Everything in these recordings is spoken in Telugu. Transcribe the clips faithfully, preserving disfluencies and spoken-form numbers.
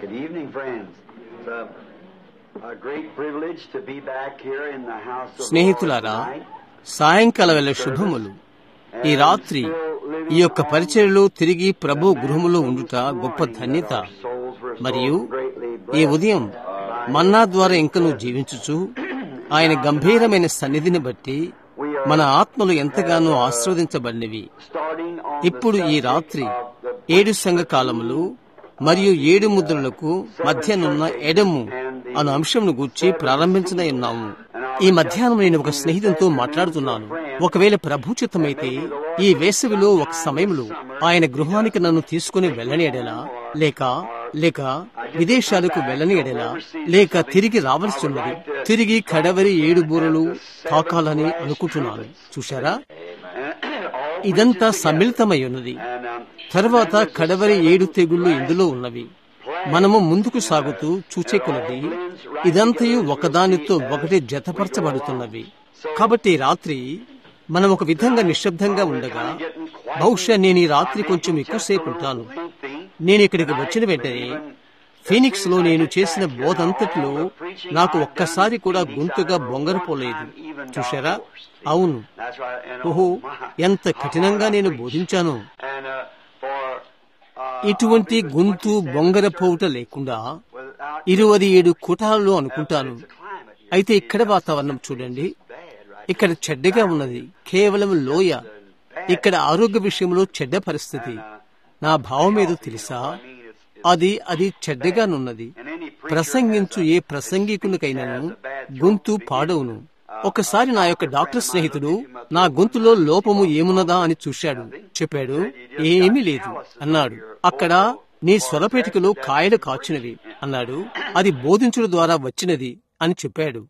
Good evening, friends. It's a, a great privilege to be back here in the house of స్నేహితులారా, the Lord tonight. సాయంకాల వేళ శుభములు. ఈ రాత్రి ఈ యొక్క పరిచర్యలో తిరిగి ప్రభు గృహములో ఉండుట గొప్ప ధన్యత. మరియు ఈ ఉదయం మన్నా ద్వారా ఇంకనూ జీవించుచు ఆయన గంభీరమైన సన్నిధిని బట్టి మన ఆత్మలు ఎంతగానో ఆశీర్వదించబడినవి. ఇప్పుడు ఈ రాత్రి ఏడు సంఘ కాలములు మరియు ఏడు ముద్రలకు మధ్యనున్న ఎడము అను అంశంను గూర్చి ప్రారంభించనే ఉన్నాము. ఈ మధ్యాహ్నం నేను ఒక స్నేహితునితో మాట్లాడుతున్నాను. ఒకవేళ ప్రభు చిత్తమైతే ఈ వేసవిలో ఒక సమయంలో ఆయన గృహానికి నన్ను తీసుకుని వెళ్ళని ఎడలా, లేక లేక విదేశాలకు వెళ్ళని ఎడలా, లేక తిరిగి రావాల్సి ఉన్నది, తిరిగి కడవరి ఏడు బూరలు తాకాలని అనుకుంటున్నాను. చూశారా, ఇదంతా సమ్మిళితమై ఉన్నది. తర్వాత కడవరి ఏడు తెగుళ్లు ఇందులో ఉన్నవి. మనము ముందుకు సాగుతూ చూచే కొలది ఇదంతయు ఒకదానితో ఒకటి జతపరచబడుతున్నవి. కాబట్టి రాత్రి మనం ఒక విధంగా నిశ్శబ్దంగా ఉండగా, బహుశా నేను ఈ రాత్రి కొంచెం ఎక్కువసేపు ఉంటాను. నేను ఇక్కడికి వచ్చిన వెంటనే ఫీనిక్స్ లో నేను చేసిన బోధంతటిలో నాకు ఒక్కసారి కూడా గొంతుగా బొంగరపోలేదు. చూశారా? అవును, ఓహో, ఎంత కఠినంగా నేను బోధించాను. ఇటువంటి గొంతు బొంగరపోవుట లేకుండా ఇరవై ఏడు కుటాల్లో అనుకుంటాను. అయితే ఇక్కడ వాతావరణం చూడండి, ఇక్కడ చెడ్డగా ఉన్నది, కేవలం లోయ. ఇక్కడ ఆరోగ్య విషయంలో చెడ్డ పరిస్థితి. నా భావం ఏదో తెలుసా? అది అది చెడ్డగానున్నది. ప్రసంగించు ఏ ప్రసంగికునికైనాను గొంతు పాడవును. ఒకసారి నా యొక్క డాక్టర్ స్నేహితుడు నా గొంతులో లోపము ఏమున్నదా అని చూశాడు. చెప్పాడు, ఏమీ లేదు అన్నాడు. అక్కడ నీ స్వరపేటికలో కాయలు కాచినవి అన్నాడు. అది బోధించడం ద్వారా వచ్చినది అని చెప్పాడు.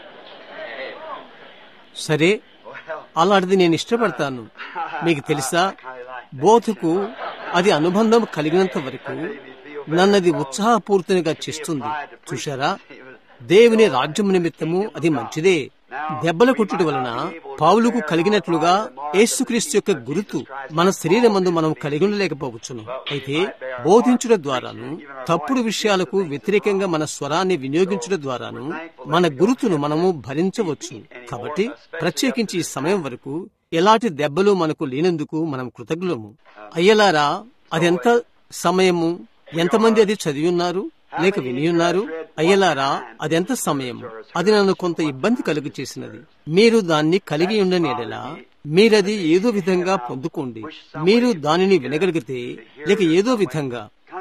సరే, అలాంటిది నేను ఇష్టపడతాను. మీకు తెలుసా, బోధకు అది అనుబంధం కలిగినంత వరకు నన్నది ఉత్సాహపూర్తిగా చేస్తుంది. చూశారా, దేవుని రాజ్యం నిమిత్తము అది మంచిదే. దెబ్బల కొట్టుట వలన పౌలుకు కలిగినట్లుగా యేసుక్రీస్తు యొక్క గుర్తు మన శరీరమందు మనం కలిగి ఉండలేకపోవచ్చును. అయితే బోధించుట ద్వారాను, తప్పుడు విషయాలకు వ్యతిరేకంగా మన స్వరాన్ని వినియోగించడం ద్వారాను మన గుర్తును మనము భరించవచ్చు. కాబట్టి ప్రత్యేకించి ఈ సమయం వరకు ఎలాంటి దెబ్బలు మనకు లేనందుకు మనం కృతజ్ఞులము. అయ్యలారా, అదెంత సమయము, ఎంతమంది అది చదివి ఉన్నారు లేక విని ఉన్నారు? అయ్యలారా, అదెంత సమయం. అది నన్ను కొంత ఇబ్బంది కలుగు చేసినది. మీరు దాన్ని కలిగి ఉండని ఎడలా మీరది ఏదో విధంగా పొందుకోండి. మీరు దానిని వినగలిగితే లేక ఏదో విధంగా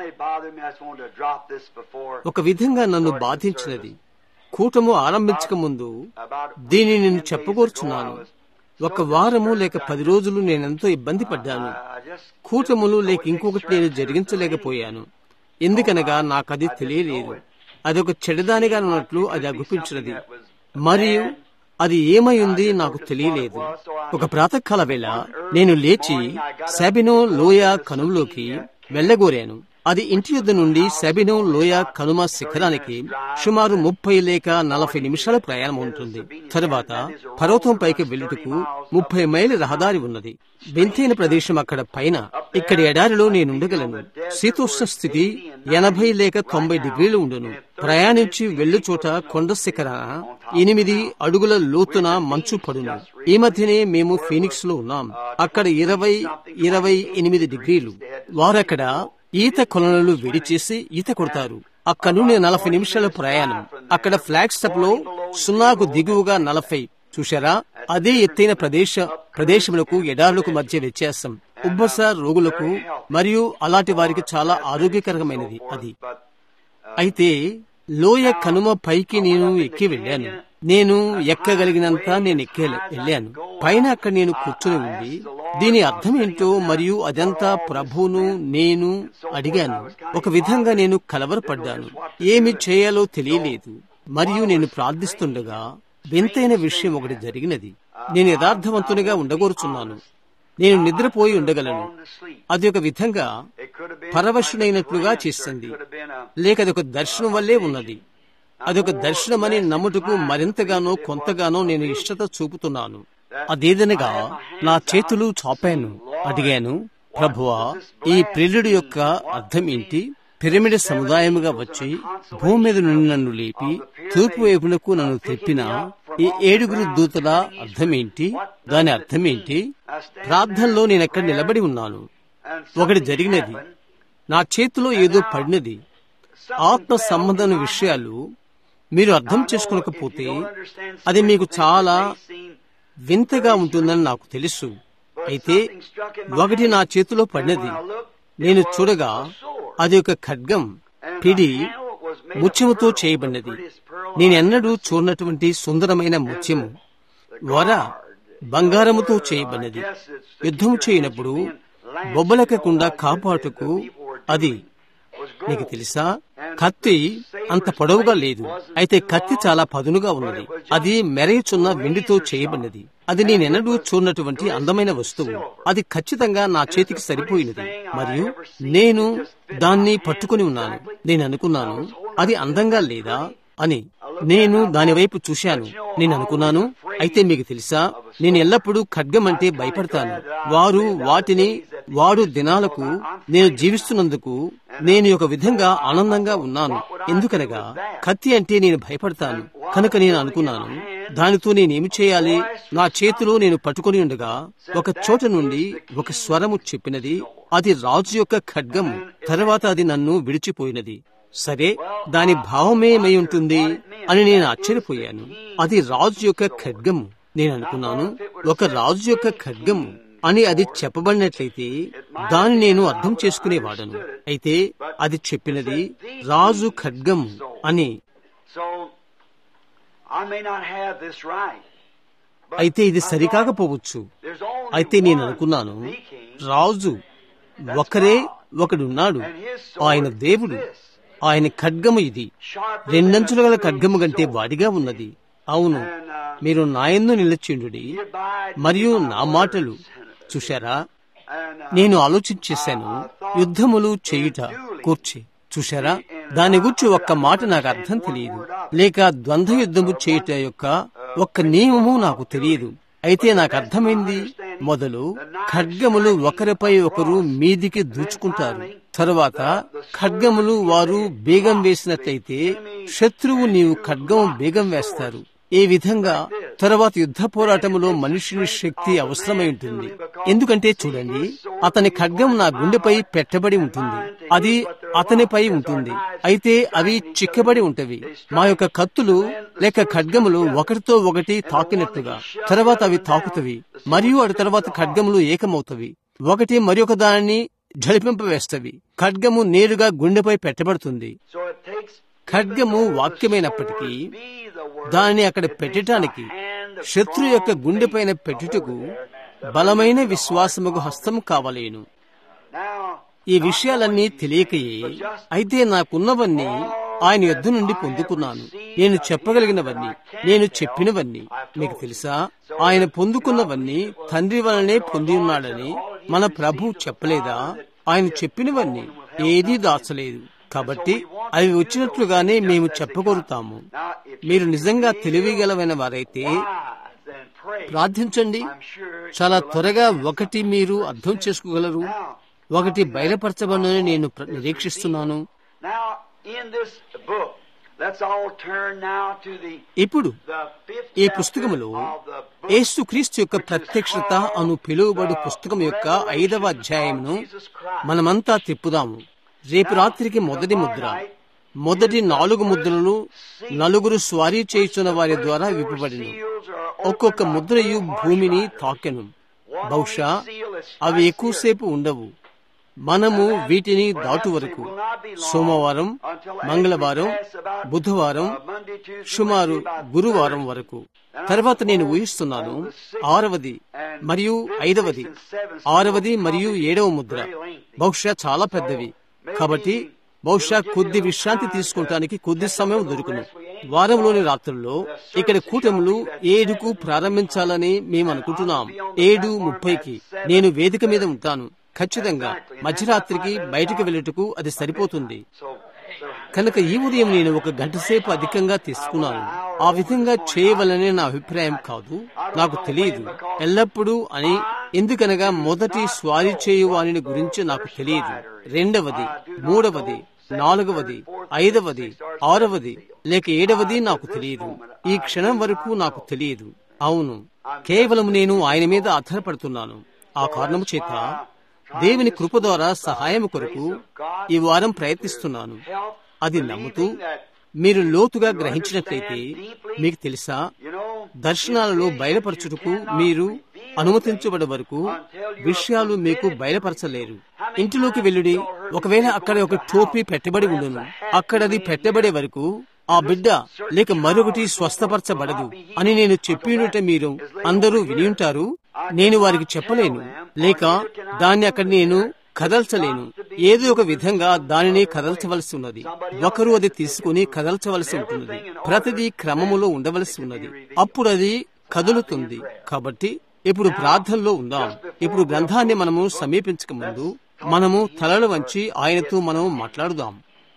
ఒక విధంగా నన్ను బాధించినది. కూటము ఆరంభించక ముందు దీన్ని నేను చెప్పకూర్చున్నాను. ఒక వారము లేక పది రోజులు నేనెంతో ఇబ్బంది పడ్డాను. కూటములు లేక ఇంకొకటి నేను జరిగించలేకపోయాను. ఎందుకనగా నాకది తెలియలేదు. అదొక చెడదానిగా ఉన్నట్లు అది అగుపించినది, మరియు అది ఏమై ఉంది నాకు తెలియలేదు. ఒక ప్రాతకాల వేళ నేను లేచి సెబినో లోయ కనుమలోకి వెళ్లగోరాను. అది ఇంటి యొద్ద నుండి సెబినో లోయ కనుమ శిఖరానికి సుమారు ముప్పై లేక నలభై నిమిషాల ప్రయాణం ఉంటుంది. తరువాత పర్వతం పైకి వెళ్ళుటకు ముప్పై మైళ్ళ రహదారి ఉన్నది. వింతైన ప్రదేశం అక్కడ పైన. ఇక్కడ ఎడారిలో నేనుండగలను. శీతోష్ణ స్థితి ఎనభై లేక తొంభై డిగ్రీలు ఉండును. ప్రయాణించి వెళ్ళు చోట కొండ శిఖరాన ఎనిమిది అడుగుల లోతున మంచు పడును. ఈ మధ్యనే మేము ఫీనిక్స్ లో ఉన్నాం. అక్కడ ఇరవై ఇరవై ఎనిమిది డిగ్రీలు. వారక్కడ ఈత కొలనులు వేడి చేసి ఈత కొడతారు. అక్కడ నుండి నలభై నిమిషాల ప్రయాణం. అక్కడ ఫ్లాగ్ స్టాప్ లో సున్నాకు దిగువగా నలభై. చూశారా, అదే ఎత్తైన ప్రదేశ ప్రదేశములకు ఎడారులకు మధ్య వ్యత్యాసం. ఉబ్బస రోగులకు మరియు అలాంటి వారికి చాలా ఆరోగ్యకరమైనది అది. అయితే లోయ కనుమ పైకి నేను ఎక్కి వెళ్ళాను. నేను ఎక్కగలిగినంత నేను ఎక్కి వెళ్ళాను. పైన అక్కడ నేను కూర్చుని ఉండి దీని అర్థం ఏంటో మరియు అదంతా ప్రభువును నేను అడిగాను. ఒక విధంగా నేను కలవరపడ్డాను. ఏమి చేయాలో తెలియలేదు. మరియు నేను ప్రార్థిస్తుండగా వింతైన విషయం ఒకటి జరిగినది. నేను యథార్థవంతునిగా ఉండగోరుచున్నాను. నేను నిద్రపోయి ఉండగలను. అది ఒక విధంగా పరవశునైనట్లుగా చేసింది, లేక అదొక దర్శనం వల్లే ఉన్నది. అదొక దర్శనమని నమ్ముటకు మరింతగానో కొంతగానో నేను ఇష్టత చూపుతున్నాను. అదేదనగా నా చేతులు చాపాను. అడిగాను, ప్రభువా, ఈ ప్రియుడి యొక్క అర్థం ఏంటి? పిరమిడ్ సముదాయముగా వచ్చి భూమి మీద నుండి నన్ను లేపి తూర్పు వైపునకు నన్ను తెప్పిన ఈ ఏడుగురు దూతల అర్థమేంటి? దాని అర్థమేంటి? ప్రార్థనలో నేనెక్కడ నిలబడి ఉన్నాను. ఒకటి జరిగినది, నా చేతిలో ఏదో పడినది. ఆత్మ సంబంధమైన విషయాలు మీరు అర్థం చేసుకోలేకపోతే అది మీకు చాలా వింతగా ఉంటుందని నాకు తెలుసు. అయితే ఒకటి నా చేతిలో పడినది. నేను చూడగా అది ఒక ఖడ్గం, పిడి, ముత్యముతో చేయబడినది. నేనెన్నడూ చూడనటువంటి సుందరమైన ముత్యము, వర బంగారముతో చేయబడినది. యుద్ధము చేయనప్పుడు బొబ్బలెక్కకుండా కాపాటుకు అది. నీకు తెలుసా, కత్తి అంత పొడవుగా లేదు, అయితే కత్తి చాలా పదునుగా ఉన్నది. అది మెరయుచున్న వెండితో చేయబడినది. అది నేనెన్నడూ చూడనటువంటి అందమైన వస్తువు. అది ఖచ్చితంగా నా చేతికి సరిపోయినది. మరియు నేను దాన్ని పట్టుకుని ఉన్నాను. నేను అనుకున్నాను, అది అందంగా లేదా అని. నేను దాని వైపు చూశాను. నేను అనుకున్నాను, అయితే మీకు తెలుసా, నేను ఎల్లప్పుడూ ఖడ్గం అంటే భయపడతాను. వారు వాటిని వాడు దినాలకు నేను జీవిస్తున్నందుకు నేను ఒక విధంగా ఆనందంగా ఉన్నాను. ఎందుకనగా కత్తి అంటే నేను భయపడతాను కనుక నేను అనుకున్నాను, దానితో నేనేమి చేయాలి? నా చేతిలో నేను పట్టుకుని ఉండగా ఒక చోట నుండి ఒక స్వరము చెప్పినది, అది రాజు యొక్క ఖడ్గము. తర్వాత అది నన్ను విడిచిపోయినది. సరే, దాని భావమేమై ఉంటుంది అని నేను ఆశ్చర్యపోయాను. అది రాజు యొక్క ఖడ్గము. నేను అనుకున్నాను, ఒక రాజు యొక్క ఖడ్గము అని అది చెప్పబడినట్లయితే దాన్ని నేను అర్థం చేసుకునేవాడను. అయితే అది చెప్పినది రాజు ఖడ్గము అని. అయితే ఇది సరికాకపోవచ్చు. అయితే నేను అనుకున్నాను, రాజు ఒక్కరే ఒకడున్నాడు, ఆయన దేవుడు. ఆయన ఖడ్గము ఇది రెండంచుల గల ఖడ్గము కంటే వాడిగా ఉన్నది. అవును, మీరు నాయందు నిలచిండుడి మరియు నా మాటలు. చూశారా, నేను ఆలోచించేశాను, యుద్ధములు చేయుట కూర్చి. చూశారా, దాని గురించి ఒక్క మాట నాకు అర్థం తెలియదు, లేక ద్వంద్వ యుద్ధము చేయుట యొక్క ఒక్క నియమము నాకు తెలియదు. అయితే నాకు అర్థమైంది, మొదలు ఖడ్గములు ఒకరిపై ఒకరు మీదికి దూచుకుంటారు. తరువాత ఖడ్గములు వారు బేగం వేసినట్లయితే శత్రువు నీవు ఖడ్గము బేగం వేస్తారు. ఈ విధంగా తరువాత యుద్ధ పోరాటములో మనుషుని శక్తి అవసరమై ఉంటుంది. ఎందుకంటే చూడండి, అతని ఖడ్గం నా గుండెపై పెట్టబడి ఉంటుంది, అది అతనిపై ఉంటుంది. అయితే అవి చిక్కబడి ఉంటవి. మా యొక్క కత్తులు లేక ఖడ్గములు ఒకటితో ఒకటి తాకినట్టుగా తర్వాత అవి తాకుతవి, మరియు అటు తర్వాత ఖడ్గములు ఏకమవుతవి, ఒకటి మరి ఒక దానిని జలిపింపవేస్తవి. ఖడ్గము నేరుగా గుండెపై పెట్టబడుతుంది. ఖడ్గము వాక్యమైనప్పటికీ దానిని అక్కడ పెట్టడానికి, శత్రు యొక్క గుండెపైన పెట్టుటకు బలమైన విశ్వాసముకు హస్తము కావలేను. ఈ విషయాలన్నీ తెలియకయే అయితే నాకున్నవన్నీ ఆయన యొద్ద నుండి పొందుకున్నాను. నేను చెప్పగలిగినవన్నీ, నేను చెప్పినవన్నీ. మీకు తెలుసా, ఆయన పొందుకున్నవన్నీ తండ్రి వలనే పొంది ఉన్నాడని మన ప్రభు చెప్పలేదా? ఆయన చెప్పినవన్నీ ఏదీ దాచలేదు. కాబట్టి అవి వచ్చినట్లుగానే మేము చెప్పగలుగుతాము. మీరు నిజంగా తెలివిగలవైన వారైతే ప్రార్థించండి. చాలా త్వరగా ఒకటి మీరు అర్థం చేసుకోగలరు, ఒకటి బయలుపరచబడని నేను నిరీక్షిస్తున్నాను. ఇప్పుడు ఈ పుస్తకములో యేసుక్రీస్తు యొక్క ప్రత్యక్షత అను పిలువబడు పుస్తకం యొక్క ఐదవ అధ్యాయమును మనమంతా తిప్పుదాము. రేపు రాత్రికి మొదటి ముద్ర, మొదటి నాలుగు ముద్రలు నలుగురు స్వారీ చేయుచున్న వారి ద్వారా విప్పబడిను. ఒక్కొక్క ముద్రయు భూమిని తాకెను. బహుశా అవి ఎక్కువసేపు ఉండవు. మనము వీటిని దాటు వరకు సోమవారం, మంగళవారం, బుధవారం, సుమారు గురువారం వరకు. తర్వాత నేను ఊహిస్తున్నాను ఆరవది మరియు ఐదవది, ఆరవది మరియు ఏడవ ముద్ర బహుశా చాలా పెద్దవి. కాబట్టి బహుశా కొద్ది విశ్రాంతి తీసుకుంటానికి కొద్ది సమయం దొరుకును. వారంలోని రాత్రుల్లో ఇక్కడ కూటములు ఏడుకు ప్రారంభించాలని మేము అనుకుంటున్నాం. ఏడు ముప్పైకి నేను వేదిక మీద ఉంటాను. ఖచ్చితంగా మధ్యరాత్రికి బయటకు వెళ్ళుటకు అది సరిపోతుంది. కనుక ఈ ఉదయం నేను ఒక గంట సేపు అధికంగా తీసుకున్నాను. ఆ విధంగా చేయవలనే నా అభిప్రాయం కాదు, నాకు తెలియదు ఎల్లప్పుడూ అని. ఎందుకనగా మొదటి స్వారీ చేయు వాని గురించి నాకు తెలియదు, రెండవది, మూడవది, నాలుగవది, ఐదవది, ఆరవది లేక ఏడవది నాకు తెలియదు. ఈ క్షణం వరకు నాకు తెలియదు. అవును, కేవలం నేను ఆయన మీద ఆధారపడుతున్నాను. ఆ కారణము చేత దేవుని కృప ద్వారా సహాయం కొరకు ఈ వారం ప్రయత్నిస్తున్నాను. అది నమ్ముతూ మీరు లోతుగా గ్రహించినట్లయితే మీకు తెలుసా, దర్శనాలలో బయలుపరచుటకు మీరు అనుమతించబడే వరకు విషయాలు మీకు బయలుపరచలేరు. ఇంటిలోకి వెళ్ళుడి, ఒకవేళ అక్కడ ఒక టోపీ పెట్టబడి ఉండును, అక్కడది పెట్టబడే వరకు ఆ బిడ్డ లేక మరొకటి స్వస్థపరచబడదు అని నేను చెప్పినట్టే మీరు అందరూ విని ఉంటారు. నేను వారికి చెప్పలేను, లేక దాన్ని అక్కడ నేను కదల్చలేను. ఏదో ఒక విధంగా దానిని కదల్చవలసి ఉన్నది. ఒకరు అది తీసుకుని కదల్చవలసి ఉంటుంది. ప్రతిదీ క్రమములో ఉండవలసి ఉన్నది, అప్పుడు అది కదులుతుంది. కాబట్టి ఇప్పుడు ప్రార్థనలో ఉందాం. ఇప్పుడు గ్రంథాన్ని మనము సమీపించక ముందు మనము తలలు వంచి ఆయనతో మనం మాట్లాడుదాం.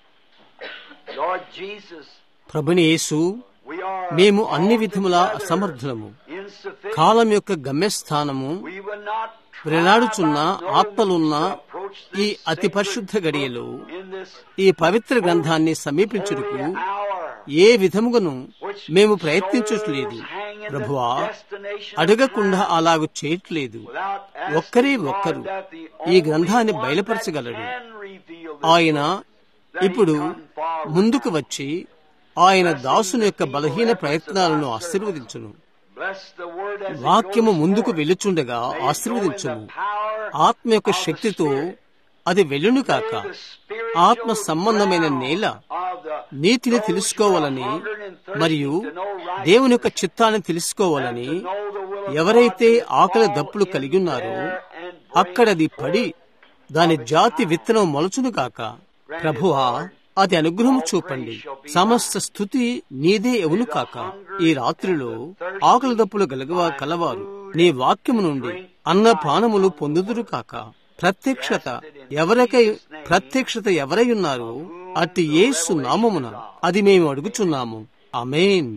ప్రభుని యేసు, మేము అన్ని విధముల అసమర్థులము. కాలం యొక్క గమ్యస్థానము వేలాడుచున్న ఆత్మలున్న ఈ అతి పరిశుద్ధ గడియలో ఈ పవిత్ర గ్రంథాన్ని సమీపించుటకు ఏ విధముగాను మేము ప్రయత్నించట్లేదు. ప్రభువా, అడగకుండా అలాగూ చేయట్లేదు. ఒక్కరే ఒక్కరు ఈ గ్రంథాన్ని బయలుపరచగలడు. ఆయన ఇప్పుడు ముందుకు వచ్చి ఆయన దాసుని యొక్క బలహీన ప్రయత్నాలను ఆశీర్వదించును. వాక్యము ముందుకు వెళ్ళుచుండగా ఆశీర్వదించును. ఆత్మ యొక్క శక్తితో అది వెళ్ళును కాక. ఆత్మ సంబంధమైన నేల నీతిని తెలుసుకోవాలని మరియు దేవుని యొక్క చిత్తాన్ని తెలుసుకోవాలని ఎవరైతే ఆకలి దప్పులు కలిగి ఉన్నారో అక్కడది పడి దాని జాతి విత్తనం మొలచును కాక. ప్రభువా, అది అనుగ్రహం చూపండి. సమస్త స్థుతి నీదే అవును కాక. ఈ రాత్రిలో ఆకలి దప్పులు గలగవా కలవారు నీ వాక్యము నుండి అన్న పానములు పొందుదురు కాక. ప్రత్యక్షత ఎవరికై ప్రత్యక్షత ఎవరై ఉన్నారో అట్టి యేసు నామమున అది మేము అడుగుచున్నాము. ఆమేన్.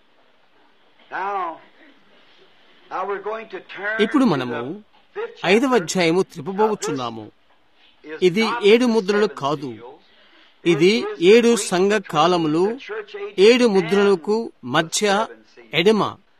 ఇప్పుడు మనము ఐదవ అధ్యాయము త్రిపబోచున్నాము. ఇది ఏడు ముద్రలు కాదు, ఇది ఏడు సంఘ కాలములు, ఏడు ముద్రలకు మధ్య ఎడమ.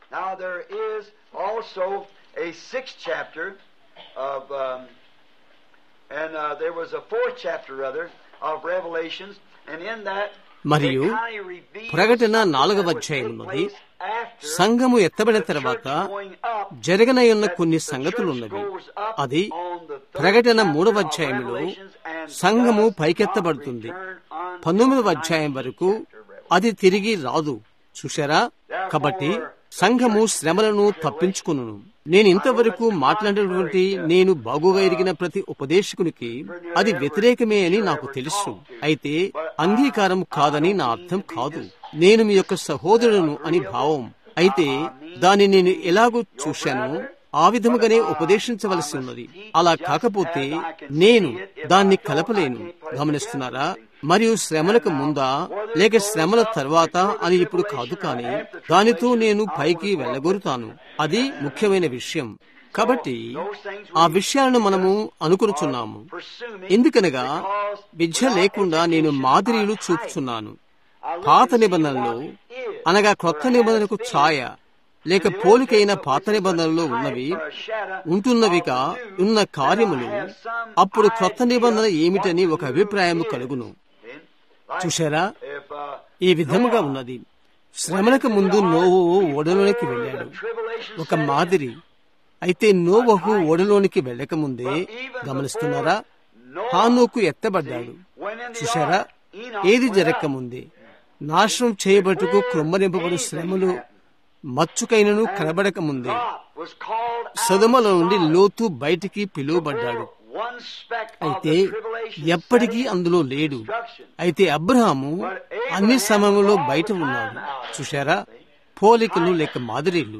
మరియు ప్రకటన నాలుగవ అధ్యాయం ఉన్నది. సంఘము ఎత్తబడిన తర్వాత జరగనయున్న కొన్ని సంగతులున్నవి. అది ప్రకటన మూడవ అధ్యాయంలో సంఘము పైకెత్తబడుతుంది. పంతొమ్మిదవ అధ్యాయం వరకు అది తిరిగి రాదు. చూశారా? కాబట్టి సంఘము శ్రమలను తప్పించుకును. నేను ఇంతవరకు మాట్లాడినటువంటి నేను బాగుగా ఎరిగిన ప్రతి ఉపదేశకునికి అది వ్యతిరేకమే అని నాకు తెలుసు. అయితే అంగీకారం కాదని నా అర్థం కాదు. నేను మీ యొక్క సహోదరులను అని భావం. అయితే దాన్ని నేను ఎలాగో చూశానో ఆ విధముగానే ఉపదేశించవలసి ఉన్నది. అలా కాకపోతే నేను దాన్ని కలపలేను. గమనిస్తున్నారా? మరియు శ్రమలకు ముందా లేక శ్రమల తర్వాత అని ఇప్పుడు కాదు, కానీ దానితో నేను పైకి వెళ్ళగోరుతాను. అది ముఖ్యమైన విషయం. కాబట్టి ఆ విషయాలను మనము అనుకొనుచున్నాము. ఎందుకనగా విద్య లేకుండా నేను మాదిరిలు చూపుచున్నాను. పాత నిబంధనలో అనగా క్రొత్త నిబంధనకు ఛాయ లేక పోలికైన పాత నిబంధనలో ఉన్నవి ఉంటున్నవిగా ఉన్న కార్యములు అప్పుడు క్రొత్త నిబంధన ఏమిటని ఒక అభిప్రాయం కలుగును. చూశారా? ఈ విధముగా ఉన్నది. శ్రమలకు ముందు నోవహు ఓడలోనికి వెళ్ళాడు, ఒక మాదిరి. అయితే నోవహు ఓడలోనికి వెళ్ళకముందే గమనిస్తున్నారా, హానోకు ఎత్తబడ్డాడు. చూశారా? ఏది జరగకముందే నాశనం చేయబట్టుకు క్రొమ్మరింపబడు శ్రమలు మచ్చుకైనను కనబడక ముందే సొదొమలో నుండి లోతు బయటికి పిలువబడ్డాడు. అయితే ఎప్పటికీ అందులో లేడు. అయితే అబ్రహాము అన్ని సమయంలో బయట ఉన్నాడు. చూశారా? పోలికలు లేక మాదిరిలు.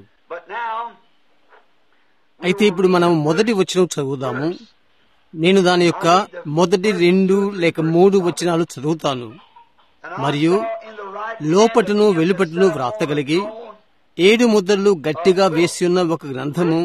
అయితే ఇప్పుడు మనం మొదటి వచనం చదువుదాము. నేను దాని యొక్క మొదటి రెండు లేక మూడు వచనాలు చదువుతాను. మరియు లోపటను వెలుపటను వ్రాతగలిగి ఏడు ముద్రలు గట్టిగా వేసియున్న ఒక గ్రంథము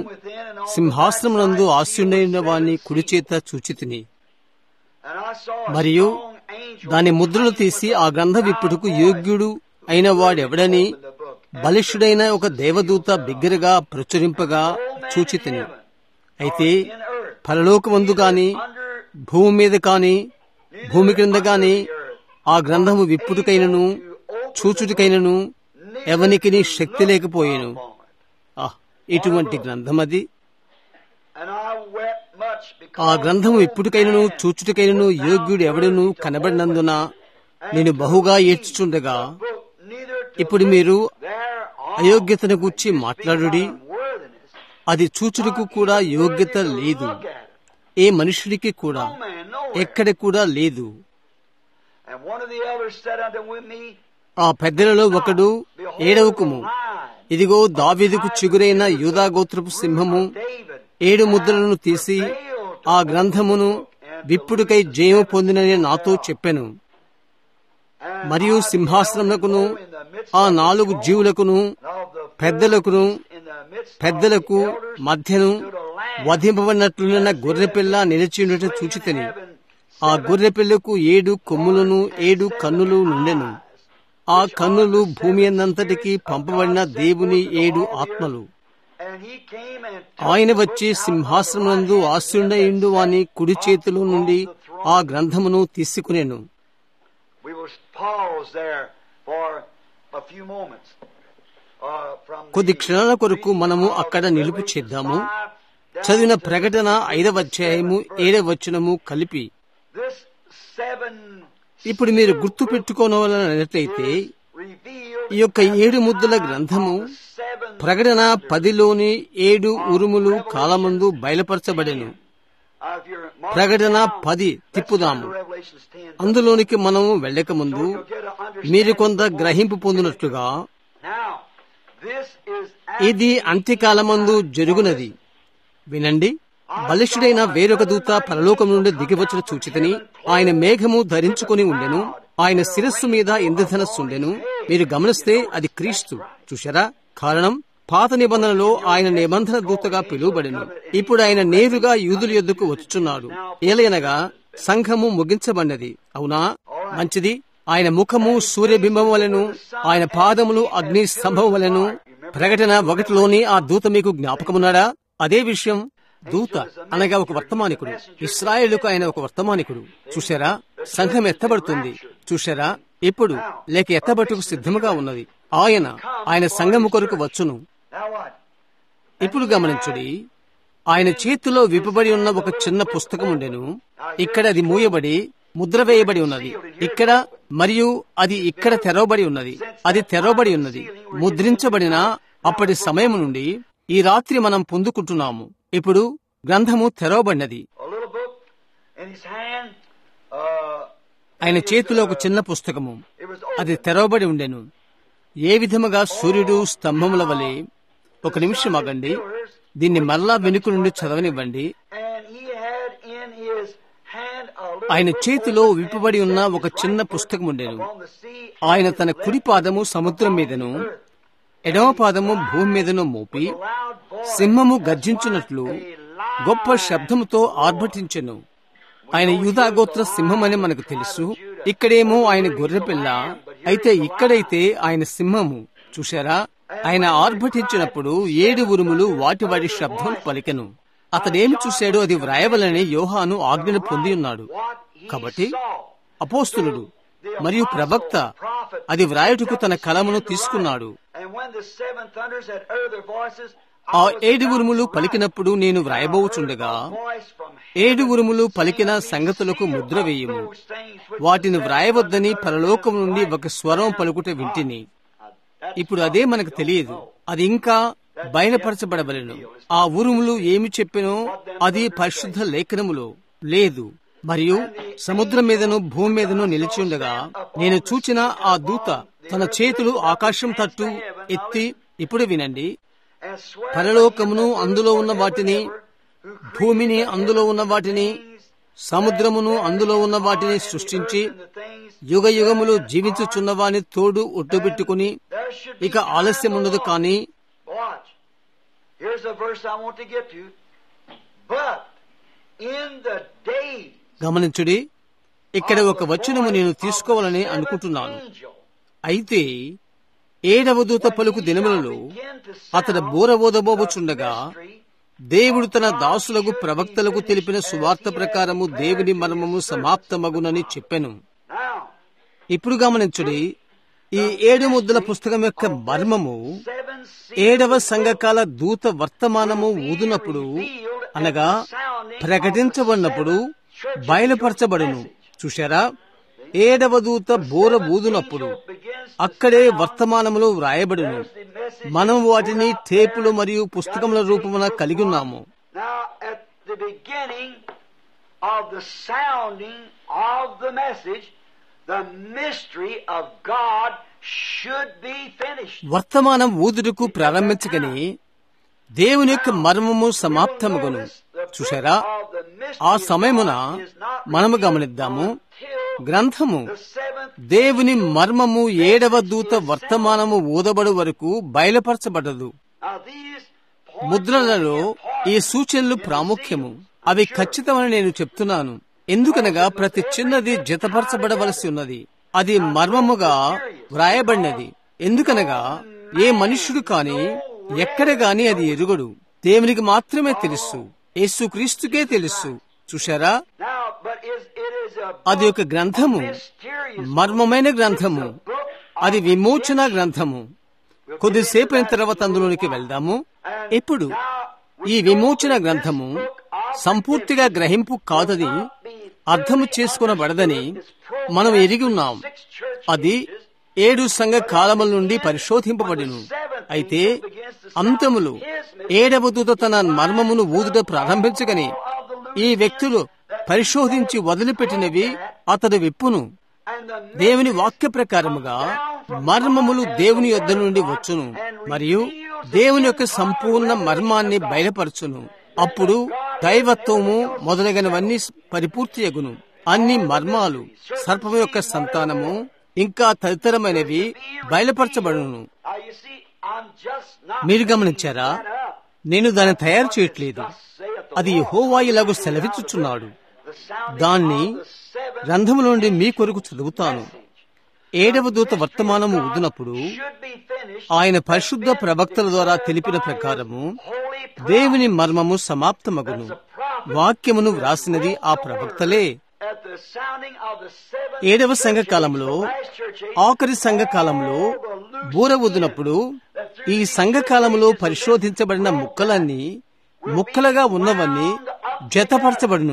సింహాసనమునందు ఆసీనుడైన వాని కుడి చేత చూచితిని. మరియు దాని ముద్రలు తీసి ఆ గ్రంథ విప్పుటకు యోగ్యుడు అయిన వాడెవడని బలిష్ఠుడైన ఒక దేవదూత బిగ్గరగా ప్రచురింపగా చూచితిని. అయితే పరలోకమందు గాని భూమి మీద కాని భూమి క్రింద గాని ఆ గ్రంథము విప్పుటికైనను చూచుటికైనను ఎవనికిని శక్తి లేకపోయేను. ఆహ్, ఇటువంటి గ్రంథం అది. ఆ గ్రంథము ఇప్పుటికైనను చూచుటికైనను యోగ్యుడు ఎవడను కనబడినందున నేను బహుగా ఏడ్చుచుండగా, ఇప్పుడు మీరు అయోగ్యతను గూర్చి మాట్లాడుడి. అది చూచుటకు కూడా యోగ్యత లేదు, ఏ మనుషుడికి కూడా ఎక్కడ కూడా లేదు. ఆ పెద్దలలో ఒకడు, ఏడవకుము, ఇదిగో దావీదుకు చిగురైన యూదాగోత్రపు సింహము ఏడు ముద్రలను తీసి ఆ గ్రంథమును విప్పుడుకై జయము పొందినని నాతో చెప్పెను. మరియు సింహాసనమునకును ఆ నాలుగు జీవులకును పెద్దలకును పెద్దలకు మధ్యను వధింపబడినట్లున్న గొర్రెపిల్ల నిలిచియుండుట చూచితిని. ఆ గొర్రెపిల్లకు ఏడు కొమ్ములను ఏడు కన్నులు నుండెను. ఆ కన్నులు భూమి అంతటికి పంపబడిన దేవుని ఏడు ఆత్మలు. ఆయన వచ్చి సింహాసనమునందు ఆసీనుడైయుండు వాని కుడి చేతిలో నుండి ఆ గ్రంథమును తీసుకునేను. కొద్ది క్షణాల కొరకు మనము అక్కడ నిలుపు చేద్దాము. చదివిన ప్రకటన ఐదవ అధ్యాయము ఏడవ వచనము కలిపి ఇప్పుడు మీరు గుర్తు పెట్టుకోనవలనట్లయితే ఈ యొక్క ఏడు ముద్దుల గ్రంథము ప్రకటన పదిలోని ఏడు ఉరుములు కాలమందు బయలుపరచబడెను. ప్రకటన పది తిప్పుదాము. అందులోనికి మనము వెళ్ళక ముందు మీరు కొంత గ్రహింపు పొందినట్లుగా ఇది అంత్యకాలమందు జరుగునది. వినండి, బలిష్ఠుడైన వేరొక దూత పరలోకం నుండి దిగివచ్చుట చూచితిని. ఆయన మేఘము ధరించుకుని ఉండెను. ఆయన శిరస్సు మీద ఇంద్రధనస్సుండెను. మీరు గమనిస్తే అది క్రీస్తు. చూశారా? కారణం, పాత నిబంధనలో ఆయన నిబంధన దూతగా పిలువబడెను. ఇప్పుడు ఆయన నేరుగా యూదుల యొద్దకు వచ్చుచున్నాడు. ఏలయనగా సంఘము ముగించబడినది. అవునా? మంచిది. ఆయన ముఖము సూర్యబింబం వలెను, ఆయన పాదములు అగ్ని స్తంభం వలెను. ప్రకటన ఒకటిలోని ఆ దూత మీకు జ్ఞాపకమున్నాడా? అదే విషయం. దూత అనగా ఒక వర్తమానికుడు. ఇశ్రాయేలుకు ఆయన ఒక వర్తమానికుడు. చూశారా? సంఘం ఎత్తబడుతుంది. చూశారా? ఇప్పుడు లేక ఎత్తబట్టుకు సిద్ధముగా ఉన్నది. ఆయన ఆయన సంఘము కొరకు వచ్చును. ఇప్పుడు గమనించుడి, ఆయన చేతిలో విప్పబడి ఉన్న ఒక చిన్న పుస్తకం ఉండెను. ఇక్కడ అది మూయబడి ముద్ర వేయబడి ఉన్నది. ఇక్కడ మరియు అది ఇక్కడ తెరవబడి ఉన్నది. అది తెరవబడి ఉన్నది, ముద్రించబడిన అప్పటి సమయం నుండి ఈ రాత్రి మనం పొందుకుంటున్నాము. ఇప్పుడు గ్రంథము తెరవబడినది. ఆయన చేతిలో ఒక చిన్న పుస్తకము, అది తెరవబడి ఉండెను. ఏ విధముగా సూర్యుడు స్తంభముల వలె. ఒక నిమిషం ఆగండి, దీన్ని మరలా వెనుక నుండి చదవనివ్వండి. ఆయన చేతిలో విప్పబడి ఉన్న ఒక చిన్న పుస్తకం ఉండెను. ఆయన తన కుడి పాదము సముద్రం మీదను ఎడమ పాదము భూమి మీదను మోపి సింహము గర్జించున్నట్లు గొప్ప శబ్దముతో ఆర్భటించెను. ఆయన యూదాగోత్ర సింహమని మనకు తెలుసు. ఇక్కడేమో ఆయన గొర్రెపిల్ల, అయితే ఇక్కడైతే ఆయన సింహము. చూశారా? ఆయన ఆర్భటించినప్పుడు ఏడు ఉరుములు వాటి వాటి శబ్దం పలికెను. అతడేమి చూశాడో అది వ్రాయవలని యోహాను ఆజ్ఞను పొంది ఉన్నాడు. కాబట్టి అపోస్తులుడు మరియు ప్రవక్త అది వ్రాయుటకు తన కలమును తీసుకున్నాడు. ఆ ఏడు ఉరుములు పలికినప్పుడు నేను వ్రాయబోచుండగా ఏడు ఉరుములు పలికిన సంగతులకు ముద్ర వేయము. వాటిని వ్రాయవద్దని పరలోకం నుండి ఒక స్వరం పలుకుట వింటిని. ఇప్పుడు అదే మనకు తెలియదు. అది ఇంకా బయలుపరచబడవలెను. ఆ ఉరుములు ఏమి చెప్పినో అది పరిశుద్ధ లేఖనములో లేదు. మరియు సముద్రం మీదను భూమి మీదను నిలిచి ఉండగా నేను చూచిన ఆ దూత తన చేతులు ఆకాశం తట్టు ఎత్తి, ఇప్పుడు వినండి, పరలోకమును అందులో ఉన్న వాటిని, భూమిని అందులో ఉన్న వాటిని, సముద్రమును అందులో ఉన్న వాటిని సృష్టించి యుగ యుగములు జీవించుచున్న వాని తోడు ఒట్టుబెట్టుకుని ఇక ఆలస్యం ఉండదు. కానీ గమనించుడి, ఇక్కడ ఒక వచనము నేను తీసుకోవాలని అనుకుంటున్నాను. అయితే ఏడవ దూత పలుకు దినములలో అతడు బూర ఊదబోచుండగా దేవుడు తన దాసులకు ప్రవక్తలకు తెలిపిన సువార్త ప్రకారము దేవుని మర్మము సమాప్తమగునని చెప్పెను. ఇప్పుడు గమనించుడి, ఈ ఏడు ముద్దుల పుస్తకం యొక్క మర్మము ఏడవ సంఘకాల దూత వర్తమానము ఊదునప్పుడు అనగా ప్రకటించబడినప్పుడు బయలుపరచబడును. చూశారా, ఏడవ దూత బోర ఊదునప్పుడు అక్కడే వర్తమానములో వ్రాయబడును. మనం వాటిని టేపులు మరియు పుస్తకముల రూపమున కలిగి ఉన్నాము. వర్తమానం ఊదుటకు ప్రారంభించగానే దేవుని యొక్క మర్మము సమాప్తమగును. చూశారా, ఆ సమయమున మనము గమనిద్దాము, గ్రంథము దేవుని మర్మము ఏడవ దూత వర్తమానము ఊదబడు వరకు బయలుపరచబడదు. ముద్రలలో ఈ సూచనలు ప్రాముఖ్యము. అవి ఖచ్చితమని నేను చెప్తున్నాను. ఎందుకనగా ప్రతి చిన్నది జతపరచబడవలసి ఉన్నది. అది మర్మముగా వ్రాయబడినది. ఎందుకనగా ఏ మనుష్యుడు కాని ఎక్కడ గాని అది ఎరుగడు. దేవునికి మాత్రమే తెలుసు, యేసు క్రీస్తుకే తెలుసు. చూశారా, అది ఒక గ్రంథము, మర్మమైన గ్రంథము. అది విమోచన గ్రంథము. కొద్దిసేపు అయిన తర్వాత అందులోనికి వెళ్దాము. ఇప్పుడు ఈ విమోచన గ్రంథము సంపూర్తిగా గ్రహింపు కాదని, అర్థము చేసుకునబడదని మనం ఎరిగి ఉన్నాం. అది ఏడు సంఘ కాలముల నుండి పరిశోధింపబడిను. అయితే అంతములు ఏడవ దూత తన మర్మమును ఊదుట ప్రారంభించగని ఈ వ్యక్తులు పరిశోధించి వదిలిపెట్టినవి అతడు విప్పును. దేవుని వాక్య ప్రకారముగా మర్మములు దేవుని యొద్ద నుండి వచ్చును మరియు దేవుని యొక్క సంపూర్ణ మర్మాన్ని బయలుపరచును. అప్పుడు దైవత్వము మొదలగినవన్నీ పరిపూర్తి అగును. అన్ని మర్మాలు, సర్పము యొక్క సంతానము ఇంకా తదితరమైనవి బయలుపరచబడును. మీరు గమనించారా, నేను దాన్ని తయారు చేయట్లేదు. అది యెహోవా ఇలాగూ సెలవిచ్చుచున్నాడు. దాన్ని గ్రంథము నుండి మీ కొరకు చదువుతాను. ఏడవ దూత వర్తమానము ఊదినప్పుడు ఆయన పరిశుద్ధ ప్రవక్తల ద్వారా తెలిపిన ప్రకారము దేవుని మర్మము సమాప్తమగును. వాక్యమును వ్రాసినది ఆ ప్రవక్తలే. ఏడవ సంఘకాలంలో, ఆఖరి సంఘకాలంలో బూర ఊదినప్పుడు ఈ సంఘకాలంలో పరిశోధించబడిన ముక్కలన్నీ ముక్కలుగా ఉన్నవన్నీ జతపరచబడును.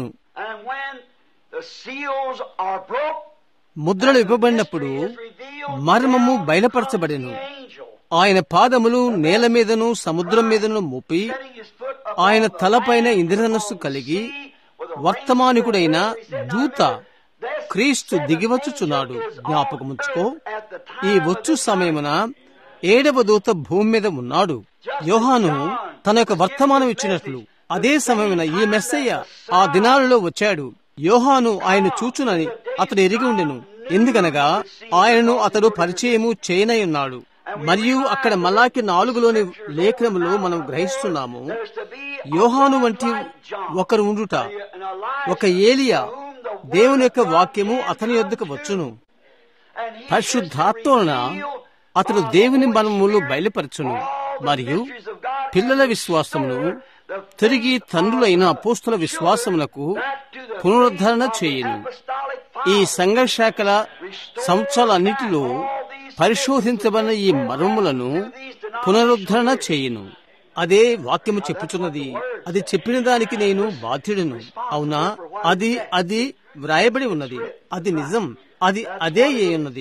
ముద్రలు ఇవ్వబడినప్పుడు మర్మము బయలుపరచబడెను. ఆయన పాదములు నేల మీదను సముద్రం మీదను మోపి ఆయన తలపైన ఇంద్రధనుస్సు కలిగి వర్తమానికుడైన దూత క్రీస్తు దిగివచ్చుచున్నాడు. జ్ఞాపకముంచుకో, ఈ వచ్చు సమయమున ఏడవ దూత భూమి మీద ఉన్నాడు. యోహాను తన యొక్క వర్తమానం ఇచ్చినట్లు అదే సమయమున ఈ మెస్సయ్య ఆ దినాలలో వచ్చాడు. యోహాను ఆయన చూచునని అతడు ఎరిగి ఉండెను. ఎందుకనగా ఆయనను అతడు పరిచయము చేయనై ఉన్నాడు. మరియు అక్కడ మలాకి నాలుగులోని లేఖనములో మనం గ్రహిస్తున్నాము, యోహాను వంటి ఒకరు ఉండుట, ఒక ఏలియా దేవుని యొక్క వాక్యము అతని యొద్దకు వచ్చును. పరిశుద్ధాత్మన అతడు దేవుని మర్మములు బయలుపరచును మరియు పిల్లల విశ్వాసమును తిరిగి తండ్రులైన అపోస్తుల విశ్వాసములకు పునరుద్ధరణ చేయును. ఈ సంఘశాఖల సంవత్సరాలన్నిటిలో పరిశోధించబడిన ఈ మర్మములను పునరుద్ధరణ చేయును. అదే వాక్యము చెప్పుచున్నది. అది చెప్పిన దానికి నేను బాధ్యుడను. అవునా, అది అది వ్రాయబడి ఉన్నది. అది నిజం. అది అదే ఉన్నది.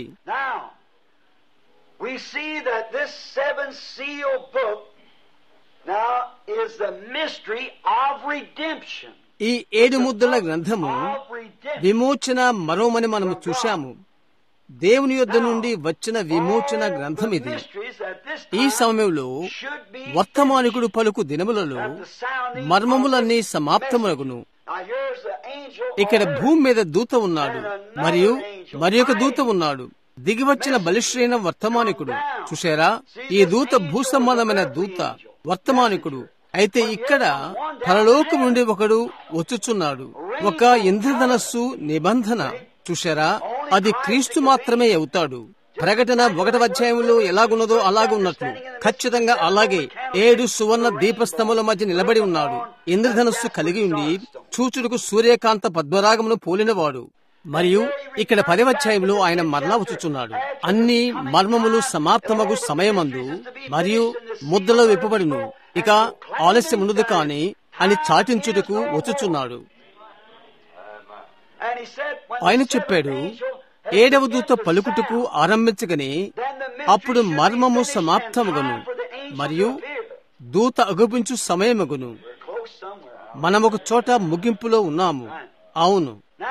We see that this seven seal book now is the mystery of redemption. ఈ ఏడు ముద్రల గ్రంథము విమోచన మరోమని మనము చూశాము. దేవుని యొద్ద నుండి వచ్చిన విమోచన గ్రంథం ఇది. ఈ సమయంలో వర్తమానికుడు పలుకు దినములలో మర్మములన్నీ సమాప్తమగును. ఇక్కడ భూమి మీద దూత ఉన్నాడు మరియు మరి ఒక దూత ఉన్నాడు, దిగివచ్చిన బలిష్ఠైన వర్తమానికుడు. చూశారా, ఈ దూత భూ సంబంధమైన దూత వర్తమానికుడు. అయితే ఇక్కడ పరలోకం నుండి ఒకడు వచ్చుచున్నాడు. ఒక ఇంద్రధనస్సు నిబంధన చూశారా, అది క్రీస్తు మాత్రమే అవుతాడు. ప్రకటన ఒకటి అధ్యాయంలో ఎలాగున్నదో అలాగున్నట్లు ఖచ్చితంగా అలాగే ఏడు సువర్ణ దీపస్తంభముల మధ్య నిలబడి ఉన్నాడు. ఇంద్రధనుస్సు కలిగి ఉండి చూచుడుకు సూర్యకాంత పద్మరాగమును పోలినవాడు. మరియు ఇక్కడ పదవ అధ్యాయంలో ఆయన మరలా వచ్చుచున్నాడు. అన్ని మర్మములు సమాప్తమగు సమయమందు మరియు ముద్దలో విప్పబడును, ఇక ఆలస్యం ఉండదు కాని అని చాటించుటకు వచ్చుచున్నాడు. ఆయన చెప్పాడు, ఏడవ దూత పలుకుటకు ఆరంభించగని అప్పుడు మర్మము సమాప్తమగును మరియు దూత అగుపించు సమయమగును. మనం ఒక చోట ముగింపులో ఉన్నాము. అవును,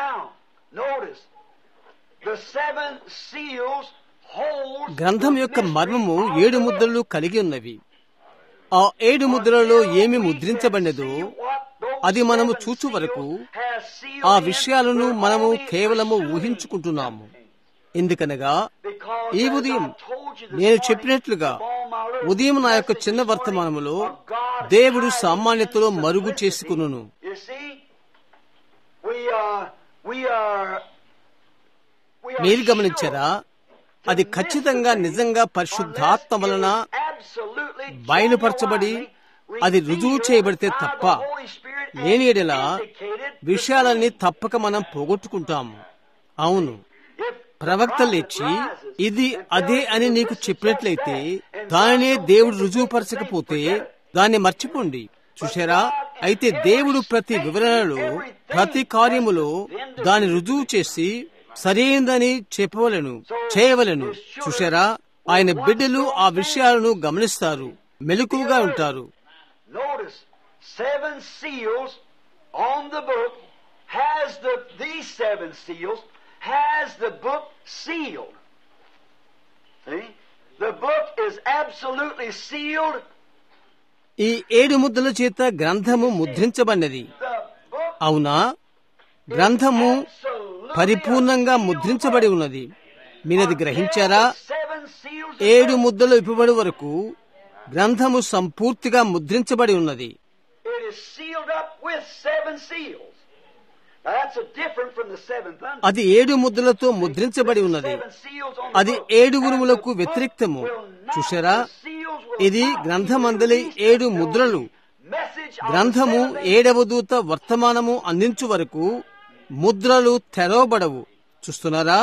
గ్రంథం యొక్క మర్మము ఏడు ముద్రలు కలిగి ఉన్నవి. ఆ ఏడు ముద్రలలో ఏమి ముద్రించబడినదో అది మనము చూచు వరకు ఆ విషయాలను మనము కేవలము ఊహించుకుంటున్నాము. ఎందుకనగా ఈ ఉదయం నేను చెప్పినట్లుగా ఉదయం నా యొక్క చిన్న వర్తమానములో దేవుడు సామాన్యతలో మరుగు చేసుకును. మీరు గమనించారా? అది ఖచ్చితంగా నిజంగా పరిశుద్ధాత్మ వలన బయలుపరచబడి అది రుజువు చేయబడితే తప్ప లేని ఎడల విషయాలన్నీ తప్పక మనం పోగొట్టుకుంటాము. అవును, ప్రవక్త లేచి ఇది అదే అని నీకు చెప్పినట్లయితే దానినే దేవుడు రుజువుపరచకపోతే దాన్ని మర్చిపోండి. చూశారా? అయితే దేవుడు ప్రతి వివరణలో ప్రతి కార్యములో దాన్ని రుజువు చేసి సరైనదని చెప్పవలను చేయవలను. చూశారా? ఆయన బిడ్డలు ఆ విషయాలను గమనిస్తారు, మెలకువగా ఉంటారు. Notice, seven seals on the book has the these seven seals has the book sealed. See? The book is absolutely sealed. ఈ ఏడు ముద్రల చేత గ్రంథము ముద్రించబడినది. అవునా? గ్రంథము పరిపూర్ణంగా ముద్రించబడి ఉన్నది. మీరది గ్రహించారా? ఏడు ముద్రలు ఇవ్వబడి వరకు గ్రంథము సంపూర్తిగా ముద్రించబడి ఉన్నది. అది ఏడు ముద్రలతో ముద్రించబడి ఉన్నది. అది ఏడు గురువులకు వ్యతిరేక్తము. చూశారా? ఇది గ్రంథమందలి ఏడు ముద్రలు. గ్రంథము ఏడవ దూత వర్తమానము అందించు వరకు ముద్రలు తెరవబడవు. చూస్తున్నారా?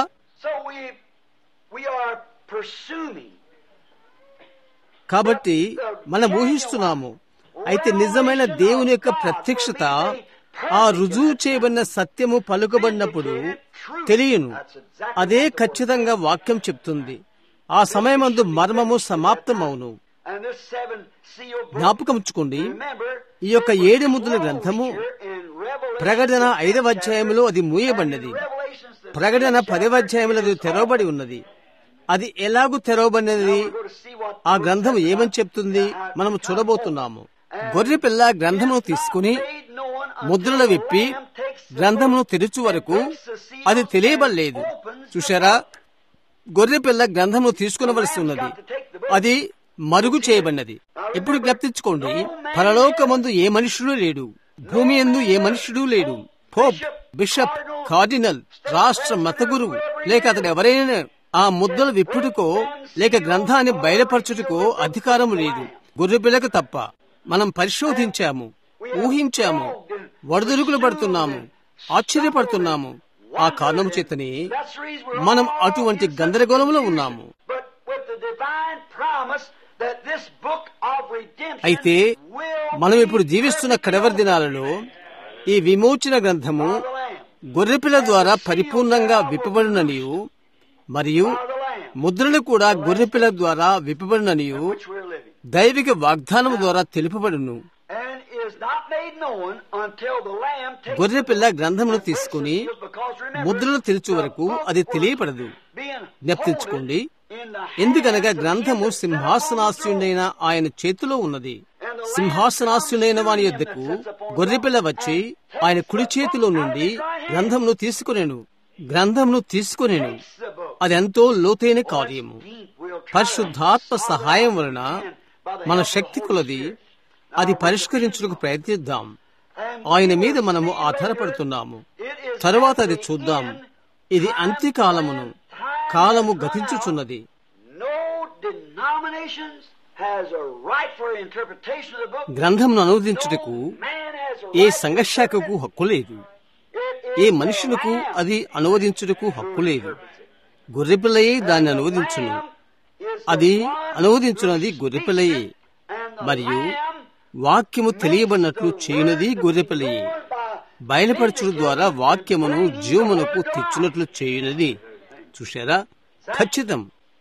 కాబట్టి మనం ఊహిస్తున్నాము. అయితే నిజమైన దేవుని యొక్క ప్రత్యక్షత ఆ రుజువు చేయబడిన సత్యము పలుకబడినప్పుడు తెలియను. అదే ఖచ్చితంగా వాక్యం చెప్తుంది. ఆ సమయమందు మర్మము సమాప్తమవును. జ్ఞాపకముచ్చుకోండి, ఈ యొక్క ఏడు ముద్రల గ్రంథము ప్రకటన ఐదవ అధ్యాయంలో అది మూయబడినది. ప్రకటన పదవ అధ్యాయంలో అది తెరవబడి ఉన్నది. అది ఎలాగూ తెరవబడినది? ఆ గ్రంథం ఏమని చెప్తుంది మనము చూడబోతున్నాము. గొర్రె పిల్ల గ్రంథమును తీసుకుని ముద్రలు విప్పి గ్రంథమును తెరుచు వరకు అది తెలియబడలేదు. చూశారా? గొర్రె పిల్ల గ్రంథమును తీసుకునవలసి ఉన్నది. అది మరుగు చేయబడినది. ఇప్పుడు జ్ఞప్తించుకోండి, పరలోకమందు ఏ మనుష్యుడు లేడు, భూమి యందు ఏ మనుష్యుడు లేడు. పోప్, బిషప్, కార్డినల్, రాష్ట్ర మత గురువు లేక అతడు ఎవరైనా ఆ ముద్దలు విప్పుటకో లేక గ్రంథాన్ని బయలుపరచుటకో అధికారము లేదు, గొర్రెపిల్లకు తప్ప. మనం పరిశోధించాము, ఊహించాము, వడదురుగులు పడుతున్నాము, ఆశ్చర్యపడుతున్నాము. ఆ కారణం చేతనే మనం అటువంటి గందరగోళంలో ఉన్నాము. అయితే మనం ఇప్పుడు జీవిస్తున్న కడవరి దినాలలో ఈ విమోచన గ్రంథము గొర్రెపిల్ల ద్వారా పరిపూర్ణంగా విప్పబడిననియు మరియు ముద్రలు కూడా గొర్రెపిల్ల ద్వారా విప్పబడిననియు దైవిక వాగ్దానం ద్వారా తెలుపబడును. గొర్రెపిల్ల గ్రంథమును తీసుకుని ముద్రలు తెరుచు వరకు అది తెలియపడదు. జ్ఞప్తించుకోండి, ఎందుకనగా గ్రంథము సింహాసనాస్యుడైన ఆయన చేతిలో ఉన్నది. సింహాసనాస్యుడైన వాని యొద్దకు గొర్రెపిల్ల వచ్చి ఆయన కుడి చేతిలో నుండి గ్రంథమును తీసుకునేను గ్రంథమును తీసుకునేను అది ఎంతో లోతైన కార్యము. పరిశుద్ధాత్మ సహాయం వలన మన శక్తి కొలది అది పరిష్కరించుటకు ప్రయత్నిద్దాం. ఆయన మీద మనము ఆధారపడుతున్నాము. తరువాత అది చూద్దాం. ఇది అంత్యకాలమును, కాలము గతించుచున్నది. గ్రంథమును అనువదించుటకు ఏ సంఘశాఖకు హక్కు లేదు. ఏ మనుషులకు అది అనువదించుటకు హక్కు లేదు. గొర్రెపిల్లయే దాన్ని అనువదించును. అది అనువదించున్నది గొర్రెపిల్లయే, మరియు వాక్యము తెలియబడినట్లు చేయునది గొర్రెపిల్లయే. బయలుపరచుడు ద్వారా వాక్యమును జీవమునకు తెచ్చినట్లు చేయునది. చూశారా? ఖచ్చితం.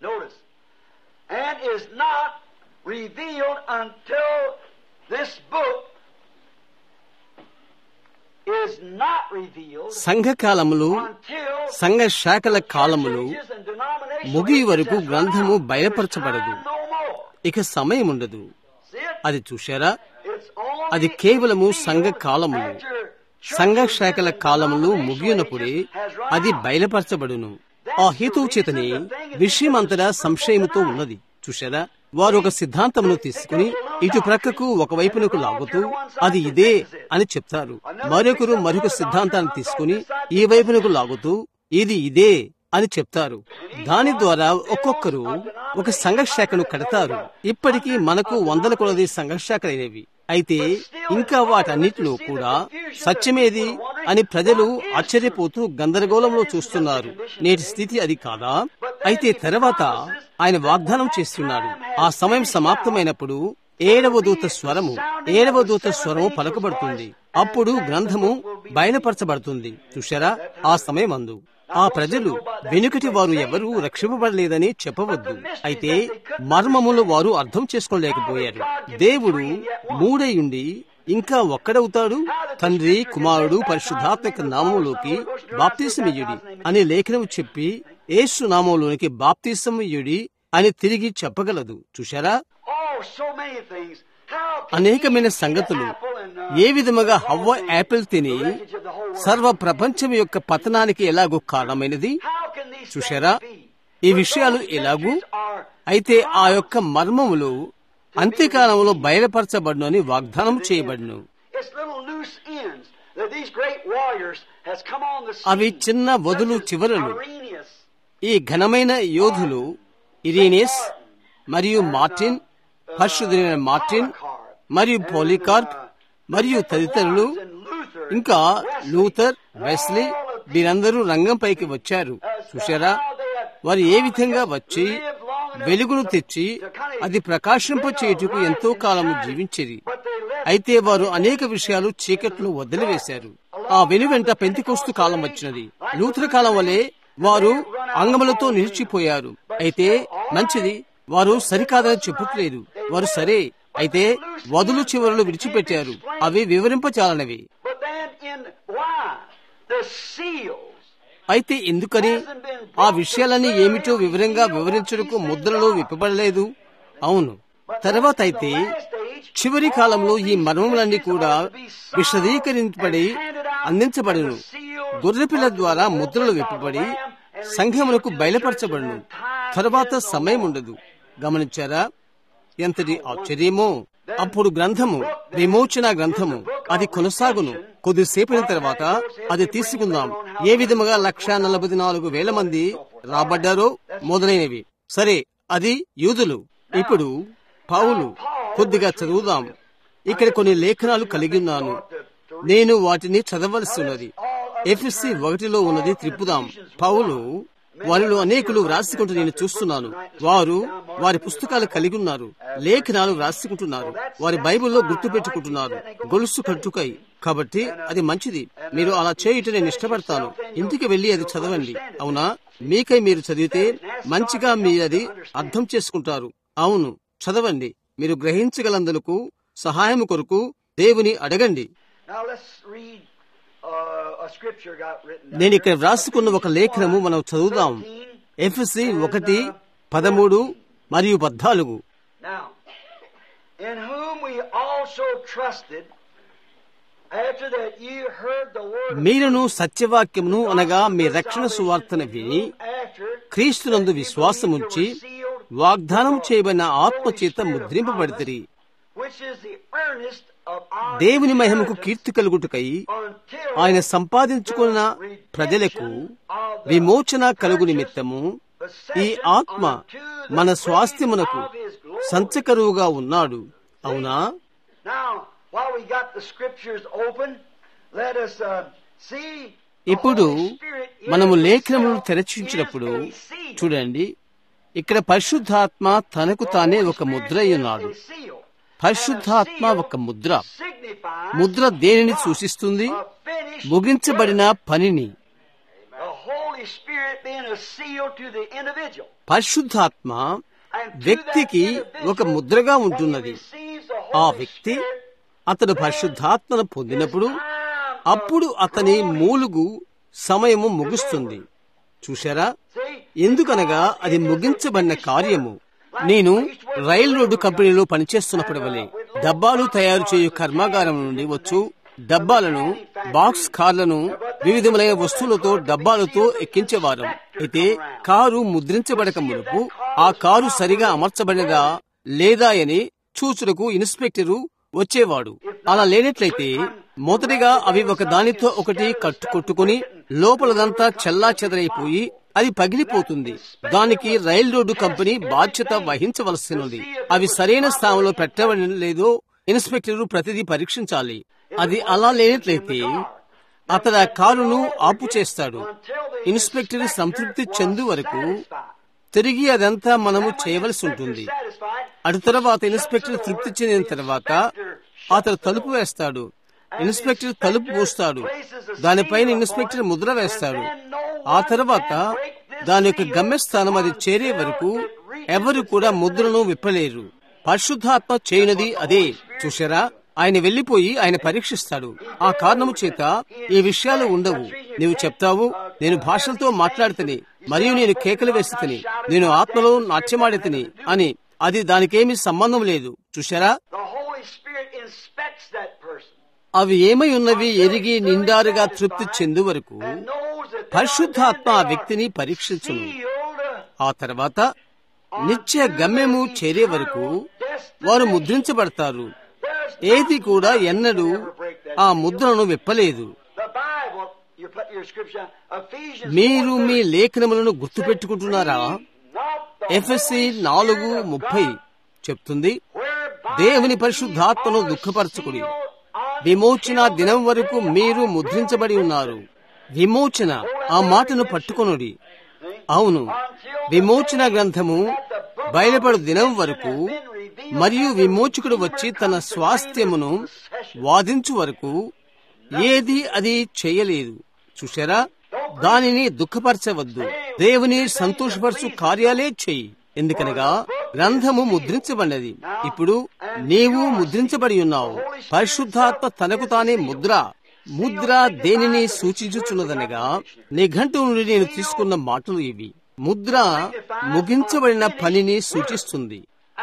సంఘకాలములు, సంఘ శాఖల కాలములు ముగి వరకు గ్రంథము బయలుపరచబడదు. ఇక సమయం ఉండదు. అది చూశారా? అది కేవలము సంఘ కాలములు, సంఘ శాఖల కాలములు ముగియునప్పుడే అది బయలుపరచబడును. ఆ హేతువు చేతనే విషయమంతటా సంశయముతో ఉన్నది. చూశారా? వారు ఒక సిద్ధాంతమును తీసుకుని ఇటు ప్రక్కకు ఒకవైపునకు లాగుతూ అది ఇదే అని చెప్తారు. మరొకరు మరొక సిద్ధాంతాన్ని తీసుకుని ఈ వైపునకు లాగుతూ ఇది ఇదే అని చెప్తారు. దాని ద్వారా ఒక్కొక్కరు ఒక సంఘశాఖను కడతారు. ఇప్పటికీ మనకు వందల కొలది సంఘశాఖలైనవి. అయితే ఇంకా వాటన్నిటిలో కూడా సత్యమేది అని ప్రజలు ఆశ్చర్యపోతూ గందరగోళంలో చూస్తున్నారు. నేటి స్థితి అది కాదా? అయితే తర్వాత ఆయన వాగ్దానం చేస్తున్నాడు. ఆ సమయం సమాప్తమైనప్పుడు ఏడవ దూత స్వరము ఏడవ దూత స్వరము పలకబడుతుంది. అప్పుడు గ్రంథము బయలుపరచబడుతుంది. చూశారా? ఆ సమయం అందు ఆ ప్రజలు వెనుకటి వారు ఎవరూ రక్షింపబడలేదని చెప్పవద్దు. అయితే మర్మములు వారు అర్థం చేసుకోలేకపోయారు. దేవుడు మూడయుండి ఇంకా ఒక్కడవుతాడు. తండ్రి, కుమారుడు, పరిశుద్ధాత్మక నామములోకి బాప్తిసమియ్యుడి అనే లేఖనం చెప్పి యేసు నామములోనికి బాప్తిసమియ్యుడి అని తిరిగి చెప్పగలదు. చూశారా? అనేకమైన సంగతులు. ఏ విధముగా హవ్వ యాపిల్ తిని సర్వ ప్రపంచం యొక్క పతనానికి ఎలాగూ కారణమైనది. చూశారా? ఈ విషయాలు ఎలాగూ. అయితే ఆ యొక్క మర్మములు అంత్యకాలంలో బయలుపరచబడును అని వాగ్దానం చేయబడును. అవి చిన్న వదులు చివరలు. ఈ ఘనమైన యోధులు ఇరీనేస్ మరియు మార్టిన్, పరిశుద్ధులైన మార్టిన్ మరియు పోలికార్ప్ మరియు తదితరులు, ఇంకా లూథర్, వెస్లీ, వీరందరూ రంగంపైకి వచ్చారు. చూశారా? వారు ఏ విధంగా వచ్చి వెలుగును తెచ్చి అది ప్రకాశింప చేయుటకు ఎంతో కాలము జీవించేది. అయితే వారు అనేక విషయాలు చీకట్లో వదిలివేశారు. ఆ వెనువెంట పెంతెకోస్తు కాలం వచ్చినది. లూథర్ కాలం వలె వారు అంగములతో నిలిచిపోయారు. అయితే మంచిది, వారు సరికాదని చెప్పట్లేదు. వారు సరే, అయితే వదులు చివరలు విడిచిపెట్టారు. అవి వివరింపచాలనవి. అయితే ఎందుకని ఆ విషయాలన్నీ ఏమిటో వివరంగా వివరించుటకు ముద్రలో విప్పబడలేదు? అవును, తర్వాత అయితే చివరి కాలంలో ఈ మర్మములన్నీ కూడా విశదీకరించబడి అందించబడును. గొర్రెపిల్ల ద్వారా ముద్రలు విప్పబడి సంఘములకు బయలుపరచబడును. తర్వాత సమయం ఉండదు. గమనించారా? ఎంతటి ఆశ్చర్యమో! అప్పుడు గ్రంథము, విమోచన గ్రంథము, అది కొనసాగును. కొద్దిసేపైన తర్వాత అది తీసుకుందాం. ఏ విధముగా లక్ష నలభై నాలుగు వేల మంది రాబడ్డారో మొదలైనవి. సరే, అది యూదులు. ఇప్పుడు పౌలు కొద్దిగా చదువుదాం. ఇక్కడ కొన్ని లేఖనాలు కలిగి ఉన్నాను. నేను వాటిని చదవలసి ఉన్నది. ఎఫెసీ ఒకటిలో ఉన్నది త్రిప్పుదాం. పౌలు వారిలో అనేకులు వ్రాసుకుంటూ నేను చూస్తున్నాను. వారు వారి పుస్తకాలు కలిగి ఉన్నారు, లేఖనాలు వ్రాసుకుంటున్నారు, వారి బైబిల్లో గుర్తు పెట్టుకుంటున్నారు, గొలుసు కట్టుకై. కాబట్టి అది మంచిది. మీరు అలా చేయుట నేను ఇష్టపడతాను. ఇంటికి వెళ్లి అది చదవండి. అవునా? మీకై మీరు చదివితే మంచిగా మీరు అది అర్థం చేసుకుంటారు. అవును, చదవండి. మీరు గ్రహించగలందులకు సహాయం కొరకు దేవుని అడగండి. నేను ఇక్కడ వ్రాసుకున్న ఒక లేఖనము మనం చదువుదాం. ఎఫెసీ ఒకటి పదమూడు మరియు పద్నాలుగు. మీరును సత్యవాక్యమును అనగా మీ రక్షణ సువార్తను విని క్రీస్తునందు విశ్వాసముంచి వాగ్దానం చేయబడిన ఆత్మచేత ముద్రింపబడితిరి. దేవుని మహిమకు కీర్తి కలుగుటకై ఆయన సంపాదించుకున్న ప్రజలకు విమోచన కలుగు నిమిత్తము ఈ ఆత్మ మన స్వాస్థ్యమునకు సంచకరువుగా ఉన్నాడు. అవునా? ఇప్పుడు మనము లేఖనములను తెరచించినప్పుడు చూడండి, ఇక్కడ పరిశుద్ధాత్మ తనకు తానే ఒక ముద్ర ఉన్నాడు. పరిశుద్ధాత్మ ఒక ముద్ర. ముద్ర దేనిని సూచిస్తుంది? ముగించబడిన పనిని. పరిశుద్ధాత్మ వ్యక్తికి ఒక ముద్రగా ఉంటున్నది. ఆ వ్యక్తి అతడు పరిశుద్ధాత్మను పొందినప్పుడు అప్పుడు అతని మూలుగు సమయము ముగుస్తుంది. చూశారా? ఎందుకనగా అది ముగించబడిన కార్యము. నేను రైల్ రోడ్డు కంపెనీలో పనిచేస్తున్నప్పుడు వలె డబ్బాలు తయారు చేయు కర్మాగారం నుండి వచ్చు డబ్బాలను, బాక్స్ కార్లను, వివిధములైన వస్తువులతో డబ్బాలతో ఎక్కించేవారు. అయితే కారు ముద్రించబడక మునుపు ఆ కారు సరిగా అమర్చబడినదా లేదా అని చూచుటకు ఇన్స్పెక్టరు వచ్చేవాడు. అలా లేనట్లయితే మొదటిగా అవి ఒక దానితో ఒకటి కట్టు కొట్టుకుని లోపలదంతా చెల్లా చెదరైపోయి అది పగిలిపోతుంది. దానికి రైల్ రోడ్డు కంపెనీ బాధ్యత వహించవలసినది. అవి సరైన స్థానంలో పెట్టబడి లేదో ఇన్స్పెక్టరు ప్రతిదీ పరీక్షించాలి. అది అలా లేనట్లయితే అతడు ఆ కారును ఆపు చేస్తాడు. ఇన్స్పెక్టర్ సంతృప్తి చెందు వరకు తిరిగి అదంతా మనము చేయవలసి ఉంటుంది. అటు తర్వాత ఇన్స్పెక్టర్ తృప్తి చెందిన తర్వాత అతడు తలుపు వేస్తాడు. ఇన్స్పెక్టర్ తలుపు పూస్తాడు. దానిపైన ఇన్స్పెక్టర్ ముద్ర వేస్తాడు. ఆ తర్వాత దాని యొక్క గమ్యస్థానం అది చేరే వరకు ఎవరు కూడా ముద్రను విప్పలేరు. పరిశుద్ధాత్మ చేయనది అదే. చూశారా? ఆయన వెళ్లిపోయి ఆయన పరీక్షిస్తాడు. ఆ కారణము చేత ఈ విషయాలు ఉండవు. నీవు చెప్తావు, నేను భాషలతో మాట్లాడితేని మరియు నేను కేకలు వేసితని, నేను ఆత్మలో నాట్యమాడితని అని. అది దానికేమీ సంబంధం లేదు. చూశారా? అవి ఏమై ఉన్నవి ఎరిగి నిండారుగా తృప్తి చెందు వరకు పరిశుద్ధాత్మ ఆ వ్యక్తిని పరీక్షించును. ఆ తర్వాత నిత్య గమ్యము చేరే వరకు వారు ముద్రించబడతారు. ఏది కూడా ఎన్నడూ ఆ ముద్రను విప్పలేదు. మీరు మీ లేఖనములను గుర్తుపెట్టుకుంటున్నారా? ఎఫెసీ నాలుగు ముప్పై చెప్తుంది, దేవుని పరిశుద్ధాత్మను దుఃఖపరచుకుడి, విమోచన దినం వరకు మీరు ముద్రించబడి ఉన్నారు. విమోచన, ఆ మాటను పట్టుకొనుడి. అవును, విమోచన గ్రంథము బయలుపడు దినం వరకు మరియు విమోచకుడు వచ్చి తన స్వాస్థ్యమును వాదించు వరకు ఏది అది చేయలేదు. చూశారా? దానిని దుఃఖపరచవద్దు. దేవుని సంతోషపరచు కార్యాలే చెయ్యి. ఎందుకనగా గ్రంథము ముద్రించబడినది. ఇప్పుడు నీవు ముద్రించబడి ఉన్నావు. పరిశుద్ధాత్మ తనకు తానే ముద్ర. ముద్ర దేనిని సూచించుచున్నదనగా నిఘంటువు నుండి నేను తీసుకున్న మాటలు ఇవి. ముద్ర ముగించబడిన పనిని సూచిస్తుంది.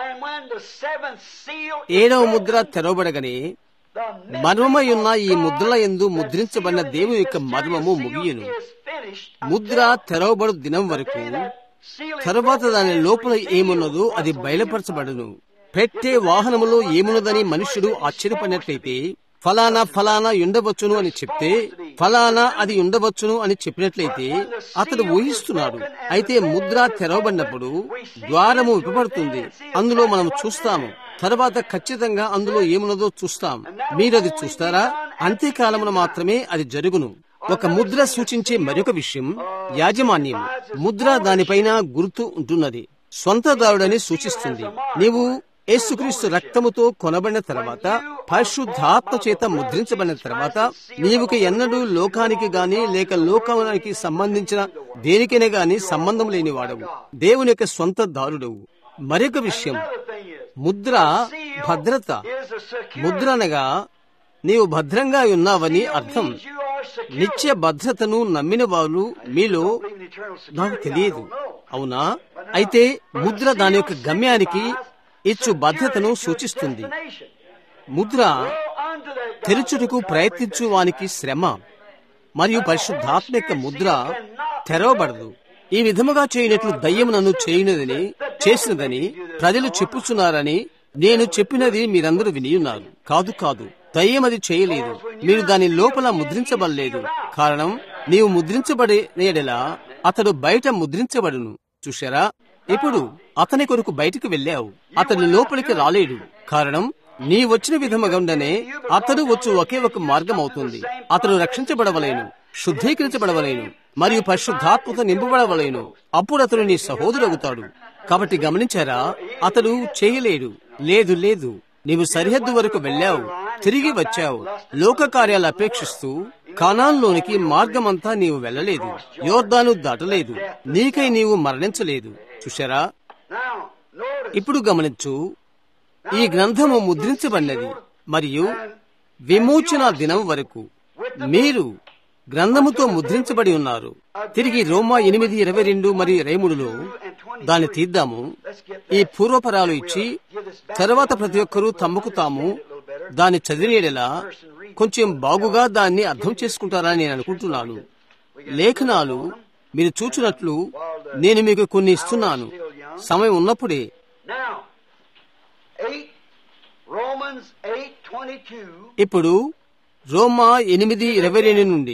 ఏడవ ముద్ర తెరవబడగానే మర్మమయున్న ఈ ముద్రల యందు ముద్రించబడిన దేవుని యొక్క మర్మము ముగియును. ముద్ర తెరవబడు దినం వరకు తరువాత దాని లోపల ఏమున్నదో అది బయలుపరచబడును. పెట్టే వాహనములో ఏమున్నదని మనుష్యుడు ఆశ్చర్యపడినట్లయితే ఫలానా ఫలానా ఉండవచ్చును అని చెప్తే ఫలానా అది ఉండవచ్చును అని చెప్పినట్లయితే అతడు ఊహిస్తున్నాడు. అయితే ముద్ర తెరవబడినప్పుడు ద్వారము విప్పబడుతుంది. అందులో మనం చూస్తాము. తర్వాత ఖచ్చితంగా అందులో ఏమున్నదో చూస్తాం. మీరది చూస్తారా? అంత్యకాలమున మాత్రమే అది జరుగును. ఒక ముద్ర సూచించే మరొక విషయం యాజమాన్యం. ముద్ర దానిపైన గుర్తు ఉంటున్నది. స్వంతదారుడని సూచిస్తుంది. నీవు యేసుక్రీస్తు రక్తముతో కొనబడిన తర్వాత, పరిశుద్ధాత్మ చేత ముద్రించబడిన తర్వాత నీవుకి ఎన్నడూ లోకానికి గాని లేక లోకానికి సంబంధించిన దేనికైనా గాని సంబంధం లేని వాడవు. దేవుని యొక్క స్వంత దారుడవు. మరొక విషయం, ముద్ర భద్రత. ముద్ర అనగా నీవు భద్రంగా ఉన్నావని అర్థం. నిత్య భద్రతను నమ్మిన వారు మీలో నాకు తెలియదు. అవునా? అయితే ముద్ర దాని యొక్క గమ్యానికి ఇచ్చు భద్రతను సూచిస్తుంది. ముద్ర తెరుచుటకు ప్రయత్నించు వానికి శ్రమ. మరియు పరిశుద్ధాత్మ యొక్క ముద్ర తెరవబడదు. ఈ విధముగా చేయనట్లు దయ్యం నన్ను చేయనదని చేసినదని ప్రజలు చెప్పుచున్నారని నేను చెప్పినది మీరందరూ వినియున్నారు. కాదు కాదు, దయ్యం అది చేయలేదు. మీరు దాని లోపల ముద్రించబడలేదు. కారణం, నీవు ముద్రించబడేలా అతడు బయట ముద్రించబడును. చూశారా? ఇప్పుడు అతని కొరకు బయటికి వెళ్ళావు, అతడు లోపలికి రాలేడు. కారణం, నీ వచ్చిన విధముగానే అతడు వచ్చు ఒకే ఒక మార్గం అవుతుంది. అతడు రక్షించబడవలేను, శుద్ధీకరించబడవలేను మరియు పరిశుద్ధాత్మతో నింపబడవలేను. అప్పుడు అతడు నీ సహోదరుడవుతాడు. కాబట్టి గమనించారా? అతడు చేయలేడు. లేదు లేదు, నీవు సరిహద్దు వరకు వెళ్ళావు, తిరిగి వచ్చావు. లోక కార్యాలు అపేక్షిస్తూ కానాన్లోనికి మార్గమంతా నీవు వెళ్ళలేదు, యోర్దాను దాటలేదు, నీకై నీవు మరణించలేదు. చూశారా? ఇప్పుడు గమనించు, ఈ గ్రంథము ముద్రించబడినది మరియు విమోచన దినం వరకు మీరు గ్రంథముతో ముద్రించబడి ఉన్నారు. తిరిగి రోమా ఎనిమిది ఇరవై రెండు మరియు ఇరవై మూడులో దాన్ని తీద్దాము. ఈ పూర్వపరాలు ఇచ్చి తర్వాత ప్రతి ఒక్కరూ తమకు తాము దాన్ని చదివేలా కొంచెం బాగుగా దాన్ని అర్థం చేసుకుంటారని నేను అనుకుంటున్నాను. లేఖనాలు మీరు చూచినట్లు నేను మీకు కొన్ని ఇస్తున్నాను. సమయం ఉన్నప్పుడే. ఇప్పుడు రోమా ఎనిమిది ఇరవై రెండు నుండి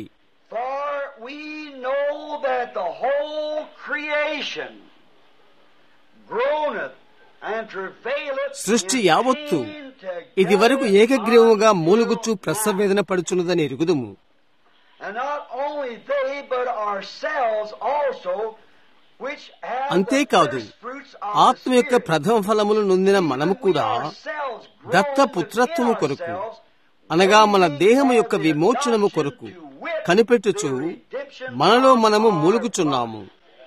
సృష్టి యావత్తు ఇది వరకు ఏకగ్రీవముగా మూలుగుచ్చు ప్రసవేదన పడుచున్నదని ఎరుగుదుము. అంతేకాదు, ఆత్మ యొక్క ప్రథమ ఫలములు నొందిన మనము కూడా దత్త పుత్రత్వము కొరకు, అనగా మన దేహము యొక్క విమోచనము కొరకు కనిపెట్టుచు మనలో మనము మూలుగుచున్నాము.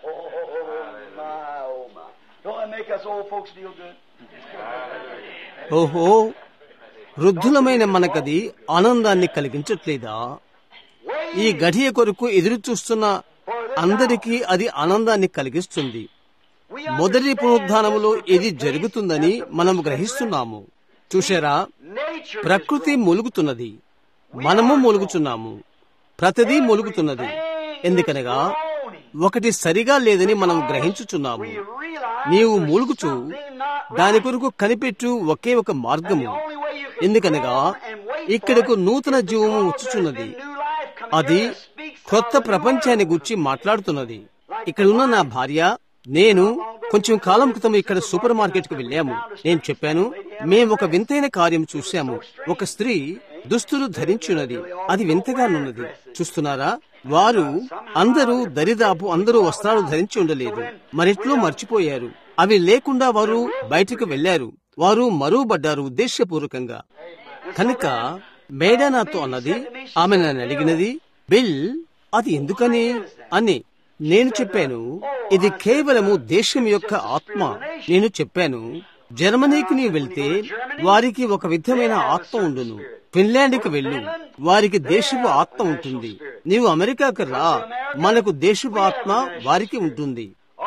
ఓహో, వృద్ధులమైన మనకది ఆనందాన్ని కలిగించట్లేదా? ఈ గడియ కొరకు ఎదురు చూస్తున్న అందరికీ అది ఆనందాన్ని కలిగిస్తుంది. మొదటి పునరుద్ధానములో ఇది జరుగుతుందని మనము గ్రహిస్తున్నాము. చూశారా? ప్రకృతి మూలుగుతున్నది, మనము మూలుగుచున్నాము, ప్రతిదీ మూలుగుతున్నది. ఎందుకనగా ఒకటి సరిగా లేదని మనం గ్రహించుచున్నాము. నీవు మూలుగుచు దాని కొరకు కనిపెట్టు ఒకే ఒక మార్గము. ఎందుకనగా ఇక్కడకు నూతన జీవము వచ్చుచున్నది. అది కొత్త ప్రపంచాన్ని గురించి మాట్లాడుతున్నది. ఇక్కడున్న నా భార్య, నేను కొంచెం కాలం క్రితం ఇక్కడ సూపర్ మార్కెట్ కు వెళ్ళాము. నేను చెప్పాను, మేము ఒక వింతైన కార్యం చూశాము. ఒక స్త్రీ దుస్తులు ధరించున్నది. అది వింతగానున్నది. చూస్తున్నారా? వారు అందరూ దరిదాపు అందరూ వస్త్రాలు ధరించి ఉండలేదు. మరెట్లో మర్చిపోయారు. అవి లేకుండా వారు బయటకు వెళ్లారు. వారు మరువబడ్డారు ఉద్దేశపూర్వకంగా. కనుక మేడా నాతో అన్నది, ఆమె నన్ను అడిగినది, బిల్, అది ఎందుకని అని. నేను చెప్పాను, ఇది కేవలము దేశం యొక్క ఆత్మ. నేను చెప్పాను, జర్మనీకి నీవు వెళ్తే వారికి ఒక విధమైన ఆత్మ ఉండును. ఫిన్లాండ్కి వెళ్ళు, వారికి దేశపు ఆత్మ ఉంటుంది. నీవు అమెరికాకు రా, మనకు దేశపు ఆత్మ వారికి ఉంటుంది.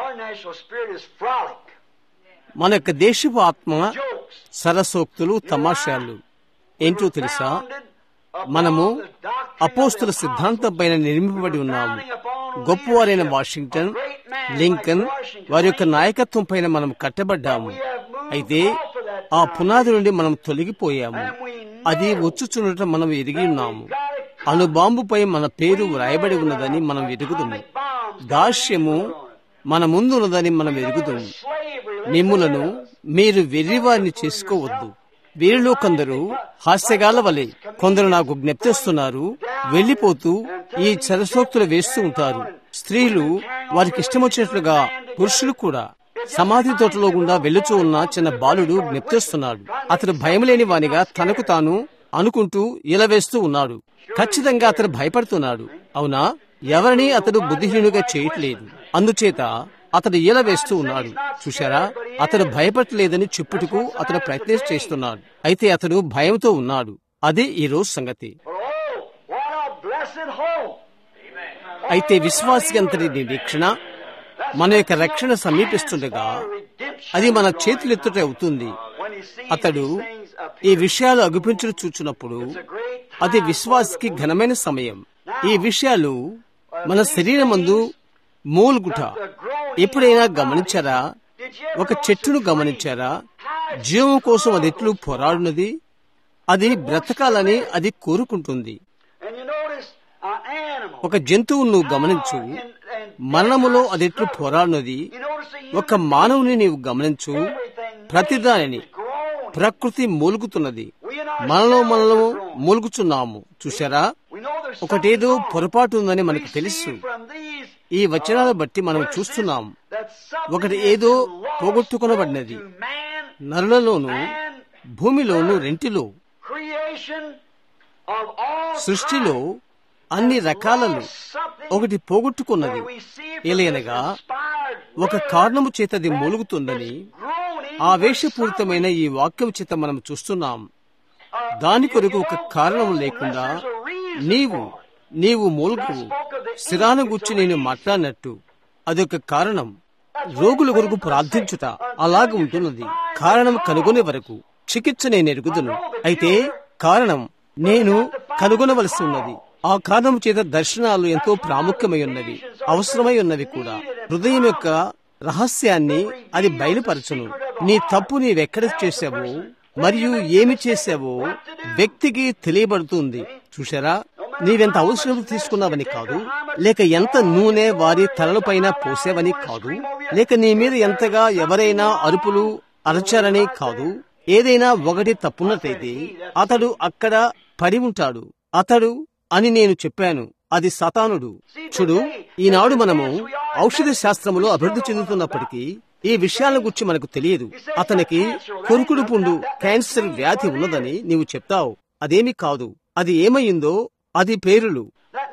మన యొక్క దేశపు ఆత్మ సరసోక్తులు, తమాషాలు. ఏంటో తెలుసా? మనము అపోస్తుల సిద్ధాంతం పైన నిర్మింపబడి ఉన్నాము. గొప్పవారైన వాషింగ్టన్, లింకన్ వారి యొక్క నాయకత్వం పైన మనం కట్టబడ్డాము. అయితే ఆ పునాది నుండి మనం తొలగిపోయాము. అది వచ్చుచున్నట మనం ఎరిగి ఉన్నాము. అణుబాంబుపై మన పేరు వ్రాయబడి ఉన్నదని మనం ఎరుగుదుము. దాస్యము మన ముందు ఉన్నదని మనం ఎరుగుదుము. మిమ్ములను మీరు వెర్రివారిని చేసుకోవద్దు. వీరిలో కొందరు హాస్యగాల వలె కొందరు నాకు జ్ఞప్తిస్తున్నారు. వెళ్లిపోతూ ఈ చరసోక్తులు వేస్తూ ఉంటారు. స్త్రీలు వారికి ఇష్టమొచ్చినట్లుగా, పురుషులు కూడా. సమాధి తోటలో గుండా వెళ్లుచూ ఉన్న చిన్న బాలుడు జ్ఞప్తిస్తున్నాడు. అతడు భయం లేని వానిగా తనకు తాను అనుకుంటూ ఇలా వేస్తూ ఉన్నాడు. ఖచ్చితంగా అతడు భయపడుతున్నాడు. అవునా? ఎవరిని అతడు బుద్ధిహీనుగా చేయట్లేదు. అందుచేత అతడు ఈల వేస్తూ ఉన్నాడు. చూశారా? అతడు భయపడలేదని చెప్పుటకు అతడు ప్రయత్నం చేస్తున్నాడు. అయితే అతడు భయంతో ఉన్నాడు. అదే ఈ రోజు సంగతి. అయితే విశ్వాసి అంతటి నిరీక్షణ, మన యొక్క రక్షణ సమీపిస్తుండగా అది మన చేతులెత్తుట అవుతుంది. అతడు ఈ విషయాలు అగుపించులు చూచినప్పుడు అది విశ్వాసికి ఘనమైన సమయం. ఈ విషయాలు మన శరీరమందు మూలుగుట ఎప్పుడైనా గమనించారా? ఒక చెట్టును గమనించారా? జీవం కోసం అది ఎట్లు పోరాడున్నది, అది బ్రతకాలని అది కోరుకుంటుంది. ఒక జంతువును గమనించు, మరణములో అది ఎట్లు పోరాడున్నది. ఒక మానవుని నీవు గమనించు, ప్రతిదానిని ప్రకృతి మూలుగుతున్నది. మనలో మనలో మూలుగుచున్నాము. చూశారా? ఒకటేదో పొరపాటు ఉందని మనకు తెలుసు. ఈ వచనాలను బట్టి మనం చూస్తున్నాం, ఒకటి ఏదో పోగొట్టుకొనబడినది. నరులలోను భూమిలోను రెంటిలో, సృష్టిలో అన్ని రకాలలో ఒకటి పోగొట్టుకున్నది. ఎలయనగా ఒక కారణము చేతది మూలుగుతుందని ఆవేశపూరితమైన ఈ వాక్యం చేత మనం చూస్తున్నాం. దాని కొరకు ఒక కారణం లేకుండా నీవు నీవు మూలుగు స్థిరాన్ని గుర్చి నేను మాట్లాడినట్టు అదొక కారణం. రోగుల కొరకు ప్రార్థించుట అలాగ ఉంటున్నది. కారణం కనుగొనే వరకు చికిత్స నేను ఎరుగుదును. అయితే కారణం నేను కనుగొనవలసి ఉన్నది. ఆ కారణం చేత దర్శనాలు ఎంతో ప్రాముఖ్యమై ఉన్నవి, అవసరమై ఉన్నవి కూడా. హృదయం యొక్క రహస్యాన్ని అది బయలుపరచును. నీ తప్పు నీవెక్కడ చేశావో మరియు ఏమి చేశావో వ్యక్తికి తెలియబడుతుంది. చూశారా? నీవెంత అవసరం తీసుకున్నావని కాదు, లేక ఎంత నూనె వారి తలలపైన పోసేవని కాదు, లేక నీ మీద ఎంతగా ఎవరైనా అరుపులు అరచారని కాదు. ఏదైనా ఒకటి తప్పున్నట్లయితే అతడు అక్కడ పడి ఉంటాడు. అతడు అని నేను చెప్పాను, అది సతానుడు. చూడు, ఈనాడు మనము ఔషధ శాస్త్రములో అభివృద్ధి చెందుతున్నప్పటికీ ఈ విషయాల గురించి మనకు తెలియదు. అతనికి కొరుకుడు పుండు క్యాన్సర్ వ్యాధి ఉన్నదని నీవు చెప్తావు. అదేమి కాదు. అది ఏమయ్యిందో అది పేరులు.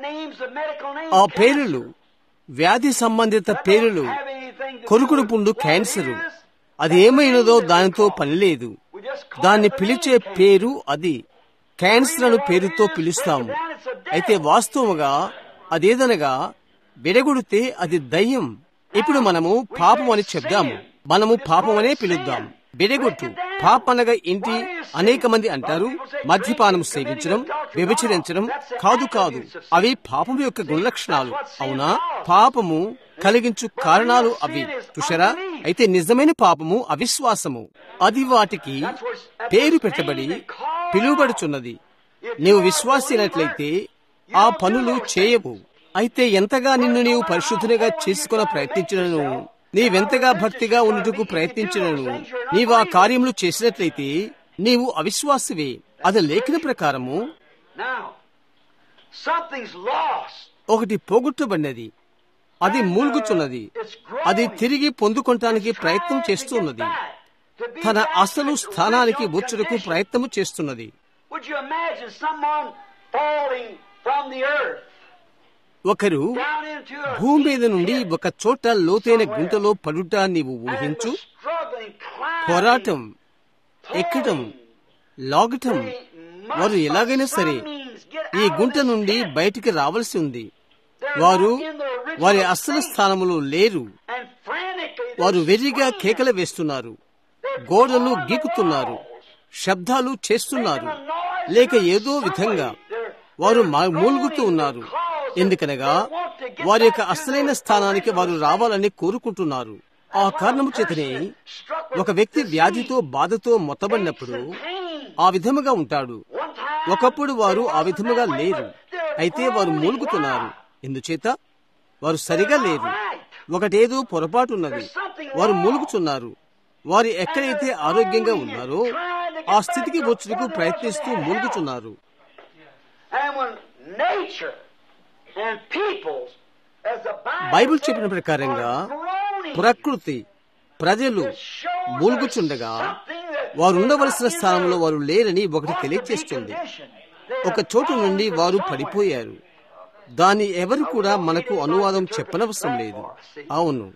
ఆ పేరులు వ్యాధి సంబంధిత పేరులు. కొరుకుడు పుండు క్యాన్సరు. అది ఏమైనదో దానితో పని లేదు. దాన్ని పిలిచే పేరు అది. క్యాన్సర్ అను పేరుతో పిలుస్తాము. అయితే వాస్తవముగా అదేదనగా విడగొడితే అది దయ్యం. ఇప్పుడు మనము పాపం అని చెప్దాము. మనము పాపం అనే పిలుద్దాం. విడగొట్టు పాపనగా ఇంటి అనేక మంది అంటారు. మద్యపానం సేవించడం, వ్యభిచరించడం కాదు కాదు అవి పాపం యొక్క గుణలక్షణాలు. అవునా? పాపము కలిగించు కారణాలు అవి. చూశారా? అయితే నిజమైన పాపము అవిశ్వాసము. అది వాటికి పేరు పెట్టబడి పిలువబడుచున్నది. నీవు విశ్వాసి అయినట్లయితే ఆ పనులు చేయవు. అయితే ఎంతగా నిన్ను నీవు పరిశుద్ధునిగా చేసుకుని ప్రయత్నించినను, నీవెంతగా భక్తిగా ఉన్నట్టుకు ప్రయత్నించినను, నీవు ఆ కార్యములు చేసినట్లయితే నీవు అవిశ్వాసివే. అది లేఖన ప్రకారము ఒకటి పోగొట్టబడినది. అది మూలుగుచున్నది. అది తిరిగి పొందుకోవటానికి ప్రయత్నం చేస్తున్నది. తన అసలు స్థానానికి వచ్చుటకు ప్రయత్నము చేస్తున్నది. ఒకరు భూమి మీద నుండి ఒక చోట లోతైన గుంటలో పడుట నీవు ఊహించు. పోరాటం, ఎక్కటం, లాగటం. వారు ఎలాగైనా సరే ఈ గుంట నుండి బయటికి రావాల్సి ఉంది. వారు వారి అసలు స్థానములో లేరు. వారు వెర్రిగా కేకలు వేస్తున్నారు, గోడలు గీకుతున్నారు, శబ్దాలు చేస్తున్నారు, లేక ఏదో విధంగా వారు మూలుగుతూ ఉన్నారు. ఎందుకనగా వారి యొక్క అసలైన స్థానానికి వారు రావాలని కోరుకుంటున్నారు. ఆ కారణము చేతనే ఒక వ్యక్తి వ్యాధితో బాధతో మొత్తబడినప్పుడు ఆ విధముగా ఉంటాడు. ఒకప్పుడు వారు ఆ విధముగా లేరు. అయితే వారు మూలుగుతున్నారు. ఎందుచేత వారు సరిగా లేరు. ఒకటేదో పొరపాటు ఉన్నది. వారు మూలుగుతున్నారు. వారు ఎక్కడైతే ఆరోగ్యంగా ఉన్నారో ఆ స్థితికి వచ్చుటకు ప్రయత్నిస్తూ మూలుగుతున్నారు. బైబిల్ చెప్పిన ప్రకారంగా ప్రకృతి ప్రజలు మూలుగుచుండగా వారు ఉండవలసిన స్థానంలో వారు లేరని ఒకటి తెలియజేస్తుంది. ఒక చోటు నుండి వారు పడిపోయారు. దాన్ని ఎవరు కూడా మనకు అనువాదం చెప్పనవసరం లేదు. అవును,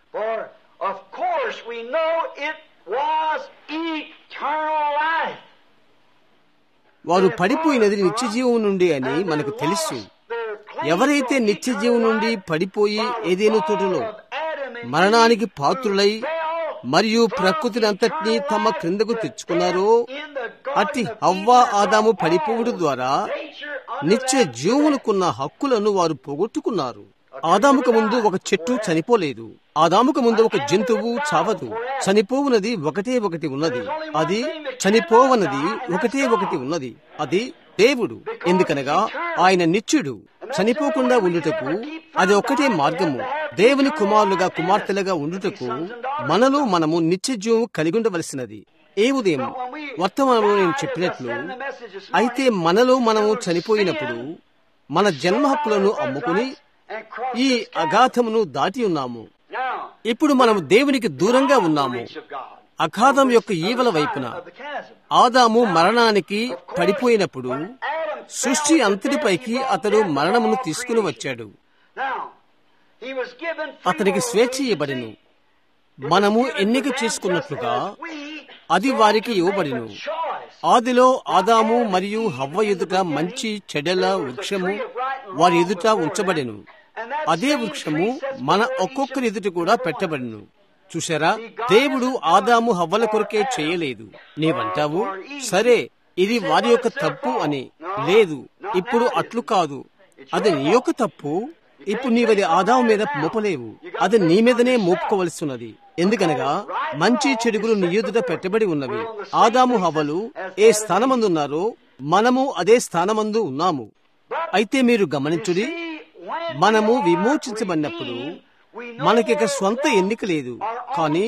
వారు పడిపోయినది నిత్య జీవం నుండి అని మనకు తెలుసు. ఎవరైతే నిత్య జీవం నుండి పడిపోయి ఏదేను తోటలో మరణానికి పాత్రులై మరియు ప్రకృతిని అంతటినీ తమ క్రిందకు తెచ్చుకున్నారో, అట్టి హవ్వ ఆదాము పడిపోవడం ద్వారా నిత్య జీవునుకున్న హక్కులను వారు పోగొట్టుకున్నారు. ఆదాముకు ముందు ఒక చెట్టు చనిపోలేదు. ఆదాముకు ముందు ఒక జంతువు చావదు. చనిపోవునది ఒకటే ఒకటి ఉన్నది. అది చనిపోవనది ఒకటే ఒకటి ఉన్నది. అది దేవుడు. ఎందుకనగా ఆయన నిత్యుడు. చనిపోకుండా ఉండుటకు అది ఒక్కటే మార్గము. దేవుని కుమారులుగా కుమార్తెలుగా ఉండుటకు మనలో మనము నిత్య జీవం కలిగి ఉండవలసినది. ఏ ఉదయం వర్తమానంలో నేను చెప్పినట్లు, అయితే మనలో మనము చనిపోయినప్పుడు మన జన్మ హక్కులను అమ్ముకుని ఈ అగాధమును దాటి ఉన్నాము. ఇప్పుడు మనము దేవునికి దూరంగా ఉన్నాము. అగాధం యొక్క ఈవల వైపున ఆదాము మరణానికి పడిపోయినప్పుడు సృష్టి అంతటిపైకి అతడు మరణమును తీసుకుని వచ్చాడు. అతనికి స్వేచ్ఛ ఇవ్వబడిను. మనము ఎన్నిక చేసుకున్నట్లుగా అది వారికి ఇవ్వబడిను. ఆదిలో ఆదాము మరియు హవ్వ ఎదుట మంచి చెడ్డల వృక్షము వారి ఎదుట ఉంచబడెను. అదే వృక్షము మన ఒక్కొక్కరి ఎదుట కూడా పెట్టబడిను. చూశారా, దేవుడు ఆదాము హవ్వల కొరకే చేయలేదు. నీవంటావు, సరే ఇది వారి యొక్క తప్పు అని. లేదు, ఇప్పుడు అట్లు కాదు. అది నీ యొక్క తప్పు. ఇప్పుడు నీవది ఆదాము మీద మోపలేవు. అది నీ మీదనే మోపుకోవలసినది. ఎందుకనగా మంచి చెడుగులు నీ ఎదుట పెట్టబడి ఉన్నవి. ఆదాము హవ్వలు ఏ స్థానమందున్నారో మనము అదే స్థానమందు ఉన్నాము. అయితే మీరు గమనించుడి, మనము విమోచించబడినప్పుడు మనకిక స్వంత ఎన్నిక లేదు, కానీ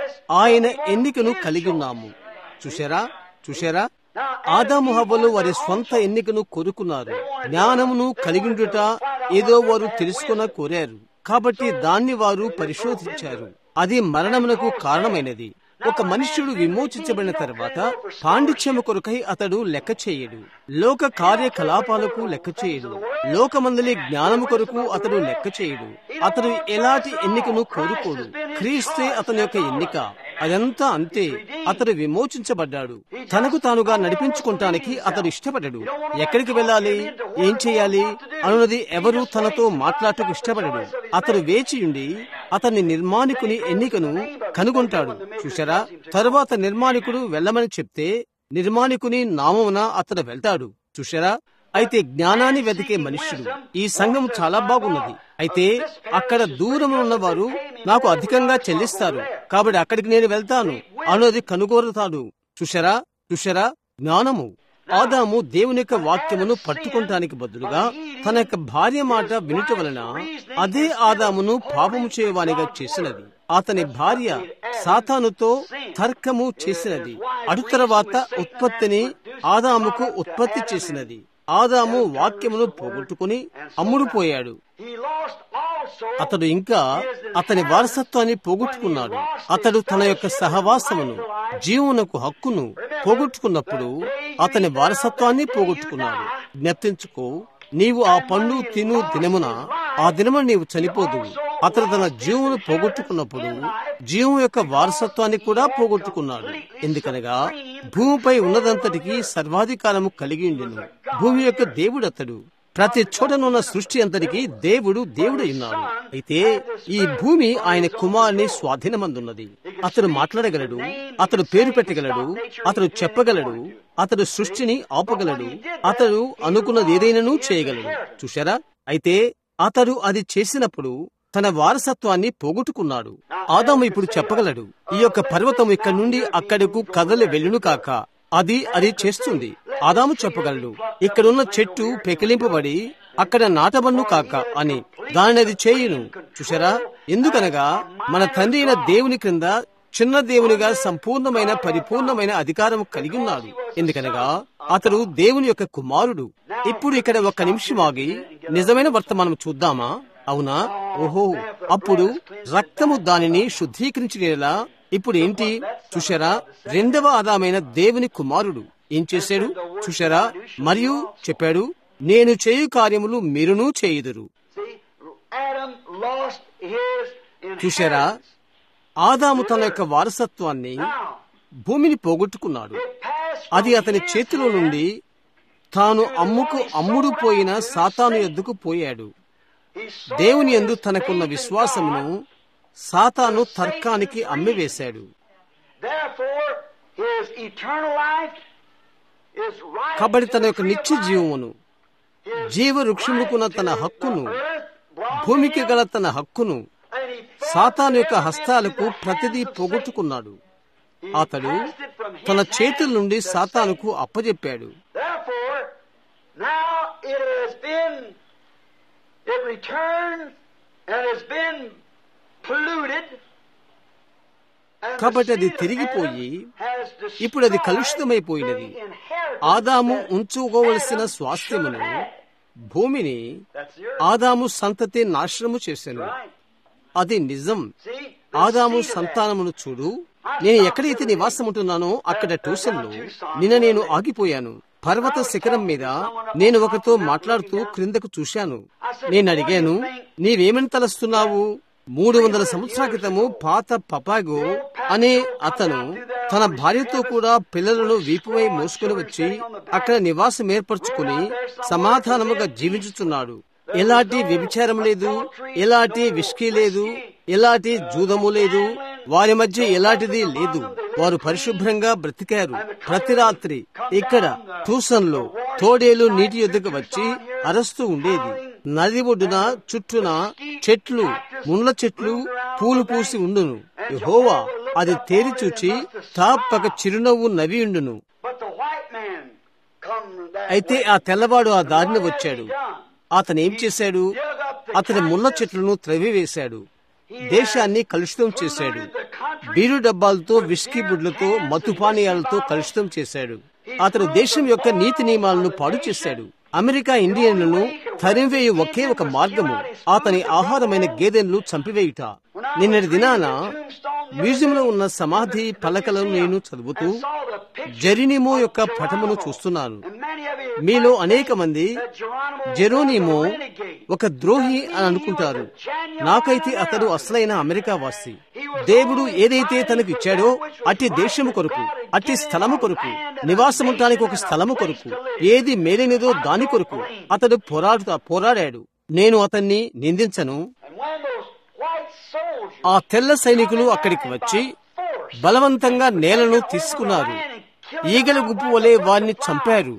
ఆయన ఎన్నికను కలిగి ఉన్నాము. చూశారా చూశారా ఆదాము హవ్వలు వారి స్వంత ఎన్నికను కోరుకున్నారు. జ్ఞానమును కలిగిండుట ఏదో వారు తెలుసుకున్న కోరారు. కాబట్టి దాన్ని వారు పరిశోధించారు. అది మరణమునకు కారణమైనది. ఒక మనుష్యుడు విమోచించబడిన తర్వాత పాండిత్యము కొరకై అతడు లెక్క చేయడు. లోక కార్యకలాపాలకు లెక్క చేయడు. లోకమందలి జ్ఞానము కొరకు అతడు లెక్క చేయడు. అతడు ఎలాంటి ఎన్నికను కోరుకోడు. క్రీస్తే అతని యొక్క ఎన్నిక. అదంతా అంతే. అతడు విమోచించబడ్డాడు. తనకు తానుగా నడిపించుకుంటానికి అతడు ఇష్టపడడు. ఎక్కడికి వెళ్ళాలి, ఏం చేయాలి అన్నది ఎవరు తనతో మాట్లాడటకు ఇష్టపడడు. అతడు వేచియుండి అతని నిర్మాణికుని ఎన్నికను కనుగొంటాడు. చూశారా, తరువాత నిర్మాణికుడు వెళ్ళమని చెప్తే నిర్మాణికుని నామమున అతడు వెళ్తాడు. చూశారా, అయితే జ్ఞానాన్ని వెతికే మనుష్యుడు. ఈ సంఘం చాలా బాగున్నది, అయితే అక్కడ దూరం ఉన్నవారు నాకు అధికంగా చెల్లిస్తారు, కాబట్టి అక్కడికి నేను వెళ్తాను అన్నది కనుగోరుతాడు. చూశారా చూశారా జ్ఞానము. ఆదాము దేవుని యొక్క వాక్యమును పట్టుకుంటానికి బదులుగా తన యొక్క భార్య మాట వినుట వలన అదే ఆదామును పాపము చేయవానిగా చేసినది. అతని భార్య సాతానుతో తర్కము చేసినది. అటు తర్వాత ఉత్పత్తిని ఆదాముకు ఉత్పత్తి చేసినది. ఆదాము వాక్యమును పోగొట్టుకుని అమ్ముడుపోయాడు. అతడు ఇంకా అతని వారసత్వాన్ని పోగొట్టుకున్నాడు. అతడు తన యొక్క సహవాసమును, జీవనకు హక్కును పోగొట్టుకున్నప్పుడు అతని వారసత్వాన్ని పోగొట్టుకున్నాడు. జ్ఞప్తించుకో, నీవు ఆ పండు తిను దినమున ఆ దినమున నీవు చనిపోదు. అతడు తన జీవమును పోగొట్టుకున్నప్పుడు జీవం యొక్క వారసత్వాన్ని కూడా పోగొట్టుకున్నాడు. ఎందుకనగా భూమిపై ఉన్నదంతటికి సర్వాధికారము కలిగి ఉండెను. భూమి యొక్క దేవుడు అతడు. ప్రతి చోటనున్న సృష్టి అంతటికి దేవుడు దేవుడై ఉన్నాడు. అయితే ఈ భూమి ఆయన కుమారుని స్వాధీనమందున్నది. అతడు మాట్లాడగలడు, అతడు పేరు పెట్టగలడు, అతడు చెప్పగలడు, అతడు సృష్టిని ఆపగలడు, అతడు అనుకున్నది ఏదైనాను చేయగలడు. చూశారా, అయితే అతడు అది చేసినప్పుడు తన వారసత్వాన్ని పోగొట్టుకున్నాడు. ఆదాము ఇప్పుడు చెప్పగలడు, ఈ యొక్క పర్వతం ఇక్కడి నుండి అక్కడకు కదలి వెళ్ళును కాక. అది అది చేస్తుంది. ఆదాము చెప్పగలడు, ఇక్కడున్న చెట్టు పెకిలింపబడి అక్కడ నాటబన్ను కాక అని. దానిని అది చేయును. చూశారా, ఎందుకనగా మన తండ్రి అయిన దేవుని క్రింద చిన్న దేవునిగా సంపూర్ణమైన పరిపూర్ణమైన అధికారం కలిగి ఉన్నాడు. ఎందుకనగా అతడు దేవుని యొక్క కుమారుడు. ఇప్పుడు ఇక్కడ ఒక్క నిమిషం ఆగి నిజమైన వర్తమానం చూద్దామా? అవునా? ఓహో, అప్పుడు రక్తము దానిని శుద్ధీకరించేలా. ఇప్పుడు ఏంటి? చూశారా, రెండవ ఆదామైన దేవుని కుమారుడు ఏం చేశాడు? చూశారా, మరియు చెప్పాడు, నేను చేయు కార్యములు మీరును చేయుదురు. చూశారా, ఆదాము తన యొక్క వారసత్వాన్ని, భూమిని పోగొట్టుకున్నాడు. అది అతని చేతిలో నుండి తాను అమ్ముకు అమ్ముడు పోయిన సాతాను యొద్దకు పోయాడు. దేవుని యందు తనకున్న విశ్వాసమును సాతాను తర్కానికి అమ్మివేశాడు. కాబట్టి తన యొక్క నిత్య జీవమును, జీవ వృక్షముకున్న తన హక్కును, భూమికి గల తన హక్కును సాతాను యొక్క హస్తాలకు ప్రతిదీ పోగొట్టుకున్నాడు. అతడు తన చేతుల నుండి సాతానుకు అప్పజెప్పాడు. కాబట్టి అది తిరిగిపోయి ఇప్పుడు అది కలుషితమైపోయినది. ఆదాము ఉంచుకోవలసిన స్వాస్థ్యమును, భూమిని ఆదాము సంతతి నాశనము చేశాను. అది నిజం. ఆదాము సంతానమును చూడు. నేను ఎక్కడైతే నివాసం ఉంటున్నానో అక్కడ ట్యూషన్లో నిన్న నేను ఆగిపోయాను. పర్వత శిఖరం మీద నేను ఒకరితో మాట్లాడుతూ క్రిందకు చూశాను. నేను అడిగాను, నీవేమని తలస్తున్నావు? మూడు వందల సంవత్సరాల క్రితము పాత పపాగో అనే అతను తన భార్యతో కూడా పిల్లలను వీపువై మోసుకుని వచ్చి అక్కడ నివాసం ఏర్పరచుకుని సమాధానముగా జీవించుచున్నాడు. ఎలాంటి వ్యభిచారం లేదు, ఎలాంటి విస్కీ లేదు, ఎలాంటి జూదము లేదు, వారి మధ్య ఎలాంటిది లేదు. వారు పరిశుభ్రంగా బ్రతికారు. ప్రతి రాత్రి ఇక్కడ ట్యూషన్లో తోడేలు నీటి ఎద్దుకు వచ్చి అరస్తూ ఉండేది. నది ఒడ్డున చుట్టూన చెట్లు, ముళ్ళ చెట్లు పూలు పూసి ఉండును. యెహోవా అది తేరి చూచి తాపక చిరునవ్వు నవ్వి ఉండును. అయితే ఆ తెల్లవాడు ఆ దారిన వచ్చాడు. అతను ఏం చేశాడు? అతని ముళ్ళ చెట్లను త్రవ్వివేశాడు. దేశాన్ని కలుషితం చేశాడు. బీరు డబ్బాలతో, విస్కీ బుడ్లతో, మత్తుపానీయాలతో కలుషితం చేశాడు. అతను దేశం యొక్క నీతి నియమాలను పాడు చేశాడు. అమెరికా ఇండియన్లను తరిమివేయు ఒకే ఒక మార్గము అతని ఆహారమైన గేదెలను చంపివేయుట. నిన్నటి దినాన మ్యూజియంలో ఉన్న సమాధి పలకలను నేను చదువుతూ జెరోనిమో యొక్క పటమును చూస్తున్నాను. మీలో అనేక మంది జెరోనిమో ఒక ద్రోహి అని అనుకుంటారు. నాకైతే అతడు అసలైన అమెరికా వాసి. దేవుడు ఏదైతే తనకు ఇచ్చాడో అట్టి దేశము కొరకు, అట్టి స్థలము కొరకు, నివాసముంటానికి ఒక స్థలము కొరకు, ఏది మేలైనదో దాని కొరకు అతడు పోరాడుతా పోరాడాడు. నేను అతన్ని నిందించను. ఆ తెల్ల సైనికులు అక్కడికి వచ్చి బలవంతంగా నేలను తీసుకున్నారు. ఈగల గుంపు వలె వారిని చంపారు.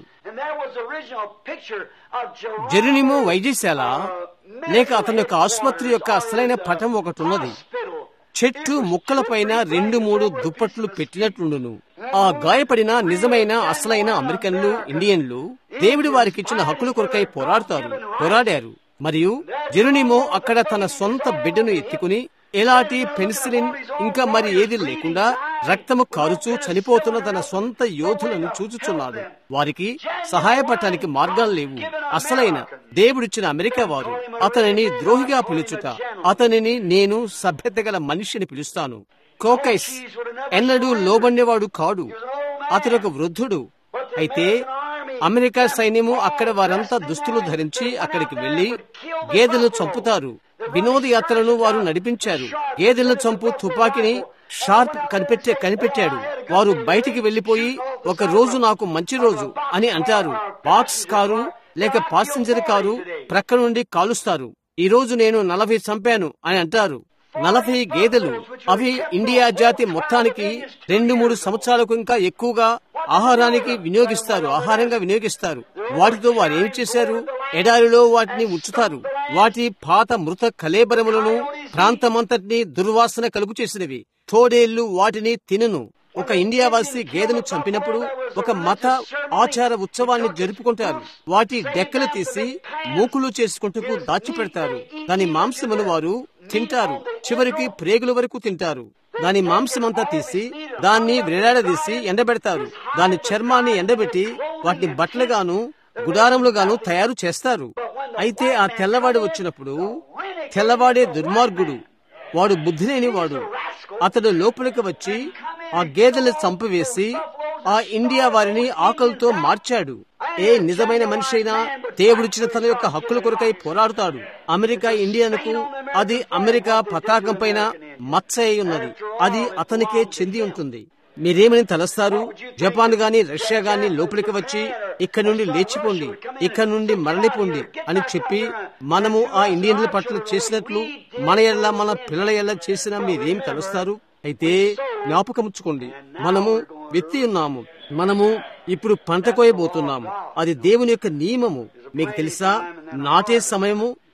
జెరోనిమో వైద్యశాల లేక అతని యొక్క ఆసుపత్రి యొక్క అసలైన పటం ఒకటి ఉన్నది. చెట్టు ముక్కల పైన రెండు మూడు దుప్పట్లు పెట్టినట్లుండును. ఆ గాయపడిన నిజమైన అసలైన అమెరికన్లు, ఇండియన్లు దేవుడి వారికిచ్చిన హక్కుల కొరకై పోరాడుతారు పోరాడారు మరియు జెరోనిమో అక్కడ తన సొంత బిడ్డను ఎత్తుకుని ఎలాంటి పెన్సిలిన్ ఇంకా మరి ఏది లేకుండా రక్తము కారుచూ చనిపోతున్న తన సొంత యోధులను చూచుచున్నాడు. వారికి సహాయపడటానికి మార్గాలు లేవు. అసలైన దేవుడిచ్చిన అమెరికా వారు అతనిని ద్రోహిగా పిలుచుట, అతనిని నేను సభ్యత గల మనిషిని పిలుస్తాను. కోకైస్ ఎన్నడూ లోబడినవాడు కాడు. అతడు ఒక వృద్ధుడు. అయితే అమెరికా సైన్యము అక్కడ వారంతా దుస్తులు ధరించి అక్కడికి వెళ్లి గేదెలు చంపుతారు. వినోదయాత్రలను వారు నడిపించారు. గేదెలను చంపు తుపాకీని షార్ప్ కనిపెట్టే కనిపెట్టాడు. వారు బయటికి వెళ్లిపోయి ఒక రోజు నాకు మంచి రోజు అని అంటారు. బాక్స్ కారు లేక పాసింజర్ కారు ప్రక్క నుండి కాలుస్తారు. ఈ రోజు నేను నలభై చంపాను అని అంటారు. నలభై గేదెలు అవి ఇండియా జాతి మొత్తానికి రెండు మూడు సంవత్సరాలకు ఇంకా ఎక్కువగా ఆహారానికి వినియోగిస్తారు ఆహారంగా వినియోగిస్తారు. వాటితో వారు ఏమి చేశారు? ఎడారిలో వాటిని ఉంచుతారు. వాటి పాత మృత కళేబరములను ప్రాంతమంతటిని దుర్వాసన కలుగు చేసినవి. తోడేళ్లు వాటిని తినను. ఒక ఇండియావాసి గేదెను చంపినప్పుడు ఒక మత ఆచార ఉత్సవాన్ని జరుపుకుంటారు. వాటి డెక్కలు తీసి మూకులు చేసుకుంటూ దాచిపెడతారు. దాని మాంసమును వారు తింటారు. చివరికి ప్రేగుల వరకు తింటారు. దాని మాంసమంతా తీసి దాన్ని వేలాడదీసి ఎండబెడతారు. దాని చర్మాన్ని ఎండబెట్టి వాటిని బట్టలుగాను గుడారములుగాను తయారు చేస్తారు. అయితే ఆ తెల్లవాడు వచ్చినప్పుడు, తెల్లవాడే దుర్మార్గుడు, వాడు బుద్ధి లేని వాడు, అతడు లోపలికి వచ్చి ఆ గేదెలను చంపివేసి ఆ ఇండియా వారిని ఆకలితో మార్చాడు. ఏ నిజమైన మనిషి అయినా దేవుడిచ్చిన తన యొక్క హక్కుల కొరకై పోరాడుతాడు. అమెరికా ఇండియన్కు అది అమెరికా పతాకం పైన మచ్చ అయి ఉన్నది. అది అతనికే చెంది ఉంటుంది. మీరేమని తలస్తారు? జపాన్ గాని రష్యా గాని లోపలికి వచ్చి ఇక్కడ నుండి లేచిపోండి, ఇక్కడ నుండి మరలిపోండి అని చెప్పి మనము ఆ ఇండియన్ల పట్ల చేసినట్లు మన ఎల్ల మన పిల్లల ఎల్ల చేసినా మీరేం తలుస్తారు? అయితే జ్ఞాపకముచ్చుకోండి, మనము వెత్తి ఉన్నాము. మనము ఇప్పుడు పంట కోయబోతున్నాము. అది దేవుని యొక్క నియమము. మీకు తెలుసా, నాటే సమయము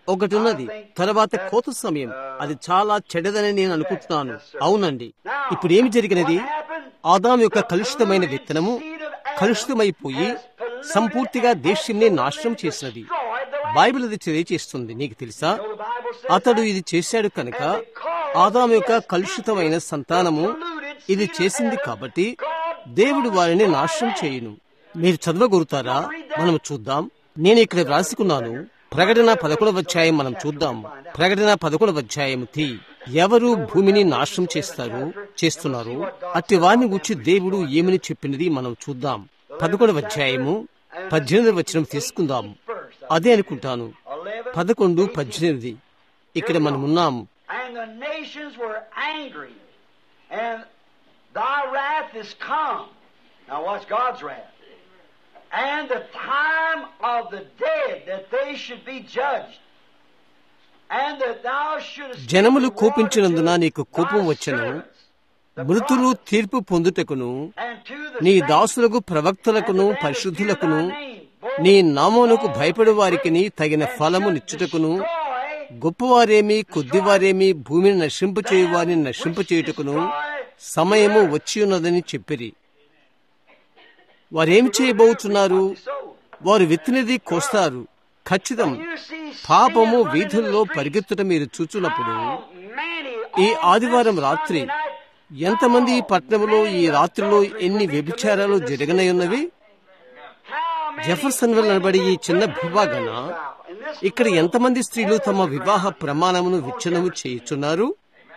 ఒకటి ఉన్నది. తర్వాత కోత సమయం, అది చాలా చెడ్డదని నేను అనుకుంటున్నాను. అవునండి. ఇప్పుడు ఏమి జరిగినది? ఆదాము యొక్క కలుషితమైన విత్తనము కలుషితమైపోయి సంపూర్తిగా దేశాన్ని నాశనం చేసినది. బైబిల్ అది తెలియజేస్తుంది. నీకు తెలుసా, అతడు ఇది చేశాడు కనుక ఆదాము యొక్క కలుషితమైన సంతానము ఇది చేసింది కాబట్టి దేవుడు వారిని నాశనం చేయును. మీరు చదవగలుగుతారా? మనం చూద్దాం. నేను ఇక్కడ వ్రాసుకున్నాను. ప్రకటన పదకొండవ అధ్యాయం మనం చూద్దాం. ప్రకటన పదకొండవ అధ్యాయం తీ ఎవరు భూమిని నాశనం చేస్తారు చేస్తున్నారు అట్టి వారిని గురించి దేవుడు ఏమని చెప్పినది మనం చూద్దాం. పదకొండవ అధ్యాయము పద్దెనిమిదవ వచనం తీసుకుందాం. అదే అనుకుంటాను. పదకొండు పద్దెనిమిది ఇక్కడ మనం ఉన్నాము. And the nations were angry, and thy wrath is come. Now what's God's wrath? And the time of the dead that they should be judged, and that thou shouldest. జనములు కోపించినందున నీకు కోపం వచ్చెను, మృతులు తీర్పు పొందుటకును నీ దాసులకు ప్రవక్తలకును పరిశుద్ధులకును నీ నామమునకు భయపడు వారికి తగిన ఫలము నిచ్చుటకును గొప్పవారేమి కొద్దివారేమి భూమిని నశింపచేయు వారిని నశింపచేయుటకును సమయము వచ్చి ఉన్నదని చెప్పిరి. వారేమి చేయబోతున్నారు? వారు విత్తినది కోస్తారు. ఖచ్చితం. పాపము వీధుల్లో పరిగెత్తుట మీరు చూచున్నప్పుడు ఈ ఆదివారం రాత్రి ఎంతమంది ఈ పట్టణంలో ఈ రాత్రిలో ఎన్ని వ్యభిచారాలు జరగనయున్నవి? జెఫర్సన్ విల్ అనబడి ఈ చిన్న భూభాగన ఇక్కడ ఎంతమంది స్త్రీలు తమ వివాహ ప్రమాణమును విచ్ఛిన్నము చేయుచున్నారు?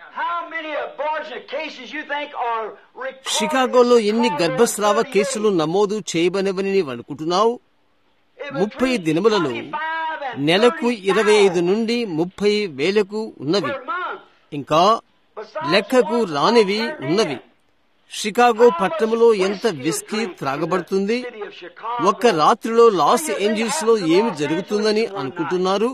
షికాగోలో ఎన్ని గర్భస్రావ కేసులు నమోదు చేయబడినవని నీవు అనుకుంటున్నావు? ముప్పై దినములలో నెలకు ఇరవై ఐదు నుండి ముప్పై వేలకు ఉన్నవి. ఇంకా లెక్కకు రానివి ఉన్నవి. షికాగో పట్టణంలో ఎంత విస్కీ త్రాగబడుతుంది? ఒక్క రాత్రిలో లాస్ ఏంజల్స్ లో ఏమి జరుగుతుందని అనుకుంటున్నారు?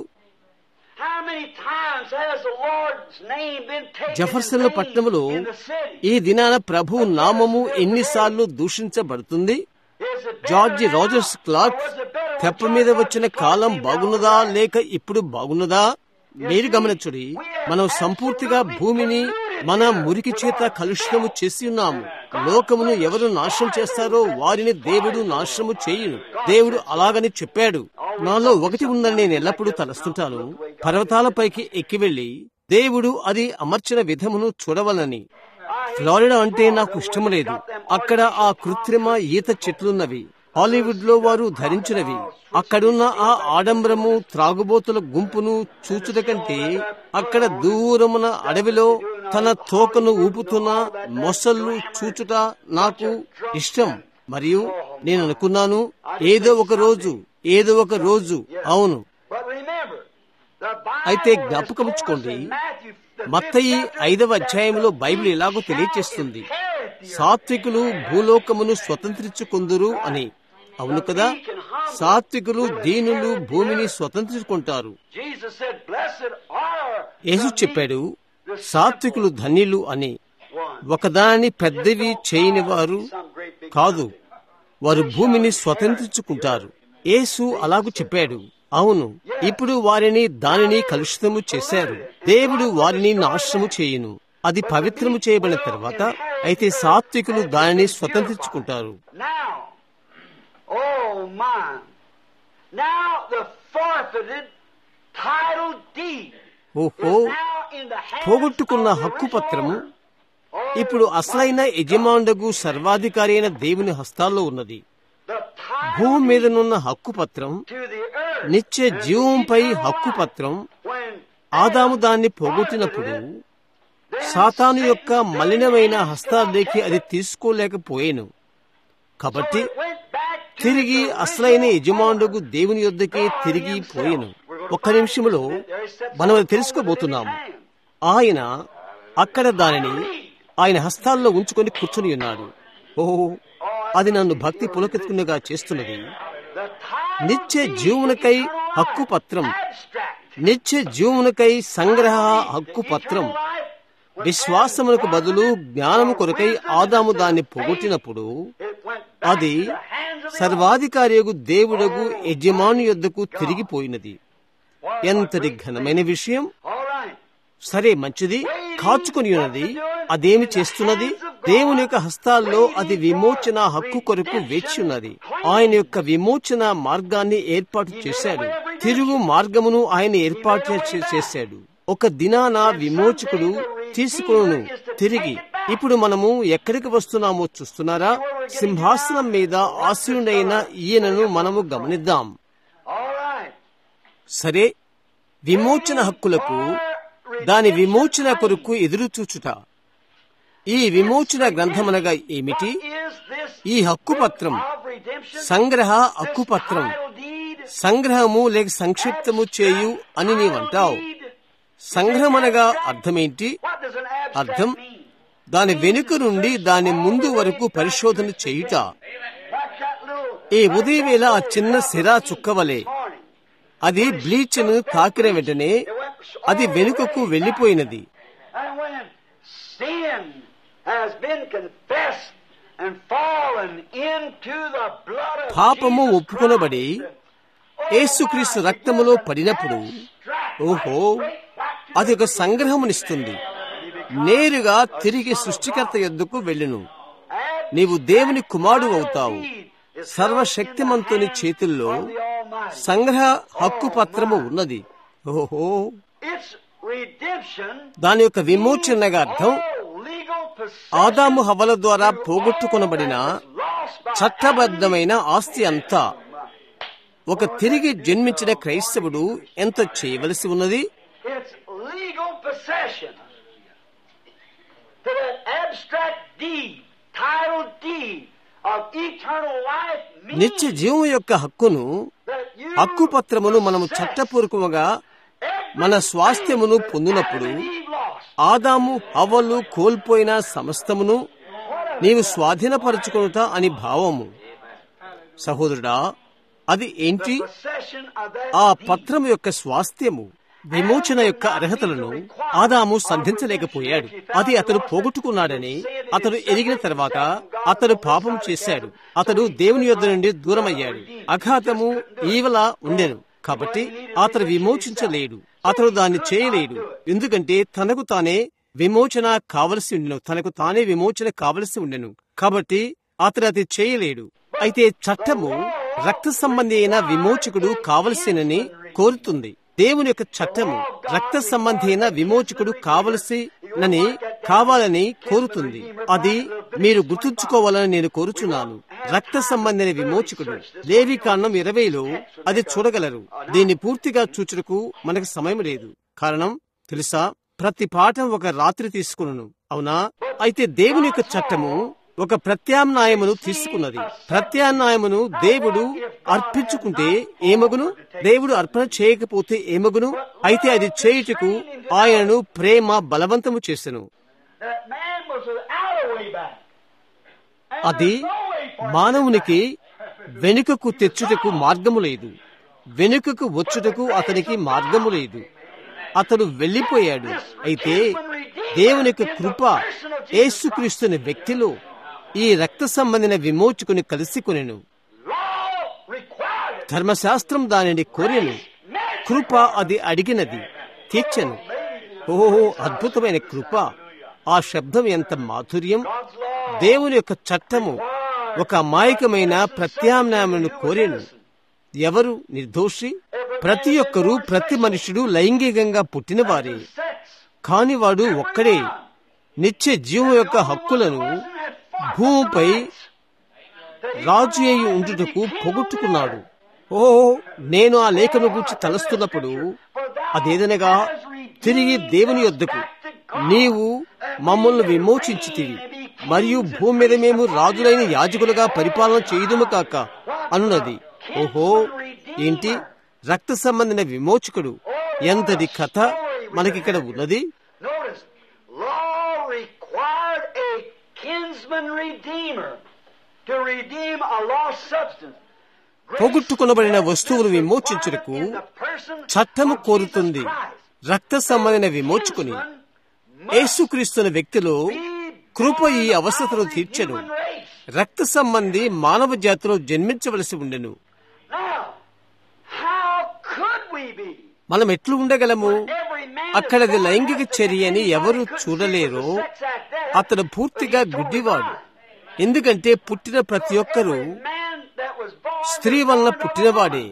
జెఫర్సన్ పట్టణంలో ఈ దినాన ప్రభు నామము ఎన్నిసార్లు దూషించబడుతుంది? జార్జి రోజర్స్ క్లార్క్ తెప్ప మీద వచ్చిన కాలం బాగున్నదా లేక ఇప్పుడు బాగున్నదా? మీరు గమనించుడి. మనం సంపూర్తిగా భూమిని మన మురికి చేత కలుషితము చేసి ఉన్నాము. లోకమును ఎవరు నాశనం చేస్తారో వారిని దేవుడు నాశనము చేయును. దేవుడు అలాగని చెప్పాడు. నాలో ఒకటి ఉందని నేను ఎల్లప్పుడూ తలస్తుంటాను. పర్వతాలపైకి ఎక్కి వెళ్లి దేవుడు అది అమర్చిన విధమును చూడవలని. ఫ్లోరిడా అంటే నాకు ఇష్టం లేదు. అక్కడ ఆ కృత్రిమ ఈత చెట్లున్నవి. హాలీవుడ్ లో వారు ధరించినవి. అక్కడున్న ఆ ఆడంబరము త్రాగుబోతుల గుంపును చూచుట కంటే అక్కడ దూరమున అడవిలో తన తోకను ఊపుతున్న మొసళ్ళు చూచుట నాకు ఇష్టం. మరియు నేను అనుకున్నాను, ఏదో ఒక రోజు ఏదో ఒక రోజు అవును. అయితే జ్ఞాపకముచ్చుకోండి, మత్తయి ఐదవ అధ్యాయంలో బైబిల్ ఎలాగో తెలియచేస్తుంది, సాత్వికులు భూలోకమును స్వతంత్రించుకుందురు అని. అవును కదా? సాత్వికులు దీనులు భూమిని స్వతంత్రించుకుంటారు. యేసు చెప్పాడు, సాత్వికులు ధన్యులు అని. ఒకదాని పెద్దవి చేయని వారు కాదు, వారు భూమిని స్వతంత్రించుకుంటారు. యేసు అలాగూ చెప్పాడు. అవును, ఇప్పుడు వారిని దానిని కలుషితము చేశారు. దేవుడు వారిని నాశనము చేయును. అది పవిత్రము చేయబడిన తర్వాత అయితే సాత్వికులు దానిని స్వతంత్రించుకుంటారు. Oh my! Now the forfeited title deed ఓహో, పోగొట్టుకున్న హక్కు పత్రము ఇప్పుడు అసలైన యజమానుడగు సర్వాధికారి అయిన దేవుని హస్తాల్లో ఉన్నది. భూమి మీదనున్న హక్కు పత్రం, నిత్య జీవంపై హక్కు పత్రం, ఆదాము దాన్ని పోగొట్టినప్పుడు సాతాను యొక్క మలినమైన హస్తాల్లోకి అది తీసుకోలేకపోయేను. కాబట్టి తిరిగి అసలైన యజమానుడు దేవుని యొద్దకే తిరిగి పోయెను. ఒక్క నిమిషంలో మనం అది తెలుసుకోబోతున్నాము. ఆయన అక్కడ దానిని ఆయన హస్తాల్లో ఉంచుకొని కూర్చుని ఉన్నాడు. ఓహో, అది నన్ను భక్తి పులకెత్తుకునేగా చేస్తున్నది. నిత్య జీవునికై హక్కు పత్రం, నిత్య జీవునికై సంగ్రహ హక్కు పత్రం. విశ్వాసమునకు బదులు జ్ఞానము కొరకై ఆదాము దాన్ని పోగొట్టినప్పుడు అది సర్వాధికారియగు దేవుడగు యజమాని యొద్దకు తిరిగిపోయినది. ఎంతటి ఘనమైన విషయం! సరే, మంచిది. కాచుకొని ఉన్నది అదేమి చేస్తున్నది? దేవుని యొక్క హస్తాల్లో అది విమోచన హక్కు కొరకు వేచి ఉన్నది. ఆయన యొక్క విమోచన మార్గాన్ని ఏర్పాటు చేశాడు. తిరుగు మార్గమును ఆయన ఏర్పాటు చేశాడు. ఒక దినాన విమోచకుడు తీసుకును తిరిగి. ఇప్పుడు మనము ఎక్కడికి వస్తున్నామో చూస్తున్నారా? సింహాసనం మీద ఆసీనుడైన ఈయనను మనము గమనిద్దాం. సరే, విమోచన హక్కులకు, దాని విమోచన కొరకు ఎదురు చూచుట. ఈ విమోచన గ్రంథమనగా ఏమిటి? ఈ హక్కు పత్రం, సంగ్రహ హక్కు పత్రం. సంగ్రహము లేక సంక్షిప్తము చేయు అని నీవంటావు. సంగ్రహమనగా అర్థమేంటి? అర్థం దాని వెనుక నుండి దాని ముందు వరకు పరిశోధన చేయుట. ఈ ఉదయవేళ ఆ చిన్న సిరా చుక్కవలే అది బ్లీచ్ ను తాకిన వెంటనే అది వెనుకకు వెళ్లిపోయినది. పాపము ఒప్పుకొనబడి యేసుక్రీస్తు రక్తములో పడినప్పుడు, ఓహో, అది ఒక సంగ్రహమునిస్తుంది. నేరుగా తిరిగి సృష్టికర్త యొద్దకు వెళ్ళును. నీవు దేవుని కుమారుడు అవుతావు. సర్వశక్తిమంతుని చేతుల్లో సంగ్రహ హక్కు పత్రము ఉన్నది. ఓహో, దాని యొక్క విమోచనగా అర్థం ఆదాము హవ్వల ద్వారా పోగొట్టుకొనబడిన చట్టబద్ధమైన ఆస్తి అంతా. ఒక తిరిగి జన్మించిన క్రైస్తవుడు ఎంత చేయవలసి ఉన్నది? నిత్య జీవం యొక్క హక్కును, హక్కు పత్రమును మనము చట్టపూర్వకముగా మన స్వాస్థ్యమును పొందినప్పుడు, ఆదాము హవ్వలు కోల్పోయిన సమస్తమును నీవు స్వాధీనపరచుకొనుట అని భావము. సహోదరుడా, అది ఏంటి? ఆ పత్రము యొక్క స్వాస్థ్యము. విమోచన యొక్క అర్హతలను ఆదాము సంధించలేకపోయాడు. అది అతడు పోగొట్టుకున్నాడని అతడు ఎరిగిన తర్వాత అతడు పాపం చేశాడు. అతడు దేవుని యొద్ద నుండి దూరమయ్యాడు. అఘాతము ఈవల ఉండెను. కాబట్టి అతడు విమోచించలేడు. అతడు దాన్ని చేయలేడు. ఎందుకంటే తనకు తానే విమోచన కావలసి ఉండెను. తనకు తానే విమోచన కావలసి ఉండెను. కాబట్టి అతడు అది చేయలేడు. అయితే చట్టము రక్త సంబంధి అయిన విమోచకుడు కావలసినని కోరుతుంది. దేవుని యొక్క చట్టము రక్త సంబంధి అయిన విమోచకుడు కావలసినని కావాలని కోరుతుంది. అది మీరు గుర్తుంచుకోవాలని నేను కోరుచున్నాను. రక్త సంబంధి విమోచకుడు. లేవి కాండం ఇరవైలో అది చూడగలరు. దీన్ని పూర్తిగా చూచుటకు మనకు సమయం లేదు. కారణం తెలుసా? ప్రతి పాఠం ఒక రాత్రి తీసుకును. అవునా? అయితే దేవుని యొక్క చట్టము ఒక ప్రత్యామ్నాయమును తీసుకున్నది. ప్రత్యామ్నాయమును దేవుడు అర్పించుకుంటే ఏమగును? దేవుడు అర్పణ చేయకపోతే ఏమగును? అయితే అది చేయుటకు ఆయనను ప్రేమ బలవంతము చేసెను. అది మానవునికి వెనుకకు తెచ్చుటకు మార్గము లేదు. వెనుకకు వచ్చుటకు అతనికి మార్గము లేదు. అతడు వెళ్లిపోయాడు. అయితే దేవుని యొక్క కృప యేసుక్రీస్తుని వ్యక్తిలో ఈ రక్త సంబంధిన విమోచకుని కలిసి కొనెను. ధర్మశాస్త్రం దానిని కోరెను. కృప అది అడిగినది, తీర్చెను. ఓహో, అద్భుతమైన కృప! ఆ శబ్దం ఎంత మాధుర్యం! దేవుని యొక్క చట్టము ఒక అమాయకమైన ప్రత్యామ్నాయమును కోరెను. ఎవరు నిర్దోషి? ప్రతి ఒక్కరూ, ప్రతి మనుషుడు లైంగికంగా పుట్టినవారే. కాని వాడు ఒక్కడే నిత్య జీవం యొక్క హక్కులను భూమిపై రాజు అయి ఉండుటకు పోగొట్టుకున్నాడు. ఓ, నేను ఆ లేఖను గురించి తలస్తున్నప్పుడు అదేదనగా, తిరిగి దేవుని యొద్దకు నీవు మమ్మల్ని విమోచించితివి, మరియు భూమి మీద మేము రాజులైన యాజకులుగా పరిపాలన చేయుదుము కాక అన్నది. ఓహో, ఏంటి? రక్త సంబంధిన విమోచకుడు! ఎంతటి కథ మనకిక్కడ ఉన్నది! పోగొట్టుకొనబడిన వస్తువులు విమోచించుటకు చట్టము కోరుతుంది. రక్త సంబంధమైన విమోచుకుని యేసుక్రీస్తుని వ్యక్తిలో కృప ఈ అవసరతను తీర్చెను. రక్త సంబంధి మానవ జాతిలో జన్మించవలసి ఉండెను. మనం ఎట్లు ఉండగలము? అక్కడది లైంగిక చర్య అని ఎవరు చూడలేరో అతడు పూర్తిగా గుడ్డివాడు. ఎందుకంటే పుట్టిన ప్రతి ఒక్కరూ స్త్రీ వలన పుట్టినవాడే.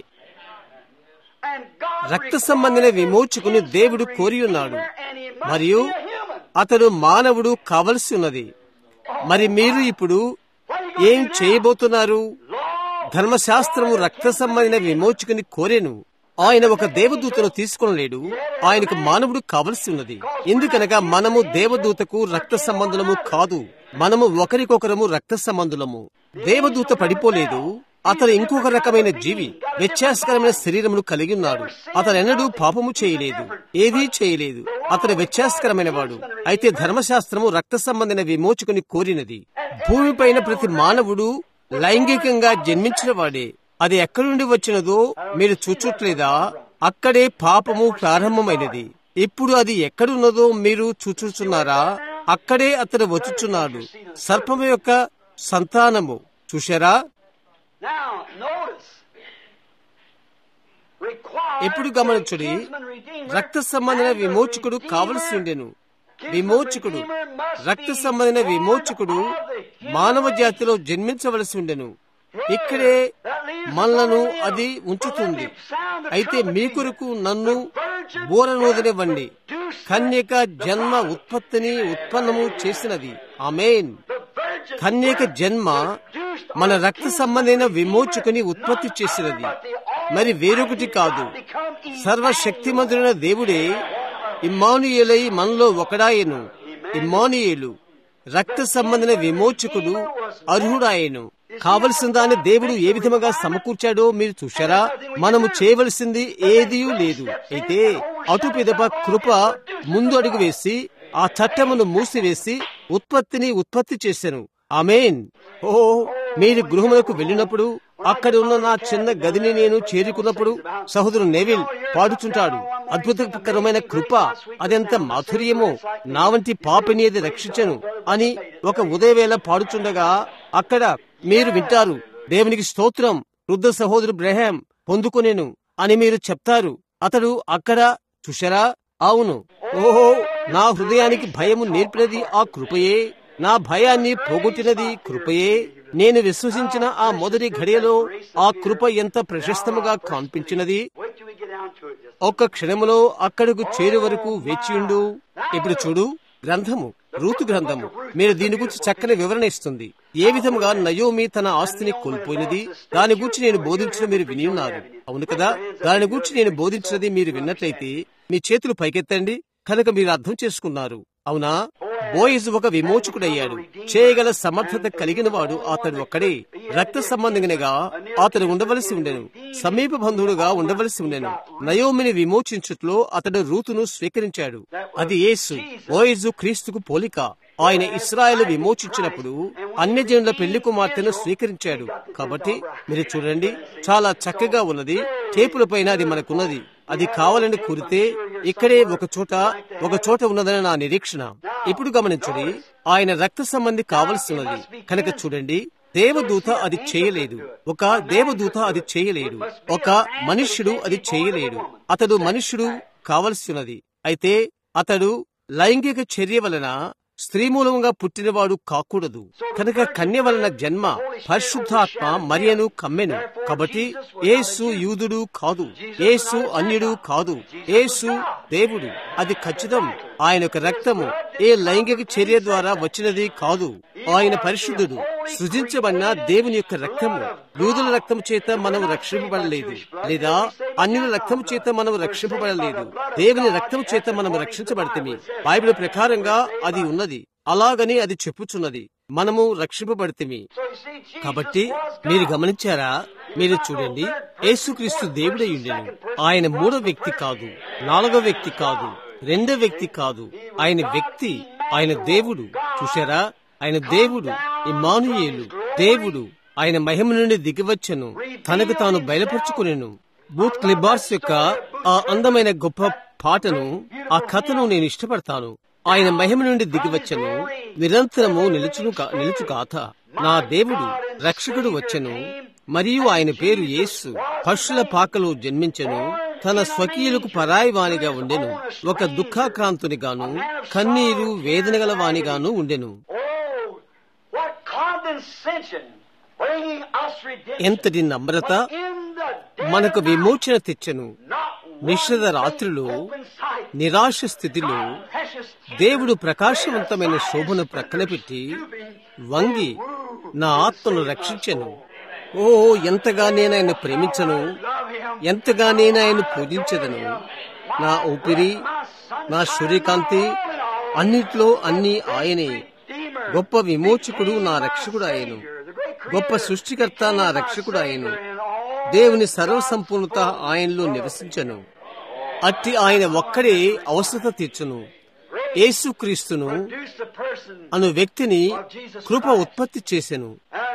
రక్త సంబంధిన విమోచకుని దేవుడు కోరి ఉన్నాడు మరియు అతడు మానవుడు కావలసి ఉన్నది. మరి మీరు ఇప్పుడు ఏం చేయబోతున్నారు? ధర్మశాస్త్రము రక్త సంబంధిన విమోచకుని కోరెను. ఆయన ఒక దేవదూతను తీసుకొనలేడు. ఆయనకు మానవుడు కావలసి ఉన్నది. ఎందుకనగా మనము దేవదూతకు రక్త సంబంధులము కాదు, మనము ఒకరికొకరము రక్త సంబంధులము. దేవదూత పడిపోలేదు. అతను ఇంకొక రకమైన జీవి, వ్యత్యాసకరమైన శరీరమును కలిగి ఉన్నాడు. అతను ఎన్నడూ పాపము చేయలేదు, ఏదీ చేయలేదు. అతను వ్యత్యాసకరమైన వాడు. అయితే ధర్మశాస్త్రము రక్త సంబంధిన విమోచకుని కోరినది. భూమిపైన ప్రతి మానవుడు లైంగికంగా జన్మించిన వాడే. అది ఎక్కడి నుండి వచ్చినదో మీరు చూచుట్లేదా? అక్కడే పాపము ప్రారంభమైనది. ఇప్పుడు అది ఎక్కడున్నదో మీరు చూచుచున్నారా? అక్కడే అతడు వచ్చుచున్నాడు. సర్పము యొక్క సంతానము చూశారా? ఎప్పుడు గమనించుడి, రక్త సంబంధమైన విమోచకుడు కావలసి ఉండెను. విమోచకుడు, రక్త సంబంధమైన విమోచకుడు మానవ జాతిలో జన్మించవలసి ఉండెను. ఇక్కడే మనలను అది ఉంచుతుంది. అయితే మీ కొరకు నన్ను బోరనోదనివ్వండి. కన్యక జన్మ ఉత్పత్తిని ఉత్పన్నము చేసినది. ఆమేన్. కన్యక జన్మ మన రక్త సంబంధమైన విమోచకుని ఉత్పత్తి చేసినది, మరి వేరొకటి కాదు. సర్వశక్తిమంతుడైన దేవుడే ఇమ్మానుయేలై మనలో ఒకడాయను. ఇమ్మానుయేలు రక్త సంబంధమైన విమోచకుడు అర్హుడాయను. కావలసిన దాన్ని దేవుడు ఏ విధముగా సమకూర్చాడో మీరు చూశారా? మనము చేయవలసింది ఏదీ లేదు. అయితే అటు పిదప కృప ముందు అడుగు వేసి ఆ చట్టమును మూసివేసి ఉత్పత్తిని ఉత్పత్తి చేశాను. ఆమేన్. ఓ, మీరు గృహములకు వెళ్ళినప్పుడు అక్కడ ఉన్న నా చిన్న గదిని నేను చేరుకున్నప్పుడు సహోదరు నెవిల్ పాడుచుంటాడు, అద్భుతకరమైన కృప, అదెంత మాధుర్యమో, నా వంటి పాపిని అది రక్షించను అని ఒక ఉదయవేళ పాడుచుండగా అక్కడ మీరు వింటారు, దేవునికి స్తోత్రం, వృద్ధ సహోదరు బ్రహాం పొందుకొనేను అని మీరు చెప్తారు. అతడు అక్కడ చూశారా? అవును. ఓహో, నా హృదయానికి భయము నేర్పినది ఆ కృపయే, నా భయాన్ని పోగొట్టినది కృపయే. నేను విశ్వసించిన ఆ మొదటి ఘడియలో ఆ కృప ఎంత ప్రశస్తముగా కనిపించినది. ఒక్క క్షణములో అక్కడకు చేరు వరకు వేచియుండు. ఇప్పుడు చూడు, గ్రంథము, రూతు గ్రంథము మీరు దీని గురించి చక్కని వివరణ ఇస్తుంది. ఏ విధముగా నయోమి తన ఆస్తిని కోల్పోయినది, దాని గురించి నేను బోధించిన మీరు విని ఉన్నారు. అవును కదా? దాని గురించి నేను బోధించినది మీరు విన్నట్లయితే మీ చేతులు పైకెత్తండి. కనుక మీరు అర్థం చేసుకున్నారు. అవునా? బోయజు ఒక విమోచకుడయ్యాడు. చేయగల సమర్థత కలిగిన వాడు అతడు ఒక్కడే. రక్త సంబంధిగా అతడు ఉండవలసి ఉండెను, సమీప బంధువుడుగా ఉండవలసి ఉండెను. నయోమిని విమోచించుట్లో అతడు రూతును స్వీకరించాడు. అది యేసు. బోయజు క్రీస్తుకు పోలిక. ఆయన ఇశ్రాయేలు విమోచించినప్పుడు అన్యజనుల పెళ్లి కుమార్తెను స్వీకరించాడు. కాబట్టి మీరు చూడండి, చాలా చక్కగా ఉన్నది. టేపుల పైన అది మనకున్నది. అది కావాలని కోరితే ఇక్కడే ఒక చోట ఒక చోట ఉన్నదని నా నిరీక్షణ. ఇప్పుడు గమనించండి, ఆయన రక్త సంబంధి కావలసి ఉన్నది. కనుక చూడండి, దేవదూత అది చేయలేదు. ఒక దేవదూత అది చేయలేడు. ఒక మనుష్యుడు అది చేయలేడు. అతడు మనుష్యుడు కావలసి ఉన్నది. అయితే అతడు లైంగిక చర్య వలన స్త్రీ మూలంగా పుట్టినవాడు కాకూడదు. కనుక కన్య వలన జన్మ పరిశుద్ధాత్మ మరియను కమ్మెను. కాబట్టి యేసు యూదుడు కాదు, యేసు అన్యుడు కాదు, యేసు దేవుడు. అది ఖచ్చితం. ఆయన యొక్క రక్తము ఏ లైంగిక చర్య ద్వారా వచ్చినది కాదు. ఆయన పరిశుద్ధుడు, సృజించబడిన దేవుని యొక్క రక్తము. యూదుల రక్తము చేత మనం రక్షింపబడలేదు, లేదా అన్యుల రక్తము చేత మనం రక్షింపబడలేదు. దేవుని రక్తము చేత మనం రక్షించబడితే బైబిల్ ప్రకారంగా అది ఉన్నది. అలాగని అది చెప్పుచున్నది, మనము రక్షింపబడితిమి. కాబట్టి మీరు గమనించారా? మీరు చూడండి, యేసుక్రీస్తు దేవుడై ఉండెను. ఆయన మూడో వ్యక్తి కాదు, నాలుగో వ్యక్తి కాదు, రెండో వ్యక్తి కాదు. ఆయన వ్యక్తి, ఆయన దేవుడు. చూశారా? ఆయన దేవుడు, ఇమ్మానుయేలు, దేవుడు. ఆయన మహిమ నుండి దిగివచ్చెను, తనకు తాను బయలుపరుచుకునేను. బూత్ క్లిబార్స్ యొక్క ఆ అందమైన గొప్ప పాటను, ఆ కథను నేను ఇష్టపడతాను. ఆయన మహిమ నుండి దిగివచ్చెను, నిరంతరము నిలుచును నిలుచు గాథ. నా దేవుడు రక్షకుడు వచ్చెను, మరియు ఆయన పేరు యేసు. పశుల పాకలో జన్మించెను, తన స్వకీయులకు పరాయి వానిగా ఉండెను. ఒక దుఃఖాక్రాంతునిగాను కన్నీరు వేదన గల వానిగాను ఉండెను. ఎంతటి నమ్రత మనకు విమోచన తెచ్చెను. నిషేధ రాత్రిలో నిరాశ స్థితిలో దేవుడు ప్రకాశవంతమైన శోభను ప్రక్కన పెట్టి వంగి నా ఆత్మను రక్షించెను. ఓ, ఎంతగా నేనాయన ప్రేమించను, ఎంతగా నేనాయన పూజించదను. నా ఊపిరి, నా సూర్యకాంతి, అన్నిట్లో అన్ని ఆయనే. గొప్ప విమోచకుడు నా రక్షకుడు ఆయను. గొప్ప సృష్టికర్త నా రక్షకుడు ఆయను. దేవుని సర్వసంపూర్ణత ఆయనలో నివసించను. అట్టి ఆయన ఒక్కడే అవసరత తీర్చును. యేసుక్రీస్తును అను వ్యక్తిని కృప ఉత్పత్తి చేసెను.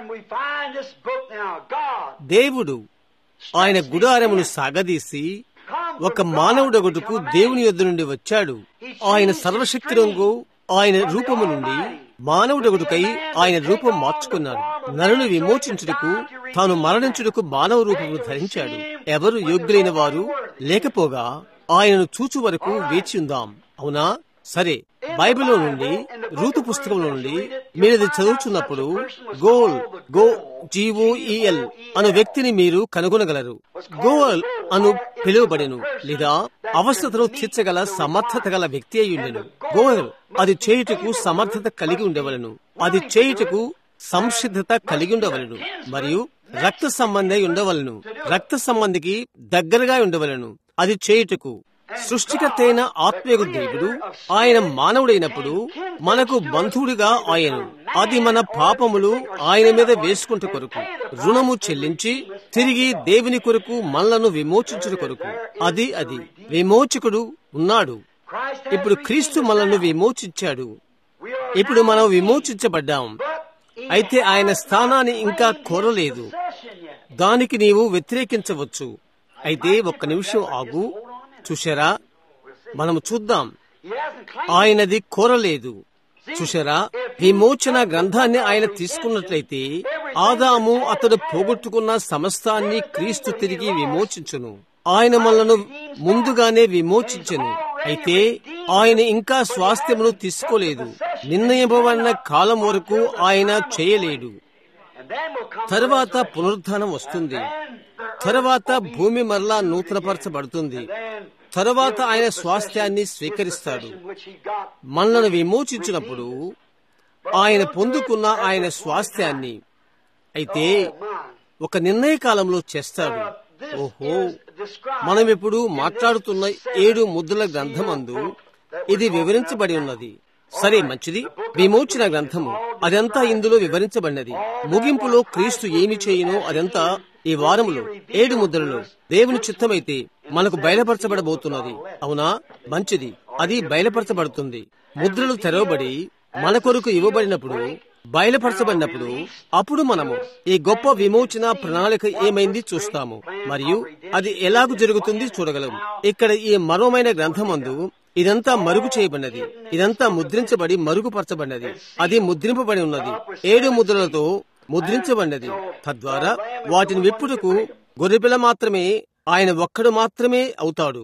దేవుడు ఆయన గుడారమును సాగదీసి ఒక మానవుడొకటుకు దేవుని యొద్ద నుండి వచ్చాడు. ఆయన సర్వశక్తిరంగు ఆయన రూపము నుండి మానవుడొకటుకై ఆయన రూపం మార్చుకున్నాడు. నరుని విమోచించుటకు తాను మరణించుటకు మానవ రూపము ధరించాడు. ఎవరు యోగ్యులైన వారు లేకపోగా ఆయనను చూచు వరకు వేచి ఉందాం. అవునా? సరే, బైబిల్లో నుండి రూతు పుస్తకంలో నుండి మీరు అది చదువుతున్నప్పుడు గోల్ గో జీఓఈఎల్ అను వ్యక్తిని మీరు కనుగొనగలరు. గోల్ అను పిలువబడెను లేదా అవస్థతను తీర్చగల సమర్థత గల వ్యక్తి అయి ఉండెను. గోల్ అది చేయుటకు సమర్థత కలిగి ఉండవలను. అది చేయుటకు సంసిద్ధత కలిగి ఉండవలను. మరియు రక్త సంబంధి ఉండవలను. రక్త సంబంధికి దగ్గరగా ఉండవలను. అది చేయుటకు సృష్టికర్త అయిన ఆత్మీయ దేవుడు ఆయన మానవుడైనప్పుడు మనకు బంధువుడిగా ఆయను. అది మన పాపములు ఆయన మీద వేసుకుంట కొరకు రుణము చెల్లించి తిరిగి దేవుని కొరకు మనలను విమోచించుట కొరకు అది అది విమోచకుడు ఉన్నాడు. ఇప్పుడు క్రీస్తు మనలను విమోచించాడు. ఇప్పుడు మనం విమోచించబడ్డాం. అయితే ఆయన స్థానాన్ని ఇంకా కోరలేదు. దానికి నీవు వ్యతిరేకించవచ్చు. అయితే ఒక్క నిమిషం ఆగు. చూశారా? మనము చూద్దాం. ఆయనది కోరలేదు. చూశారా? విమోచన గ్రంథాన్ని ఆయన తీసుకున్నట్లయితే ఆదాము అతడు పోగొట్టుకున్న సమస్తాన్ని క్రీస్తు తిరిగి విమోచించును. ఆయన మనలను ముందుగానే విమోచించెను. అయితే ఆయన ఇంకా స్వాస్థ్యమును తీసుకోలేదు. నిర్ణయింపబడిన కాలం వరకు ఆయన చేయలేడు. తరువాత పునరుద్ధానం వస్తుంది. తరువాత భూమి మరలా నూతనపరచబడుతుంది. తరువాత ఆయన స్వాస్థ్యాన్ని స్వీకరిస్తాడు. మనలను విమోచించినప్పుడు ఆయన పొందుకున్న ఆయన స్వాస్థ్యాన్ని అయితే ఒక నిర్ణయ కాలంలో చేస్తాడు. ఓహో, మనం ఇప్పుడు మాట్లాడుతున్న ఏడు ముద్రల గ్రంథమందు ఇది వివరించబడి ఉన్నది. సరే, మంచిది. విమోచన గ్రంథము అదంతా ఇందులో వివరించబడినది. ముగింపులో క్రీస్తు ఏమి చేయునో అదంతా ఈ వారములో ఏడు ముద్రలో దేవుని చిత్తమైతే మనకు బయలుపరచబడబోతున్నది. అవునా? మంచిది. అది బయలుపరచబడుతుంది. ముద్రలు తెరవబడి మన కొరకు ఇవ్వబడినప్పుడు, బయలుపరచబడినప్పుడు అప్పుడు మనము ఈ గొప్ప విమోచన ప్రణాళిక ఏమైంది చూస్తాము. మరియు అది ఎలాగూ జరుగుతుంది చూడగలము. ఇక్కడ ఈ మరోమైన గ్రంథమందు ఇదంతా మరుగు చేయబడినది. ఇదంతా ముద్రించబడి మరుగుపరచబడినది. అది ముద్రింపబడి ఉన్నది. ఏడు ముద్రలతో ముద్రించబడినది. తద్వారా వాటిని విప్పుటకు గొర్రెపిల్ల మాత్రమే, ఆయన ఒక్కడు మాత్రమే అవుతాడు.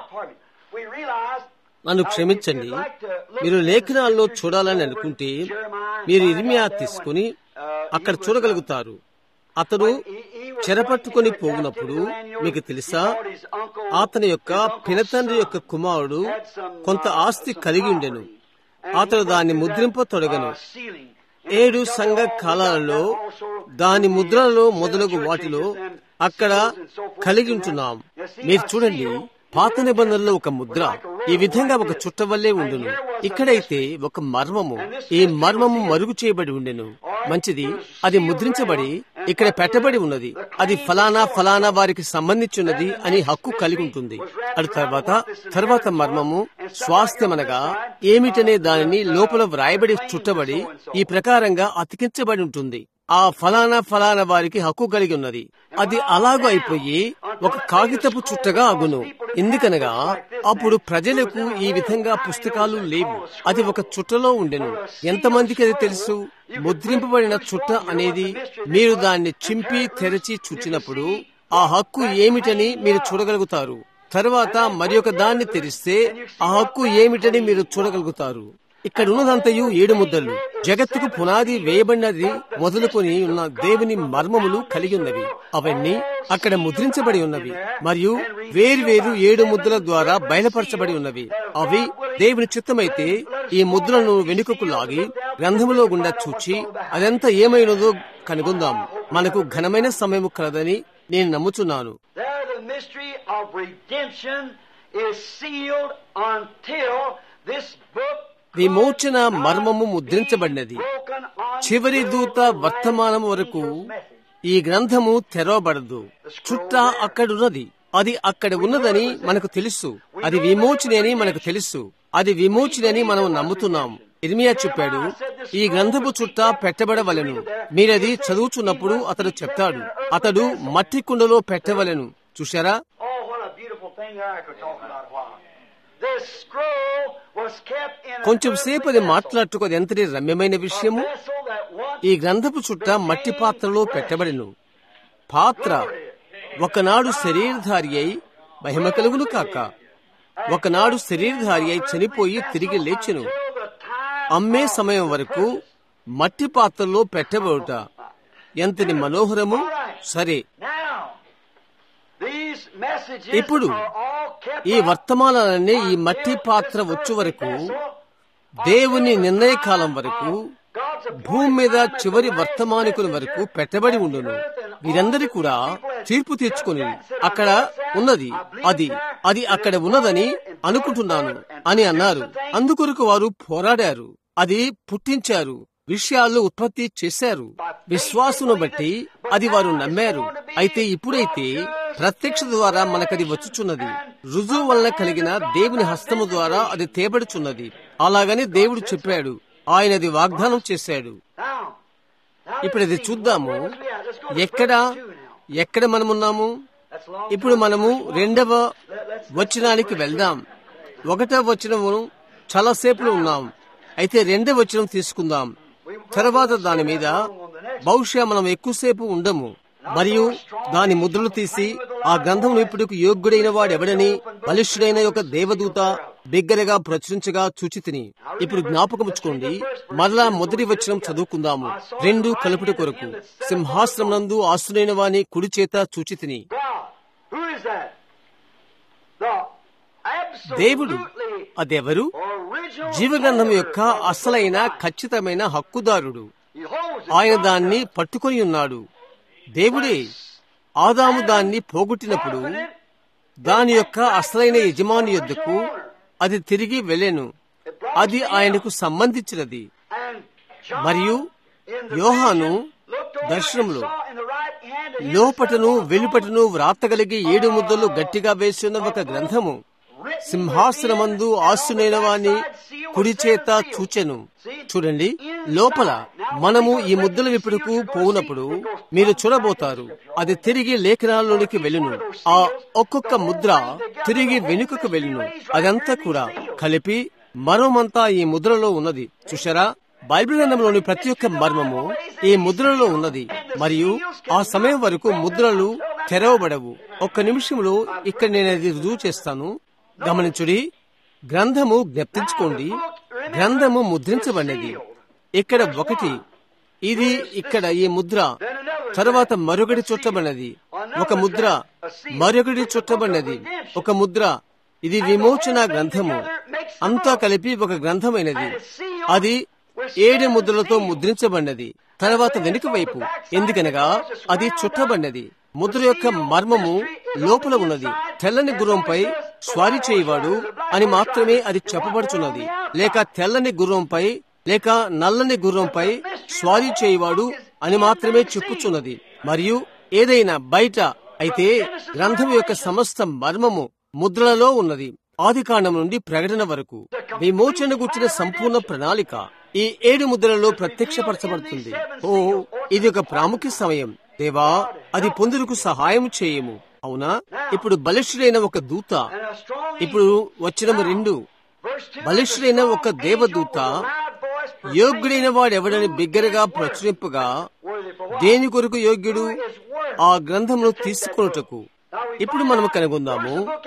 నన్ను క్షమించండి. మీరు లేఖనాల్లో చూడాలని అనుకుంటే మీరు ఇర్మియా తీసుకుని అక్కడ చూడగలుగుతారు. అతడు చెరపట్టుకుని పోగినప్పుడు మీకు తెలుసా, అతని యొక్క పినతండ్రి యొక్క కుమారుడు కొంత ఆస్తి కలిగి ఉండెను. అతడు దాన్ని ముద్రింప తొడగను. ఏడు సంఘ కాలాలలో దాని ముద్రలలో మొదలగు వాటిలో అక్కడ కలిగి ఉంటున్నాం. మీరు చూడండి, పాత నిబంధనలో ఒక ముద్ర ఈ విధంగా ఒక చుట్ట వల్లే ఉండును. ఇక్కడైతే ఒక మర్మము, ఈ మర్మము మరుగు చేయబడి ఉండెను. మంచిది. అది ముద్రించబడి ఇక్కడ పెట్టబడి ఉన్నది. అది ఫలానా ఫలానా వారికి సంబంధించున్నది అని హక్కు కలిగి ఉంటుంది. అది తర్వాత తర్వాత మర్మము స్వాస్థ్యమనగా ఏమిటనే దానిని లోపల వ్రాయబడి చుట్టబడి ఈ ప్రకారంగా అతికించబడి ఉంటుంది. ఆ ఫలానా ఫలానా వారికి హక్కు కలిగి ఉన్నది. అది అలాగూ అయిపోయి ఒక కాగితపు చుట్టగా అగును. ఎందుకనగా అప్పుడు ప్రజలకు ఈ విధంగా పుస్తకాలు లేవు. అది ఒక చుట్టలో ఉండెను. ఎంతమందికి అది తెలుసు? ముద్రింపబడిన చుట్ట అనేది మీరు దాన్ని చింపి తెరచి చూచినప్పుడు ఆ హక్కు ఏమిటని మీరు చూడగలుగుతారు. తర్వాత మరి ఒక దాన్ని తెరిస్తే ఆ హక్కు ఏమిటని మీరు చూడగలుగుతారు. ఇక్కడ ఉన్నదంతయు ఏడు ముద్దలు. జగత్తుకు పునాది వేయబడినది మొదలుకొని ఉన్న దేవుని మర్మములు కలిగి ఉన్నవి. అవన్నీ అక్కడ ముద్రించబడి ఉన్నవి మరియు వేర్వేరు ఏడు ముద్దల ద్వారా బయలుపరచబడి ఉన్నవి. అవి దేవుని చిత్తమైతే ఈ ముద్రలను వెనుకకు లాగి గ్రంథములో గుండా చూచి అదంతా ఏమైనదో కనుగొందాం. మనకు ఘనమైన సమయం కలదని నేను నమ్ముచున్నాను. విమోచన మర్మము ముద్రించబడినది. చివరి దూత వర్తమానం వరకు ఈ గ్రంథము తెరవబడదు. చుట్ట అక్కడున్నది. అది అక్కడ ఉన్నదని మనకు తెలుసు. అది విమోచన అని మనకు తెలుసు. అది విమోచన అని మనం నమ్ముతున్నాం. ఇర్మియా చెప్పాడు, ఈ గ్రంథపు చుట్ట పెట్టబడవలెను. మీరది చదువుచున్నప్పుడు అతడు చెప్తాడు, అతడు మట్టి కుండలో పెట్టవలెను. చూశారా? కొంచెం సేపు అది మాట్లాడుకోదు. ఎంతటి రమ్యమైన విషయము! ఈ గ్రంథపు చుట్ట మట్టి పాత్రలో పెట్టబడెను. పాత్ర ఒకనాడు శరీరధారి అయి మహిమ కలుగును కాక, ఒకనాడు శరీరధారి అయి చనిపోయి తిరిగి లేచెను. అమ్మే సమయం వరకు మట్టి పాత్రలో పెట్టబడుట ఎంతటి మనోహరము! సరే, ఇప్పుడు ఈ వర్తమానాలన్నీ ఈ మట్టి పాత్ర వచ్చు వరకు, దేవుని నిర్ణయ కాలం వరకు, భూమి మీద చివరి వర్తమానికుని వరకు పెట్టబడి ఉండును. వీరందరి కూడా తీర్పు తీర్చుకుని అక్కడ ఉన్నది, అది అది అక్కడ ఉన్నదని అనుకుంటున్నాను అని అన్నారు. అందుకొరకు వారు పోరాడారు, అది పుట్టించారు, విషయాలు ఉత్పత్తి చేశారు. విశ్వాసును బట్టి అది వారు నమ్మారు. అయితే ఇప్పుడైతే ప్రత్యక్ష ద్వారా మనకది వచ్చుచున్నది. రుజువు వలన కలిగిన దేవుని హస్తము ద్వారా అది తేబడుచున్నది. అలాగని దేవుడు చెప్పాడు, ఆయనది వాగ్దానం చేశాడు. ఇప్పుడు అది చూద్దాము. ఎక్కడ ఎక్కడ మనమున్నాము? ఇప్పుడు మనము రెండవ వచనానికి వెళ్దాం. ఒకటవ వచనము చాలాసేపులో ఉన్నాం. అయితే రెండవ వచనం తీసుకుందాం. తర్వాత దాని మీద బహుశా మనం ఎక్కువసేపు ఉండము. మరియు దాని ముద్రలు తీసి ఆ గ్రంథం ఇప్పుడు యోగ్యుడైన వాడెవడని బలిష్ఠుడైన యొక్క దేవదూత బిగ్గరగా ప్రచురించగా చూచితిని. ఇప్పుడు జ్ఞాపకముచ్చుకోండి, మరలా మొదటి వచనం చదువుకుందాము. రెండు కలుపుట కొరకు సింహాసనమునందు ఆసునైన వాని కుడి చేత చూచితిని. దేవుడు అదెవరు? జీవగ్రంథం యొక్క అసలైన ఖచ్చితమైన హక్కుదారుడు. ఆయన దాన్ని పట్టుకొని ఉన్నాడు. దేవుడే. ఆదాము దాన్ని పోగొట్టినప్పుడు దాని యొక్క అసలైన యజమాని యొద్దకు అది తిరిగి వెళ్ళెను. అది ఆయనకు సంబంధించినది. మరియు యోహాను దర్శనంలో లోపటను వెలుపటను వ్రాతగలిగి ఏడు ముద్దలు గట్టిగా వేసిన ఒక గ్రంథము సింహాసనమందు ఆసునైన వాని కుడి చేత చూచెను. చూడండి, లోపల మనము ఈ ముద్దల విప్పుడుకు పోవునప్పుడు మీరు చూడబోతారు, అది తిరిగి లేఖనాల్లోనికి వెళ్ళును. ఆ ఒక్కొక్క ముద్ర తిరిగి వెనుకకు వెళ్ళును. అదంతా కూడా కలిపి మర్మమంతా ఈ ముద్రలో ఉన్నది. చూశారా? బైబిల్ గ్రంథంలోని ప్రతి ఒక్క మర్మము ఈ ముద్రలో ఉన్నది. మరియు ఆ సమయం వరకు ముద్రలు తెరవబడవు. ఒక్క నిమిషంలో ఇక్కడ నేను అది రుజువు చేస్తాను. గమనించుడి, గ్రంథము జ్ఞప్తించుకోండి, గ్రంథము ముద్రించబడినది. ఇక్కడ ఒకటి, ఇది ఇక్కడ ఈ ముద్ర, తరువాత మరొకటి చుట్టబడినది, ఒక ముద్ర, మరొకటి చుట్టబడినది, ఒక ముద్ర. ఇది విమోచన గ్రంథము. అంతా కలిపి ఒక గ్రంథమైనది. అది ఏడు ముద్రలతో ముద్రించబడినది. తర్వాత వెనుక వైపు, ఎందుకనగా అది చుట్టబడినది. ముద్ర యొక్క మర్మము లోపల ఉన్నది. తెల్లని గుర్రంపై స్వారీ చేయవాడు అని మాత్రమే అది చెప్పబడుచున్నది. లేక తెల్లని గుర్రంపై లేక నల్లని గుర్రంపై స్వారీ చేయవాడు అని మాత్రమే చెప్పుచున్నది. మరియు ఏదైనా బయట అయితే గ్రంథం యొక్క సమస్త మర్మము ముద్రలలో ఉన్నది. ఆది కాండం నుండి ప్రకటన వరకు విమోచన గుర్చిన సంపూర్ణ ప్రణాళిక ఈ ఏడు ముద్రలలో ప్రత్యక్షపరచబడుతుంది. ఓ, ఇది ఒక ప్రాముఖ్య సమయం. దేవా, అది పొందుటకు సహాయం చేయము. అవునా? ఇప్పుడు బలిష్ఠుడైన ఒక దూత, ఇప్పుడు వచ్చిన రెండు, బలిష్ఠుడైన ఒక దేవదూత యోగ్యుడైన వాడెవడని బిగ్గరగా ప్రచురింపగా, దేని కొరకు యోగ్యుడు? ఆ గ్రంథమును తీసుకొనుటకు. ఇప్పుడు మనము కనుగొందాము,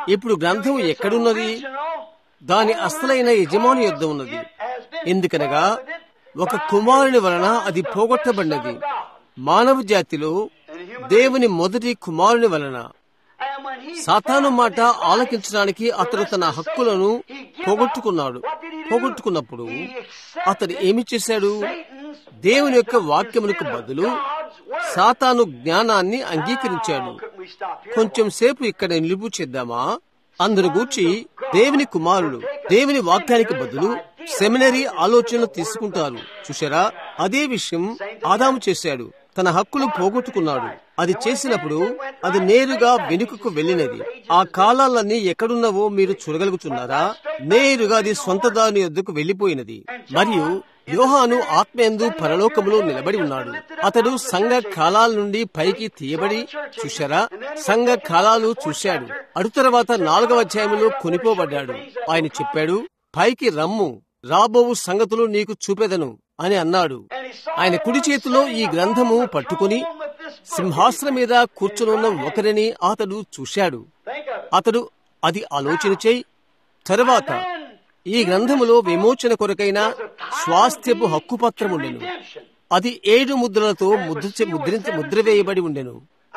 ఇప్పుడు గ్రంథం ఎక్కడున్నది? దాని అసలైన యజమాని యొద్ద ఉన్నది. ఎందుకనగా ఒక కుమారుని వలన అది పోగొట్టబడినది. మానవ జాతిలో దేవుని మొదటి కుమారుని వలన. సాతాను మాట ఆలకించడానికి అతడు తన హక్కులను పోగొట్టుకున్నాడు. పోగొట్టుకున్నప్పుడు అతడు ఏమి చేశాడు? దేవుని యొక్క వాక్యమునకు బదులు సాతాను జ్ఞానాన్ని అంగీకరించాడు. కొంచెం సేపు ఇక్కడ నిలుపు చేద్దామా? అందరు గూర్చి దేవుని కుమారుడు దేవుని వాక్యానికి బదులు సెమినరీ ఆలోచనలు తీసుకుంటారు. చూశారా? అదే విషయం ఆదాము చేశాడు. తన హక్కులు పోగొట్టుకున్నాడు. అది చేసినప్పుడు అది నేరుగా వెనుకకు వెళ్ళినది. ఆ కాలాలన్నీ ఎక్కడున్నావో మీరు చూడగలుగుతున్నారా? నేరుగా అది సొంత దాని యొద్దకు వెళ్లిపోయినది. మరియు యోహాను ఆత్మయందు పరలోకములో నిలబడి ఉన్నాడు. అతడు సంఘ కాలాల నుండి పైకి తీయబడి, చూశారా, సంఘ కాలాలు చూశాడు. అడు తర్వాత నాలుగవ అధ్యాయంలో కొనిపోబడ్డాడు. ఆయన చెప్పాడు, పైకి రమ్ము, రాబోవు సంగతులు నీకు చూపెదను అని అన్నాడు. ఆయన కుడి చేతిలో ఈ గ్రంథము పట్టుకుని సింహాసనం మీద కూర్చునున్న ఒకరిని అతడు చూశాడు. అతడు అది ఆలోచన చేయి. తరువాత ఈ గ్రంథములో విమోచన కొరకైన స్వాస్థ్యపు హక్కుపత్రం ఉండెను. అది ఏడు ముద్రలతో ముద్ర ముద్రించ ముద్ర వేయబడి ఉండెను.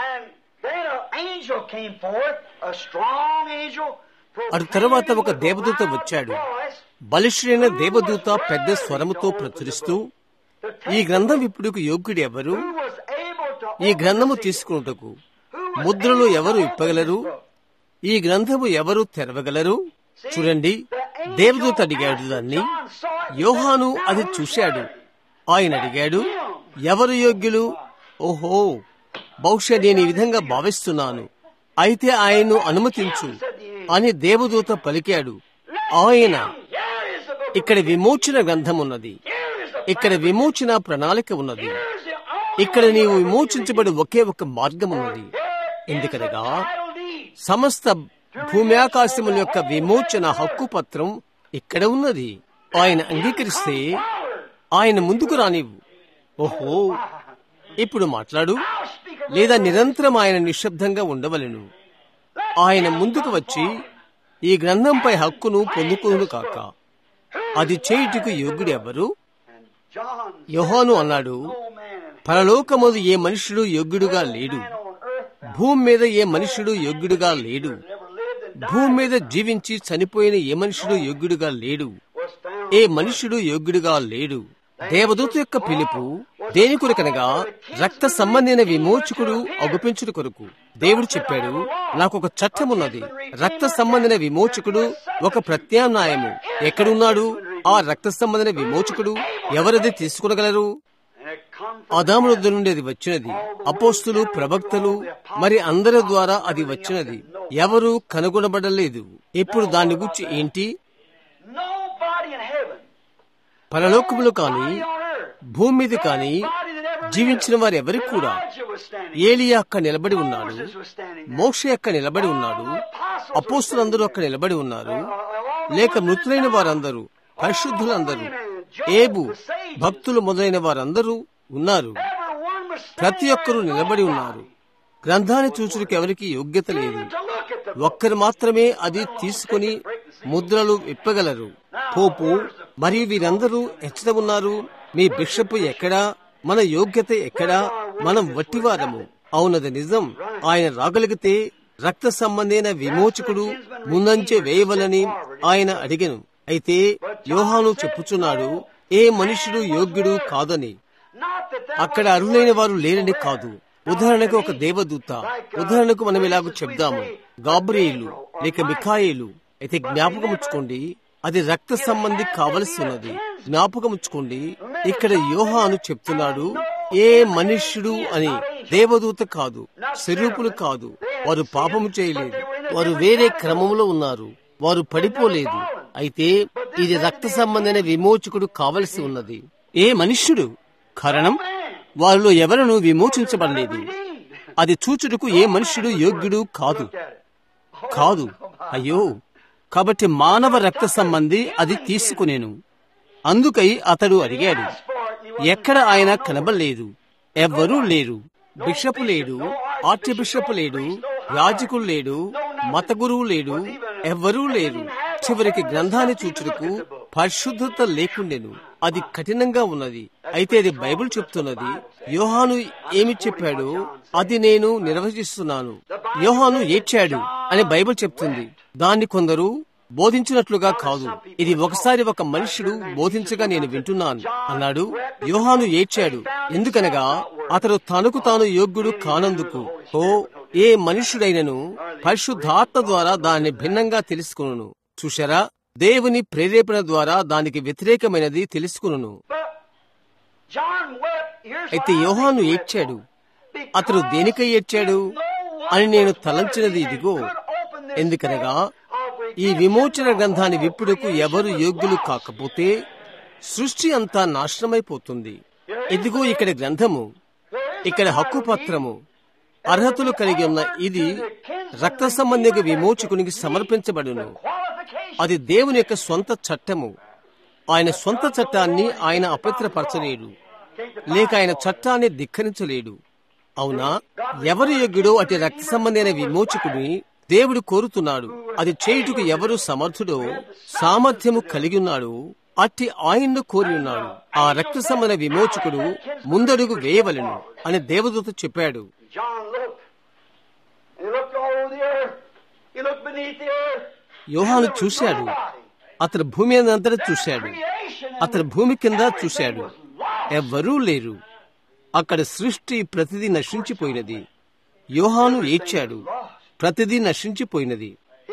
అటు తరువాత ఒక దేవదూత వచ్చాడు. బలిష్ఠుడైన దేవదూత పెద్ద స్వరముతో ప్రచురిస్తూ, ఈ గ్రంథం ఇప్పుడు యోగ్యుడు ఎవరు? ఈ గ్రంథము తీసుకున్నటకు ముద్రలు ఎవరు ఇప్పగలరు? ఈ గ్రంథము ఎవరు తెరవగలరు? చూడండి, దేవదూత అడిగాడు దాన్ని. యోహాను అది చూశాడు. ఆయన అడిగాడు, ఎవరు యోగ్యులు? ఓహో, బహుశా నేను ఈ విధంగా భావిస్తున్నాను. అయితే ఆయన్ను అనుమతించు అని దేవదూత పలికాడు. ఆయన, ఇక్కడ విమోచన గ్రంథం ఉన్నది. ఇక్కడ విమోచన ప్రణాళిక ఉన్నది. ఇక్కడ నీవు విమోచించబడి ఒకే ఒక మార్గం ఉన్నది. ఎందుకనగా సమస్త భూమి ఆకాశముల యొక్క విమోచన హక్కు పత్రం ఇక్కడ ఉన్నది. ఆయన అంగీకరిస్తే ఆయన ముందుకు రానివ్వు. ఓహో, ఇప్పుడు మాట్లాడు, లేదా నిరంతరం ఆయన నిశ్శబ్దంగా ఉండవలెను. ఆయన ముందుకు వచ్చి ఈ గ్రంథంపై హక్కును పొందుకును కాక. అది చేయుటకు యోగ్యుడు ఎవరు? యోహాను అన్నాడు, పరలోకమందు ఏ మనుష్యుడు యోగ్యుడుగా లేడు. భూమి మీద ఏ మనుష్యుడు యోగ్యుడుగా లేడు. భూమి మీద జీవించి చనిపోయిన ఏ మనుష్యుడు యోగ్యుడుగా లేడు. ఏ మనుష్యుడు యోగ్యుడుగా లేడు. దేవదూత యొక్క పిలుపు దేని కొరకనగా రక్త సంబంధమైన విమోచకుడు అగుపించుట కొరకు. దేవుడు చెప్పాడు, నాకు ఒక చట్టం ఉన్నది. రక్త సంబంధమైన విమోచకుడు ఒక ప్రత్యామ్నాయము. ఎక్కడున్నాడు ఆ రక్త సంబంధమైన విమోచకుడు? ఎవరది తీసుకునగలరు? ఆదాము వద్ద నుండి అది వచ్చినది. అపోస్తులు, ప్రవక్తలు మరి అందరి ద్వారా అది వచ్చినది. ఎవరు కనుగొనబడలేదు. ఇప్పుడు దాని గురించి ఏంటి? పరలోకములు కాని భూమి మీద కాని జీవించిన వారు ఎవరికి కూడా. ఏలియా అక్క నిలబడి ఉన్నాడు. మోషే అక్క నిలబడి ఉన్నాడు. అపోస్తులందరూ అక్క నిలబడి ఉన్నారు. లేక మృతులైన వారందరూ, పరిశుద్ధులందరూ, ఏబు భక్తులు మొదలైన వారందరూ ఉన్నారు. ప్రతి ఒక్కరూ నిలబడి ఉన్నారు. గ్రంథాన్ని చూచుటకు ఎవరికి యోగ్యత లేదు. ఒక్కరు మాత్రమే అది తీసుకుని ముద్రలు విప్పగలరు. పోపు మరియు వీరందరూ ఎచ్చట ఉన్నారు. మీ బిషప్ ఎక్కడా? మన యోగ్యత ఎక్కడా? మనం వట్టివారము. అవునది నిజం. ఆయన రాగలిగితే రక్త సంబంధమైన విమోచకుడు ముందంచే వేయవలని ఆయన అడిగను. అయితే యోహాను చెప్పుచున్నాడు, ఏ మనుష్యుడు యోగ్యుడు కాదని. అక్కడ అర్హులైన వారు లేరని కాదు. ఉదాహరణకు ఒక దేవదూత. ఉదాహరణకు మనం ఇలాగ చెప్దాము, గాబ్రియేలు లేక మిఖాయేలు. అయితే జ్ఞాపకం ఉంచుకోండి, అది రక్త సంబంధి కావలసి ఉన్నది. జ్ఞాపకం ఉంచుకోండి, ఇక్కడ యోహాను చెప్తున్నాడు, ఏ మనుష్యుడు అని. దేవదూత కాదు, స్వరూపులు కాదు. వారు పాపము చేయలేదు. వారు వేరే క్రమంలో ఉన్నారు. వారు పడిపోలేదు. అయితే ఇది రక్త సంబంధమైన విమోచకుడు కావలసి ఉన్నది. ఏ మనుష్యుడు? కారణం, వారిలో ఎవరను విమోచించబడలేదు. అది చూచుటకు ఏ మనుష్యుడు యోగ్యుడు కాదు. కాదు అయ్యో. కాబట్టి మానవ రక్త సంబంధి అది తీసుకునేను. అందుకై అతడు అడిగాడు. ఎక్కడ ఆయన కనబడలేదు. ఎవ్వరూ లేరు. బిషపు లేడు, ఆర్చ్ బిషప్ లేడు, యాజకులు లేడు, మత గురువు లేడు, ఎవ్వరూ లేరు. చివరికి గ్రంథాన్ని చూచుటకు పరిశుద్ధత లేకుండెను. అది కఠినంగా ఉన్నది. అయితే అది బైబిల్ చెప్తున్నది. యోహాను ఏమి చెప్పాడో అది నేను నిర్వచిస్తున్నాను. యోహాను ఏడ్చాడు అని బైబిల్ చెప్తుంది. దాన్ని కొందరు బోధించినట్లుగా కాదు. ఇది ఒకసారి ఒక మనుష్యుడు బోధించగా నేను వింటున్నాను అన్నాడు. యోహాను ఏడ్చాడు, ఎందుకనగా అతడు తనకు తాను యోగ్యుడు కానందుకు. ఓ ఏ మనుష్యుడైనను పరిశుద్ధాత్మ ద్వారా దాన్ని భిన్నంగా తెలుసుకును. చూశారా, దేవుని ప్రేరేపణ ద్వారా దానికి వ్యతిరేకమైనది తెలుసుకును. అయితే యోహాను ఏడ్చాడు. అతడు దేనికై ఏడ్చాడు అని నేను తలంచినది ఇదిగో, ఎందుకనగా ఈ విమోచన గ్రంథాన్ని విప్పుడుకు ఎవరు యోగ్యులు కాకపోతే సృష్టి అంతా నాశనమైపోతుంది. ఇదిగో ఇక్కడ గ్రంథము, ఇక్కడ హక్కు పత్రము, అర్హతలు కలిగి ఉన్న ఇది రక్త సంబంధిక విమోచకునికి సమర్పించబడును. అది దేవుని యొక్క సొంత చట్టము. ఆయన సొంత చట్టాన్ని ఆయన అపవిత్రపరచలేడు, లేక ఆయన చట్టాన్ని ధిక్కరించలేడు. అవునా, ఎవరు యోగ్యుడో అటు రక్త సంబంధమైన విమోచకుడిని దేవుడు కోరుతున్నాడు. అది చేయుటకు ఎవరు సమర్థుడో, సామర్థ్యము కలిగి ఉన్నాడు, అట్టి ఆయన్ను కోరి ఉన్నాడు. ఆ రక్త సంబంధ విమోచకుడు ముందడుగు వేయవలెను అని దేవదూత చెప్పాడు. యోహాను చూశాడు. అతడు భూమి అంతటా చూశాడు. అతడు భూమి కింద చూశాడు. ఎవ్వరూ లేరు. అక్కడ సృష్టి ప్రతిదీ నశించిపోయినది. యోహాను ఏడ్చాడు. ప్రతిదీ నశించిపోయినది.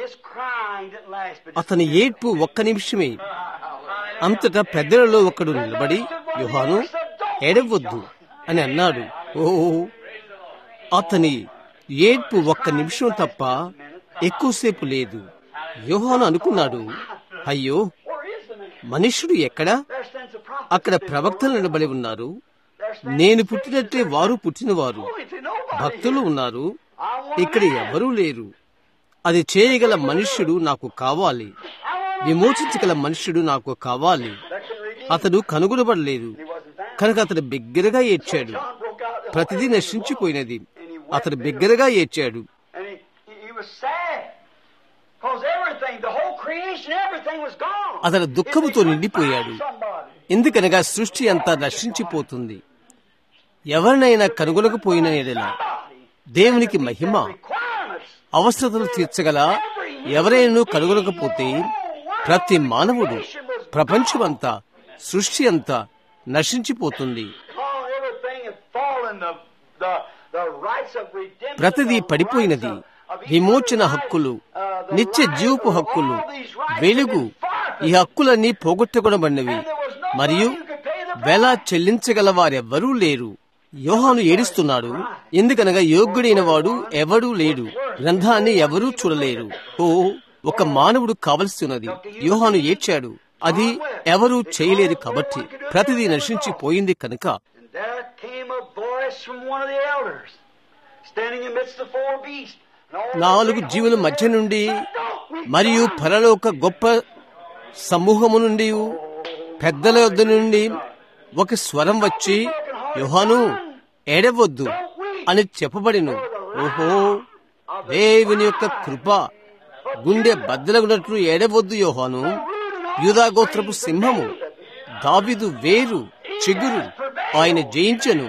అతని ఏడ్పు ఒక్క నిమిషమే. అంతటా పెద్దలలో ఒకడు నిలబడి, యోహాను ఏడవద్దు అని అన్నాడు. ఓ అతని ఏడ్పు ఒక్క నిమిషం తప్ప ఎక్కువసేపు లేదు. యోహాను అనుకున్నాడు, అయ్యో మనుష్యుడు ఎక్కడా? అక్కడ ప్రవక్తలు నిలబడి ఉన్నారు. నేను పుట్టినట్టే వారు పుట్టినవారు, భక్తులు ఉన్నారు. ఇక్కడ ఎవరూ లేరు. అది చేయగల మనుష్యుడు నాకు కావాలి. విమోచించగల మనుష్యుడు నాకు కావాలి. అతడు కనుగొనబడలేదు కనుక అతడు బిగ్గరగా ఏడ్చాడు. ప్రతిదీ నశించిపోయినది. అతడు బిగ్గరగా ఏడ్చాడు. అతడు దుఃఖముతో నిండిపోయాడు. ఎందుకనగా సృష్టి అంతా నశించిపోతుంది. ఎవరినైనా కనుగొనకపోయిన ఎడల దేవునికి మహిమ. అవసరతలు తీర్చగల ఎవరైనా కనుగొనకపోతే ప్రతి మానవుడు, ప్రపంచమంతా, సృష్టి అంతా నశించిపోతుంది. ప్రతిదీ పడిపోయినది. విమోచన హక్కులు, నిత్య జీవపు హక్కులు, వెలుగు, ఈ హక్కులన్నీ పోగొట్టబడినవి. మరియు వెల చెల్లించగల వారెవ్వరూ లేరు. యోహాను ఏడుస్తున్నాడు. ఎందుకనగా యోగ్యుడైన వాడు ఎవడూ లేడు. గ్రంథాన్ని ఎవరూ చూడలేరు. ఓ ఒక మానవుడు కావలసినది. యోహాను ఏడ్చాడు. అది ఎవరూ చేయలేరు కాబట్టి ప్రతిదీ నశించిపోయింది కనుక. నాలుగు జీవుల మధ్య నుండి మరియు పరలోక గొప్ప సమూహము నుండి, పెద్దల వద్ద నుండి ఒక స్వరం వచ్చి, యోహాను ఏడవద్దు అని చెప్పబడిను. ఓహో, దేవుని యొక్క కృప. గుండె బద్దలగునట్లు ఏడవద్దు యోహాను. యూదాగోత్రపు సింహము, దావీదు వేరు, చిగురు, ఆయన జయించెను.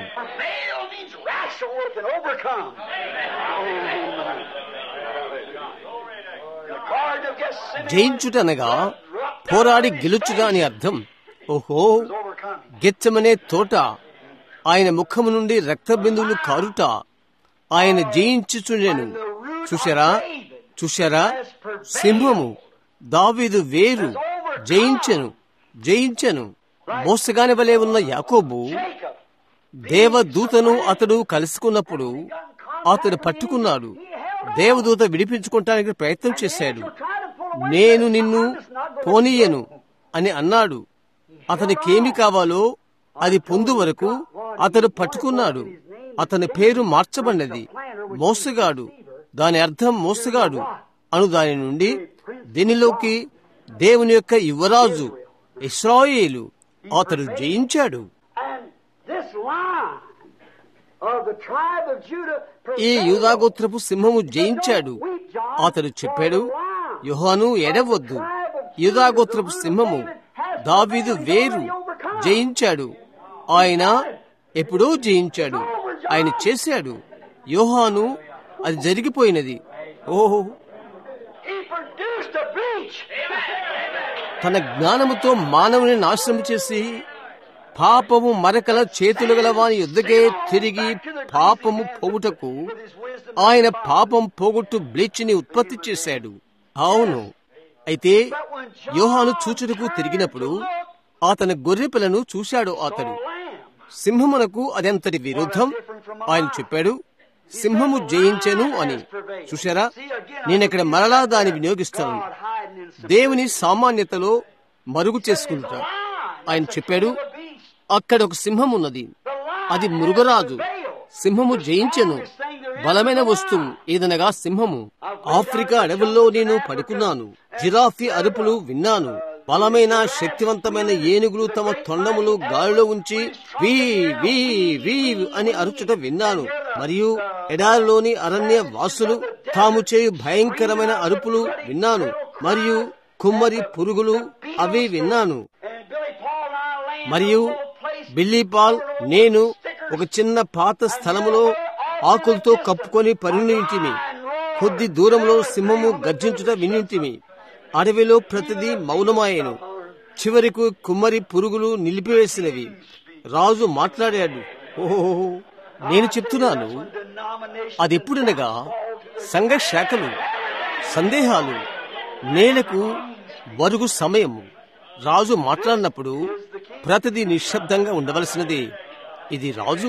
జయించుట అనగా పోరాడి గెలుచుట అని అర్థం. ఓహో, గెచ్చమనే తోట, ఆయన ముఖము నుండి రక్త బిందువులు కారుట, ఆయన జయించుచుండెను. చూశారా చూశారా సింహము, దావీదు వేరు, జయించెను జయించెను. మోసగాని వలె ఉన్న యాకోబు దేవదూతను అతడు కలుసుకున్నప్పుడు అతడు పట్టుకున్నాడు. దేవదూత విడిపించుకోవటానికి ప్రయత్నం చేశాడు. నేను నిన్ను పోనీయను అని అన్నాడు. అతనికేమి కావాలో అది పొందు వరకు అతడు పట్టుకున్నాడు. అతని పేరు మార్చబడినది మోసగాడు. దాని అర్థం మోసగాడు అను దాని నుండి దీనిలోకి దేవుని యొక్క యువరాజు ఇశ్రాయేలు. అతడు జయించాడు. ఈ యూదాగోత్రపు సింహము జయించాడు. అతడు చెప్పాడు, యోహాను ఎడవద్దు, యూదాగోత్రపు సింహము దావీదు వేరు జయించాడు. ఆయన ఎప్పుడో జయించాడు, ఆయన చేశాడు. యోహాను అది జరిగిపోయినది. ఓహో, తన జ్ఞానముతో మానవుని నాశనం చేసి పాపము మరకల చేతులు గల వాని యుద్ధకే తిరిగి పాపము పోగుటకు ఆయన పాపం పోగొట్టు బ్లీచ్ని ఉత్పత్తి చేశాడు. అవును, అయితే యోహాను చూచుటకు తిరిగినప్పుడు అతని గొర్రె పిల్లను చూశాడు. అతడు సింహమునకు అదెంతటి విరుద్ధం. ఆయన చెప్పాడు, సింహము జయించెను అని. చూశారా, నేనెక్కడ మరలా దాన్ని వినియోగిస్తాను. దేవుని సామాన్యతలో మరుగు చేసుకుంటా. ఆయన చెప్పాడు, అక్కడ ఒక సింహం ఉన్నది, అది మృగరాజు. సింహము జయించెను. బలమైన వస్తువు ఏదనగా సింహము. ఆఫ్రికా అడవుల్లో నేను పడుకున్నాను, జిరాఫీ అరుపులు విన్నాను. బలమైన శక్తివంతమైన ఏనుగులు తమ తొండములు గాలిలో ఉంచి వీ వీ వీ అని అరుచుట విన్నాను. మరియు ఎడారిలోని అరణ్య వాసులు తాము చేయు భయంకరమైన అరుపులు విన్నాను. మరియు కుమ్మరి పురుగులు అవి విన్నాను. మరియు బిల్లీ పాల్ నేను ఒక చిన్న పాత స్థలములో ఆకులతో కప్పుకొని పరిణింటిమి. కొద్ది దూరంలో సింహము గర్జించుట వినింటిమి. అడవిలో ప్రతిదీ మౌనమాయను. చివరికి కుమ్మరి పురుగులు నిలిపివేసినవి. రాజు మాట్లాడాడు. ఓహో, నేను చెప్తున్నాను, అది ఎప్పుడనగా సంఘ శాఖలు సందేహాలు నేలకు వరుగు సమయము. రాజు మాట్లాడినప్పుడు ప్రతిదీ నిశ్శబ్దంగా ఉండవలసినది. ఇది రాజు,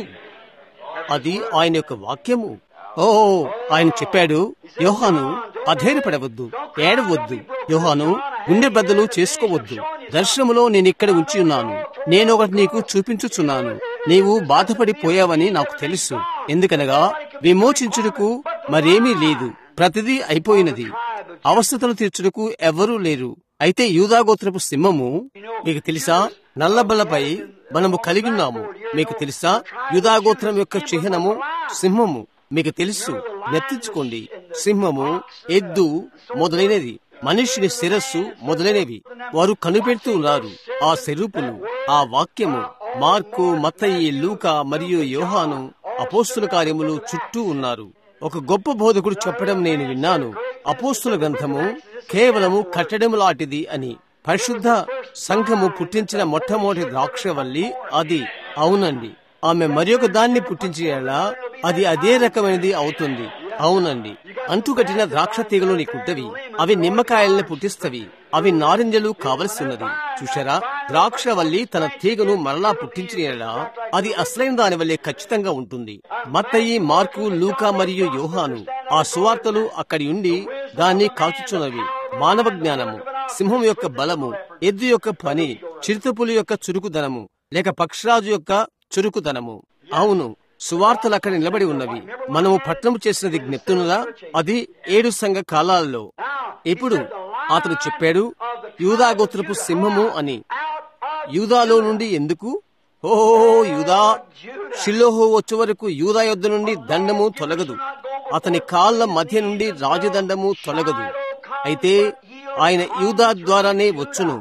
అది ఆయన యొక్క వాక్యము. ఓ ఆయన చెప్పాడు, యోహాను అధైర్యపడవద్దు, ఏడవద్దు. యోహాను గుండె బద్దలు చేసుకోవద్దు. దర్శనములో నేనిక్కడ ఉంచి ఉన్నాను. నేను ఒకటి నీకు చూపించుచున్నాను. నీవు బాధపడిపోయావని నాకు తెలుసు. ఎందుకనగా విమోచించుటకు మరేమీ లేదు. ప్రతిదీ అయిపోయినది. అవస్థతలు తీర్చుటకు ఎవ్వరూ లేరు. అయితే యూదాగోత్రపు సింహము, మీకు తెలుసా, నల్లబల్లపై మనము కలిగి ఉన్నాము. మీకు తెలుసా, యూదాగోత్రం యొక్క చిహ్నము సింహము. మీకు తెలుసు, నెత్తించుకోండి. సింహము, ఎద్దు మొదలైనది, మనిషిని శిరస్సు మొదలైనవి వారు కనిపెడుతూ ఉన్నారు. ఆ స్వరూపులు, ఆ వాక్యము మార్కు, మత్తయి, లూకా మరియు యోహాను అపోస్తుల కార్యములు చుట్టూ ఉన్నారు. ఒక గొప్ప బోధకుడు చెప్పడం నేను విన్నాను, అపోస్తుల గ్రంథము కేవలము కట్టడం లాంటిది అని. పరిశుద్ధ సంఘము పుట్టించిన మొట్టమొదటి ద్రాక్షవల్లి అది. అవునండి, ఆమె మరియొక దాన్ని పుట్టించేలా అది అదే రకమైనది అవుతుంది. అవునండి, అంటుకట్టిన ద్రాక్ష తీగలు నీకుంటవి. అవి నిమ్మకాయల్ని పుట్టిస్తవి. అవి నారింజలు కావలసినది. చూశారా, ద్రాక్షవల్లి తన తీగను మరలా పుట్టించినలా అది అసలైన దాని వల్లే ఖచ్చితంగా ఉంటుంది. మత్తయి, మార్కు, లూకా మరియు యోహాను ఆ సువార్తలు అక్కడి ఉండి దాన్ని కాచుచున్నవి. మానవ జ్ఞానము, సింహం యొక్క బలము, ఎద్దు యొక్క పని, చిరుతపులి యొక్క చురుకుదనము లేక పక్షరాజు యొక్క చురుకుదనము. అవును, సువార్తలు అక్కడ నిలబడి ఉన్నవి. మనము పట్టణము చేసినది జ్ఞప్తునులా, అది ఏడు సంఘ కాలాల్లో. ఇప్పుడు అతడు చెప్పాడు, యూదాగోత్రపు సింహము అని. యూదాలో నుండి ఎందుకు? ఓహో, యూదా షిల్లోహు వచ్చే వరకు యూదా యొద్ద నుండి దండము తొలగదు. అతని కాళ్ళ మధ్య నుండి రాజదండము తొలగదు. అయితే ఆయన యూదా ద్వారానే వచ్చును.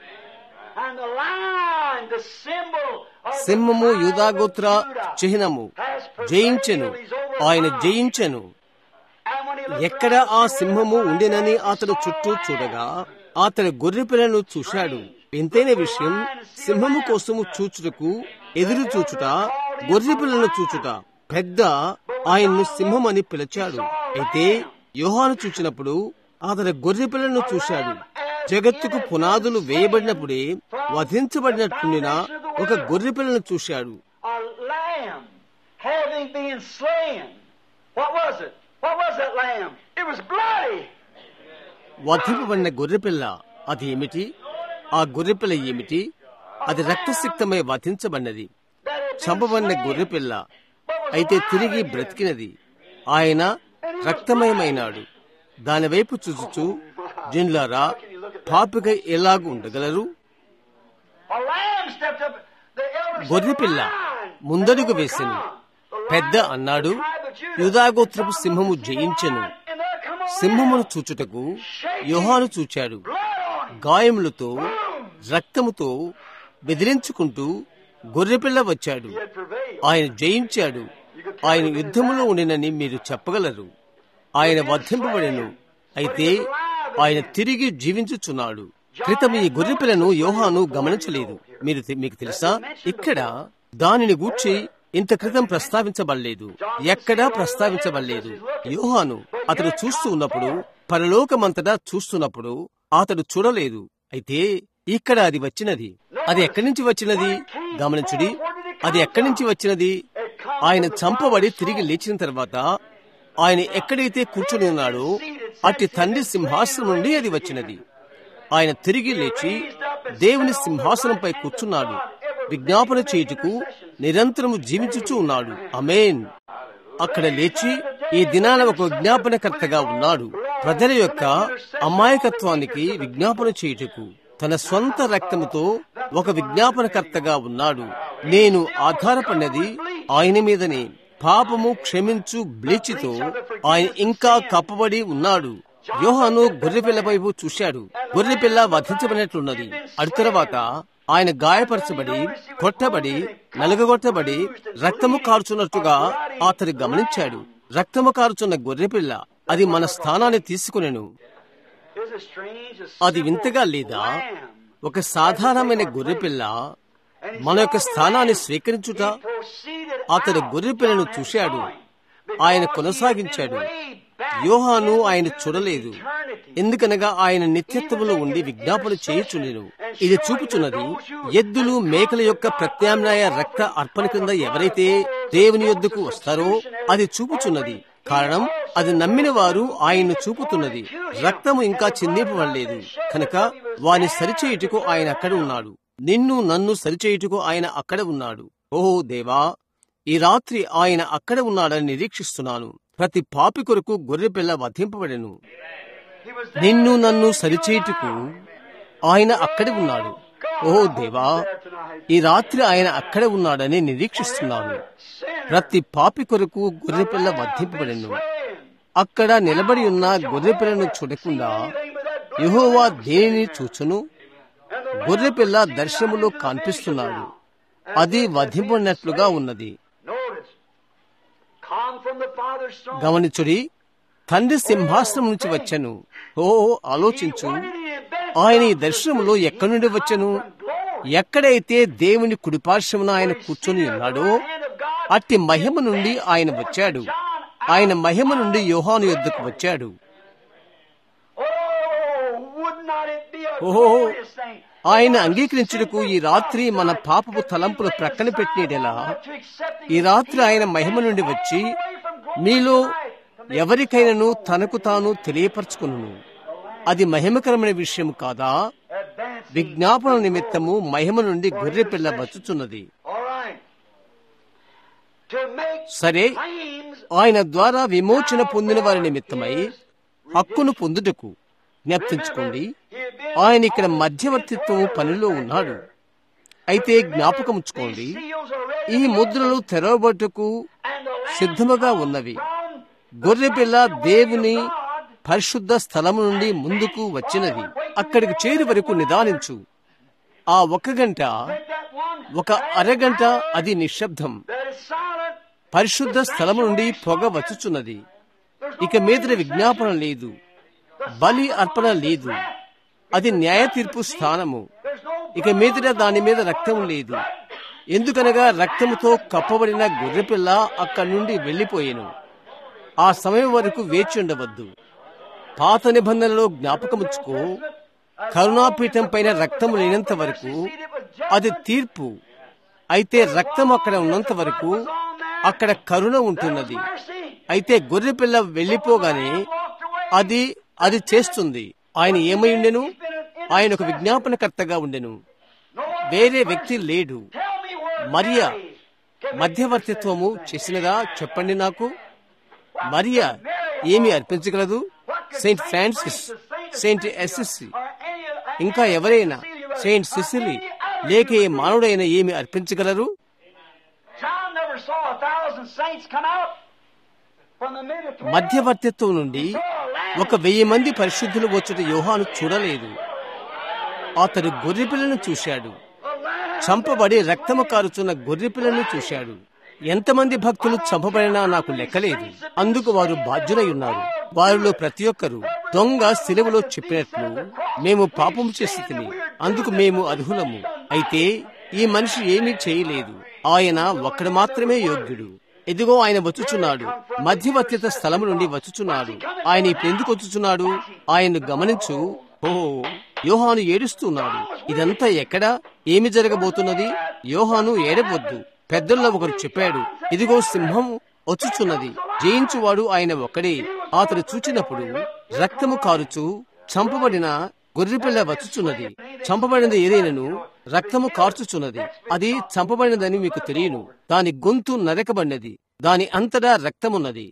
సింహము యూదాగోత్ర చిహ్నము జయించెను. ఆయన జయించెను. ఎక్కడ ఆ సింహము ఉండినని అతడు చుట్టూ చూడగా అతడు గొర్రె పిల్లను చూశాడు. ఎంతైన విషయం, సింహము కోసము చూచుటకు ఎదురు చూచుట, గొర్రె పిల్లను చూచుట. పెద్ద ఆయన్ను సింహం అని పిలిచాడు. అయితే యోహాను చూచినప్పుడు అతడు గొర్రె పిల్లను చూశాడు. జగత్తుకు పునాదులు వేయబడినప్పుడే వధించబడినట్టుండిన ఒక గొర్రె పిల్లను చూశాడు. వధింపబడిన గొర్రెపిల్ల అది ఏమిటి? ఆ గొర్రెపిల్ల ఏమిటి? అది రక్తసిక్తమై వధించబడినది, చంపబడిన గొర్రెపిల్ల. అయితే తిరిగి బ్రతికినది. ఆయన రక్తమయమైనాడు. దానివైపు చూచుచు, జనులారా, పాపికై ఎలాగూ ఉండగలరు? గొర్రెపిల్ల ముందడుగు వేసెను. పెద్ద అన్నాడు, యూదాగోత్రపు సింహము జయించెను. సింహమును చూచుటకు యోహాను చూచాడు. గాయములతో రక్తముతో బెదిరించుకుంటూ గొర్రెపిల్ల వచ్చాడు. ఆయన జయించాడు. ఆయన యుద్ధములో ఉండినని మీరు చెప్పగలరు. ఆయన వధింపబడెను, అయితే ఆయన తిరిగి జీవించుచున్నాడు. క్రితం ఈ గొర్రెపిల్లను యోహాను గమనించలేదు. మీరు మీకు తెలుసా, ఇక్కడ దానిని గూర్చి ఇంత క్రితం ప్రస్తావించబడలేదు, ఎక్కడా ప్రస్తావించబడలేదు. యోహాను అతడు చూస్తూ ఉన్నప్పుడు, పరలోకమంతటా చూస్తున్నప్పుడు అతడు చూడలేదు. అయితే ఇక్కడ అది వచ్చినది. అది ఎక్కడి నుంచి వచ్చినది గమనించుడి. అది ఎక్కడి నుంచి వచ్చినది? ఆయన చంపబడి తిరిగి లేచిన తర్వాత ఆయన ఎక్కడైతే కూర్చుని ఉన్నాడో అట్టి తండ్రి సింహాసనం నుండి అది వచ్చినది. ఆయన తిరిగి లేచి దేవుని సింహాసనంపై కూర్చున్నాడు. విజ్ఞాపన చేయుటకు నిరంతరము జీవించుచూ ఉన్నాడు. ఆమేన్. అక్కడ లేచి ఈ దినాన ఒక విజ్ఞాపనకర్తగా ఉన్నాడు. ప్రజల యొక్క అమాయకత్వానికి విజ్ఞాపన చేయుటకు తన స్వంత రక్తముతో ఒక విజ్ఞాపనకర్తగా ఉన్నాడు. నేను ఆధారపడినది ఆయన మీదనే. పాపము క్షమించు బ్లీచితో ఆయన ఇంకా కప్పబడి ఉన్నాడు. యోహాను గొర్రెపిల్ల వైపు చూశాడు. గొర్రెపిల్ల వధించబడినట్లున్నది. అటు తర్వాత ఆయన గాయపరచబడి, కొట్టబడి, నలుగగొట్టబడి రక్తము కారుచున్నట్టుగా అతడు గమనించాడు. రక్తము కారుచున్న గొర్రెపిల్ల అది మన స్థానాన్ని తీసుకునేను. అది వింతగా లేదా? ఒక సాధారణమైన గొర్రెపిల్ల మన యొక్క స్థానాన్ని స్వీకరించుట. అతడు గొర్రెపిల్లను చూశాడు. ఆయన కొనసాగించాడు. యోహాను ఆయన చూడలేదు, ఎందుకనగా ఆయన నిత్యత్వములో ఉండి విజ్ఞాపన చేయుచుండెను. ఇది చూపుచున్నది, ఎద్దులు మేకల యొక్క ప్రత్యామ్నాయ రక్త అర్పణ కింద ఎవరైతే దేవుని యొద్దకు వస్తారో అది చూపుచున్నది. కారణం, అది నమ్మిన వారు ఆయన్ను చూపుతున్నది. రక్తము ఇంకా చిందింపబడలేదు కనుక వాని సరిచేయుటకు ఆయన అక్కడ ఉన్నాడు. నిన్ను నన్ను సరిచేయుటకు ఆయన అక్కడ ఉన్నాడు. ఓహో దేవా, ఈ రాత్రి ఆయన అక్కడ ఉన్నాడని నిరీక్షిస్తున్నాను. ప్రతి పాపి కొరకు గొర్రెపిల్ల వధింపబడెను. నిన్ను నన్ను సరిచేయుటకు ఆయన అక్కడ ఉన్నాడు. ఓహో దేవా, ఈ రాత్రి ఆయన అక్కడ ఉన్నాడని నిరీక్షిస్తున్నాను. ప్రతి పాపి కొరకు గొర్రెపిల్ల వధింపబడెను. అక్కడ నిలబడి ఉన్న గొర్రెపిల్లను చూడకుండా యెహోవా దేనిని చూచును? గొర్రెపిల్ల దర్శనములో కనిపిస్తున్నాడు. అది వధింపబడినట్లుగా ఉన్నది. గమనించుడి, తండ్రి సింహాసనం నుంచి వచ్చెను. ఓ ఆలోచించు, ఆయన ఈ దర్శనములో ఎక్కడి నుండి వచ్చెను? ఎక్కడైతే దేవుని కుడిపార్శ్వమున ఆయన కూర్చొని ఉన్నాడో అట్టి మహిమ నుండి ఆయన వచ్చాడు. ఆయన మహిమ నుండి యోహాను యొద్దకు వచ్చాడు. ఓహో, ఆయన అంగీకరించుటకు ఈ రాత్రి మన పాపపు తలంపులు ప్రక్కన పెట్టినలా ఈ రాత్రి ఆయన మహిమ నుండి వచ్చి మీలో ఎవరికైనాను తనకు తాను తెలియపరచుకును. అది మహిమకరమైన విషయం కాదా? విజ్ఞాపన నిమిత్తము మహిమ నుండి గొర్రెపిల్ల వచ్చుచున్నది. సరే, ఆయన ద్వారా విమోచన పొందిన వారి నిమిత్తమై హక్కును పొందుటకు జ్ఞప్తించుకోండి, ఆయన ఇక్కడ మధ్యవర్తిత్వం పనిలో ఉన్నాడు. అయితే జ్ఞాపకముంచుకోండి, ఈ ముద్రలు తెరవబట్టుకు సిద్ధముగా ఉన్నవి. గొర్రెపిల్ల దేవుని పరిశుద్ధ స్థలము నుండి ముందుకు వచ్చినది. అక్కడికి చేరి వరకు నిదానించు. ఆ ఒక గంట, ఒక అరగంట అది నిశ్శబ్దం. పరిశుద్ధ స్థలము నుండి పొగ వచ్చుచున్నది. ఇక మీదట విజ్ఞాపన లేదు, బలి అర్పణ లేదు. అది న్యాయ తీర్పు స్థానము. ఇక మీదట దాని మీద రక్తం లేదు. ఎందుకనగా రక్తముతో కప్పబడిన గొర్రెపిల్ల అక్కడి నుండి వెళ్లిపోయేను. ఆ సమయం వరకు వేచి ఉండవద్దు. పాత నిబంధనలో జ్ఞాపకముచ్చుకో, కరుణాపీఠం పైన రక్తము లేనంత వరకు అది తీర్పు. అయితే రక్తం అక్కడ ఉన్నంత వరకు అక్కడ కరుణ ఉంటున్నది. అయితే గొర్రెపిల్ల వెళ్లిపోగానే అది అది చేస్తుంది. ఆయన ఏమై ఉండెను? ఆయన ఒక విజ్ఞాపనకర్తగా ఉండెను. వేరే వ్యక్తి లేడు. మరియా మధ్యవర్తిత్వము చేసినదా? చెప్పండి నాకు. మరియా ఏమి అర్పించగలదు? సెయింట్ ఫ్రాన్సిస్, సెయింట్ ఎసిసి, ఇంకా ఎవరైనా, సెయింట్ సిసిలి లేక ఏ మానవుడైనా ఏమి అర్పించగలరు? a thousand saints come out from the middle of మధ్యవర్తిత్వం నుండి ఒక వెయ్యి మంది పరిశుద్ధులు వచ్చుట యోహాను చూడలేదు. అతడు గొర్రెపిల్లను చూశాడు. చంపబడి రక్తము కారుచున్న గొర్రెపిల్లను చూశాడు. ఎంతమంది భక్తులు చంపబడినా నాకు లెక్కలేదు. అందుకు వారు బాధ్యులై ఉన్నారు. వారిలో ప్రతి ఒక్కరు దొంగ సిలువలో చెప్పినట్లు మేము పాపం చేసి అందుకు మేము అర్హులము. అయితే ఈ మనిషి ఏమీ చేయలేదు. ఆయన ఒక్కడు మాత్రమే యోగ్యుడు. ఇదిగో ఆయన వచ్చుచున్నాడు. మధ్యవర్తిత స్థలము నుండి వచ్చుచున్నాడు. ఆయన ఇప్పుడు ఎందుకు వచ్చుచున్నాడు? ఆయన్ను గమనించు. ఓ యోహాను ఏడుస్తున్నాడు. ఇదంతా ఎక్కడ ఏమి జరగబోతున్నది? యోహాను ఏడవద్దు. పెద్దల్లో ఒకరు చెప్పాడు, ఇదిగో సింహం వచ్చుచున్నది. జయించువాడు ఆయన ఒక్కడే. అతడు చూచినప్పుడు రక్తము కారుచు చంపబడిన గొర్రెపిల్ల వచ్చుచున్నది. చంపబడినది ఏదైనను రక్తము కార్చుచున్నది. అది చంపబడినదని మీకు తెలియను. దాని గొంతు నరకబడినది. దాని అంతటా రక్తమున్నది.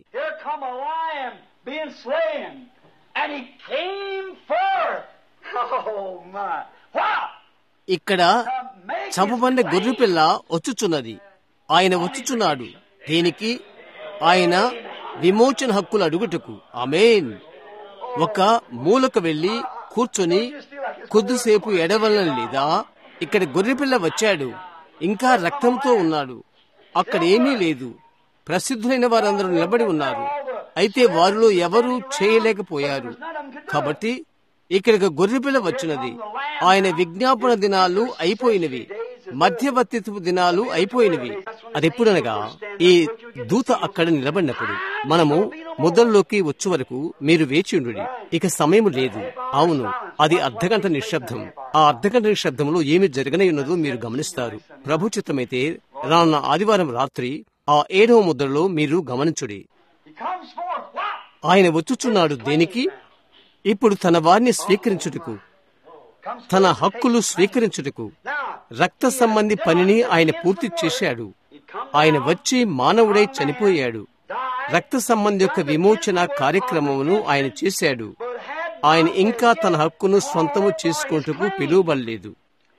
ఇక్కడ చంపబడిన గొర్రెపిల్ల వచ్చుచున్నది. ఆయన వచ్చుచున్నాడు. దేనికి? ఆయన విమోచన హక్కులు అడుగుటకు. ఆమేన్. ఒక మూలకు వెళ్లి కూర్చొని కొద్దిసేపు ఎడవలని లేదా? ఇక్కడ గొర్రెపిల్ల వచ్చాడు. ఇంకా రక్తంతో ఉన్నాడు. అక్కడ ఏమీ లేదు. ప్రసిద్ధులైన వారందరూ నిలబడి ఉన్నారు. అయితే వారిలో ఎవరూ చేయలేకపోయారు. కాబట్టి ఇక్కడికి గొర్రెపిల్ల వచ్చినది. ఆయన విజ్ఞాపన దినాలు అయిపోయినవి. మధ్యవర్తిత్వ దినాలు అయిపోయినవి. అదెప్పుడనగా ఈ దూత అక్కడ నిలబడినప్పుడు. మనము ముద్రలోకి వచ్చే వరకు మీరు వేచి ఉండు. ఇక సమయం లేదు. అవును, అది అర్ధగంట నిశ్శబ్దం. ఆ అర్ధగంట నిశ్శబ్దంలో ఏమి జరగనయున్నదో మీరు గమనిస్తారు. ప్రభు చిత్తమైతే రానున్న ఆదివారం రాత్రి ఆ ఏడవ ముద్రలో మీరు గమనించుడి. ఆయన వచ్చుచున్నాడు. దేనికి? ఇప్పుడు తన వారిని స్వీకరించుటకు, తన హక్కులు స్వీకరించుటకు. రక్త సంబంధి పనిని ఆయన పూర్తి చేశాడు. ఆయన వచ్చి మానవుడై చనిపోయాడు. రక్త సంబంధి యొక్క విమోచన కార్యక్రమమును ఆయన చేశాడు. ఆయన ఇంకా తన హక్కును స్వంతము చేసుకుంటూ పిలువబడలేదు.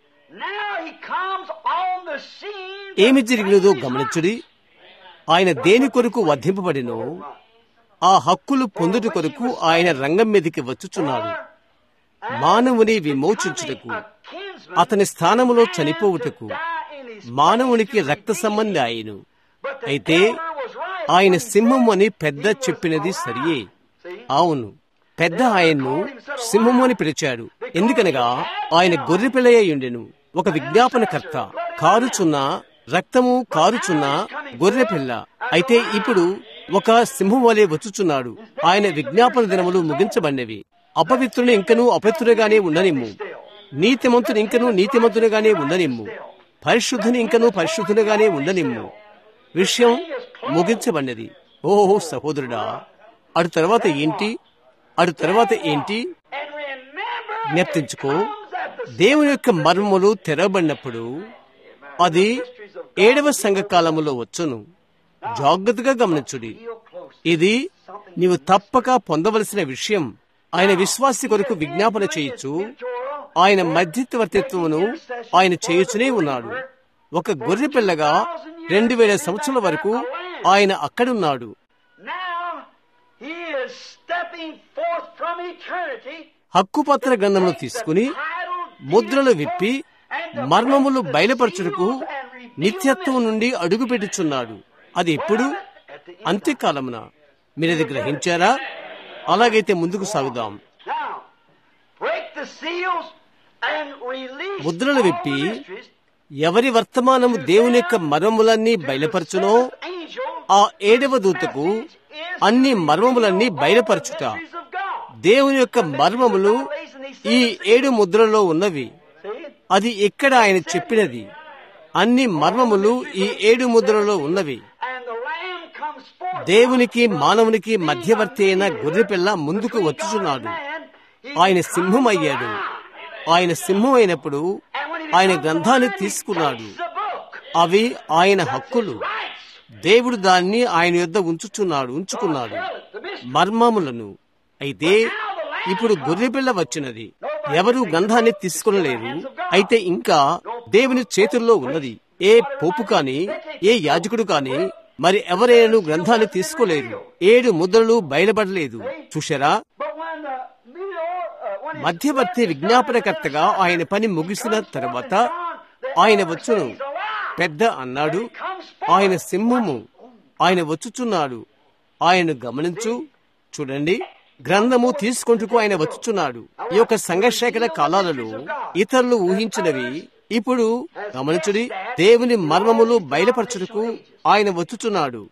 ఏమి జరిగినదో గమనించుడి. ఆయన దేని కొరకు వధింపబడినో ఆ హక్కులు పొందుట కొరకు ఆయన రంగం మీదకి వచ్చుచున్నాడు. మానవుని విమోచించుటకు, అతని స్థానములో చనిపోవుటకు. మానవునికి రక్త సంబంధి ఆయను. అయితే ఆయన సింహం అని పెద్ద చెప్పినది సరియే. అవును, పెద్ద ఆయన్ను సింహము అని పిలిచాడు. ఎందుకనగా ఆయన గొర్రెపిల్లయ్యుండెను. ఒక విజ్ఞాపనకర్త. కారుచున్న రక్తము కారుచున్న గొర్రెపిల్ల. అయితే ఇప్పుడు ఒక సింహం వలె వచ్చుచున్నాడు. ఆయన విజ్ఞాపన దినములు ముగించబడినవి. అపవిత్రుని ఇంకనూ అపవిత్రునిగానే ఉండనిమ్ము. నీతిమంతుని ఇంకనూ నీతిమంతునిగానే ఉండనిమ్ము. పరిశుద్ధుని ఇంకనూ పరిశుద్ధునిగానే ఉండనిమ్ము. విషయం ముగించబడినది. ఓహో సహోదరుడా, అటు తర్వాత ఏంటి? అటు తర్వాత ఏంటి? జ్ఞప్తించుకో, దేవుని యొక్క మర్మములు తెరవబడినప్పుడు అది ఏడవ సంఘకాలములో వచ్చును. జాగ్రత్తగా గమనించుడి. ఇది నీవు తప్పక పొందవలసిన విషయం. ఆయన విశ్వాసి కొరకు విజ్ఞాపన చేయొచ్చు. ఆయన మధ్యవర్తిత్వమును ఆయన చేయుచునే ఉన్నాడు. ఒక గొర్రె పిల్లగా రెండు వేల సంవత్సరాల వరకు ఆయన అక్కడున్నాడు. హక్కుపత్ర గ్రంథమును తీసుకుని ముద్రలు విప్పి మర్మములు బయలుపరచుటకు నిత్యత్వం నుండి అడుగుపెట్టుచున్నాడు. అది ఎప్పుడు? అంత్యకాలమున. మీరది గ్రహించారా? అలాగైతే ముందుకు సాగుదాం. ముద్రలు విప్పి ఎవరి వర్తమానము దేవుని యొక్క మర్మములన్నీ బయలుపరచునో ఆ ఏడవ దూతకు అన్ని మర్మములన్నీ బయలుపరచుట. దేవుని యొక్క మర్మములు ఈ ఏడు ముద్రలో ఉన్నవి. అది ఎక్కడ ఆయన చెప్పినది. అన్ని మర్మములు ఈ ఏడు ముద్రలో ఉన్నవి. దేవునికి మానవునికి మధ్యవర్తి అయిన గొర్రెపిల్ల ముందుకు వచ్చుచున్నాడు. ఆయన సింహం అయ్యాడు. ఆయన సింహం అయినప్పుడు ఆయన గ్రంథాన్ని తీసుకున్నాడు. అవి ఆయన హక్కులు. దేవుడు దాన్ని ఆయన యొద్ద ఉంచుచున్నాడు ఉంచుకున్నాడు మర్మములను. అయితే ఇప్పుడు గొర్రెపిల్ల వచ్చినది. ఎవరు గ్రంథాన్ని తీసుకునలేరు. అయితే ఇంకా దేవుని చేతుల్లో ఉన్నది. ఏ పోపు కాని, ఏ యాజకుడు కాని మరి ఎవరైనా గ్రంథాన్ని తీసుకోలేరు. ఏడు ముద్రలు బయలుపడలేదు. చూశారా? మధ్యవర్తి విజ్ఞాపనకర్తగా ఆయన పని ముగిసిన తర్వాత ఆయన వచ్చును. పెద్ద అన్నాడు, ఆయన సింహము, ఆయన వచ్చుచున్నాడు, ఆయన గమనించు. చూడండి, గ్రంథము తీసుకుంటూ ఆయన వచ్చుచున్నాడు. ఈ యొక్క సంఘర్షణ కాలాలలో ఇతరులు ఊహించినవి ఇప్పుడు గమనించుడి. దేవుని మర్మములు బయలుపరచుటకు ఆయన వచ్చుచున్నాడు.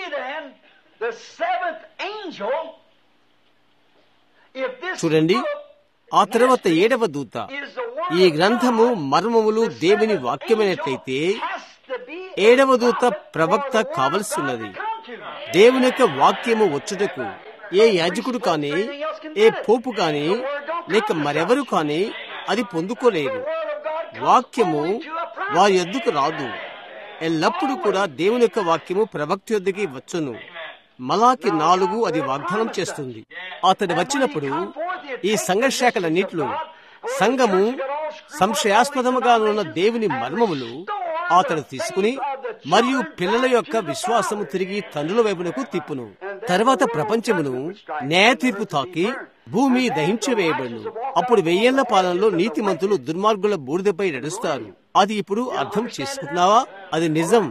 చూడండి, ఆ తర్వాత ఏడవ దూత, ఈ గ్రంథము మర్మములు దేవుని వాక్యమైనట్లయితే ఏడవ దూత ప్రవక్త కావలసి ఉన్నది. దేవుని యొక్క వాక్యము వచ్చుటకు ఏ యాజకుడు కానీ, ఏ పోపు కానీ, లేక మరెవరు కానీ అది పొందుకోలేరు. వాక్యము వారి యొద్దకు రాదు. ఎల్లప్పుడూ కూడా దేవుని యొక్క వాక్యము ప్రవక్త యొద్దకి వచ్చును. మలాకి నాలుగు అది వాగ్దానం చేస్తుంది. అతడు వచ్చినప్పుడు ఈ సంఘర్షాలన్నిటిలో సంఘము సంశయాస్పదముగా ఉన్న దేవుని మర్మములు అతడు తీసుకుని మరియు పిల్లల యొక్క విశ్వాసము తిరిగి తండ్రుల వైపునకు తిప్పును. తర్వాత ప్రపంచమును న్యాయ తీర్పు తాకి భూమి దహించివేయబడును. అప్పుడు వెయ్యేళ్ల పాలనలో నీతిమంతులు దుర్మార్గుల బూడిదపై నడుస్తారు. అది ఇప్పుడు అర్థం చేసుకుంటున్నావా? అది నిజం.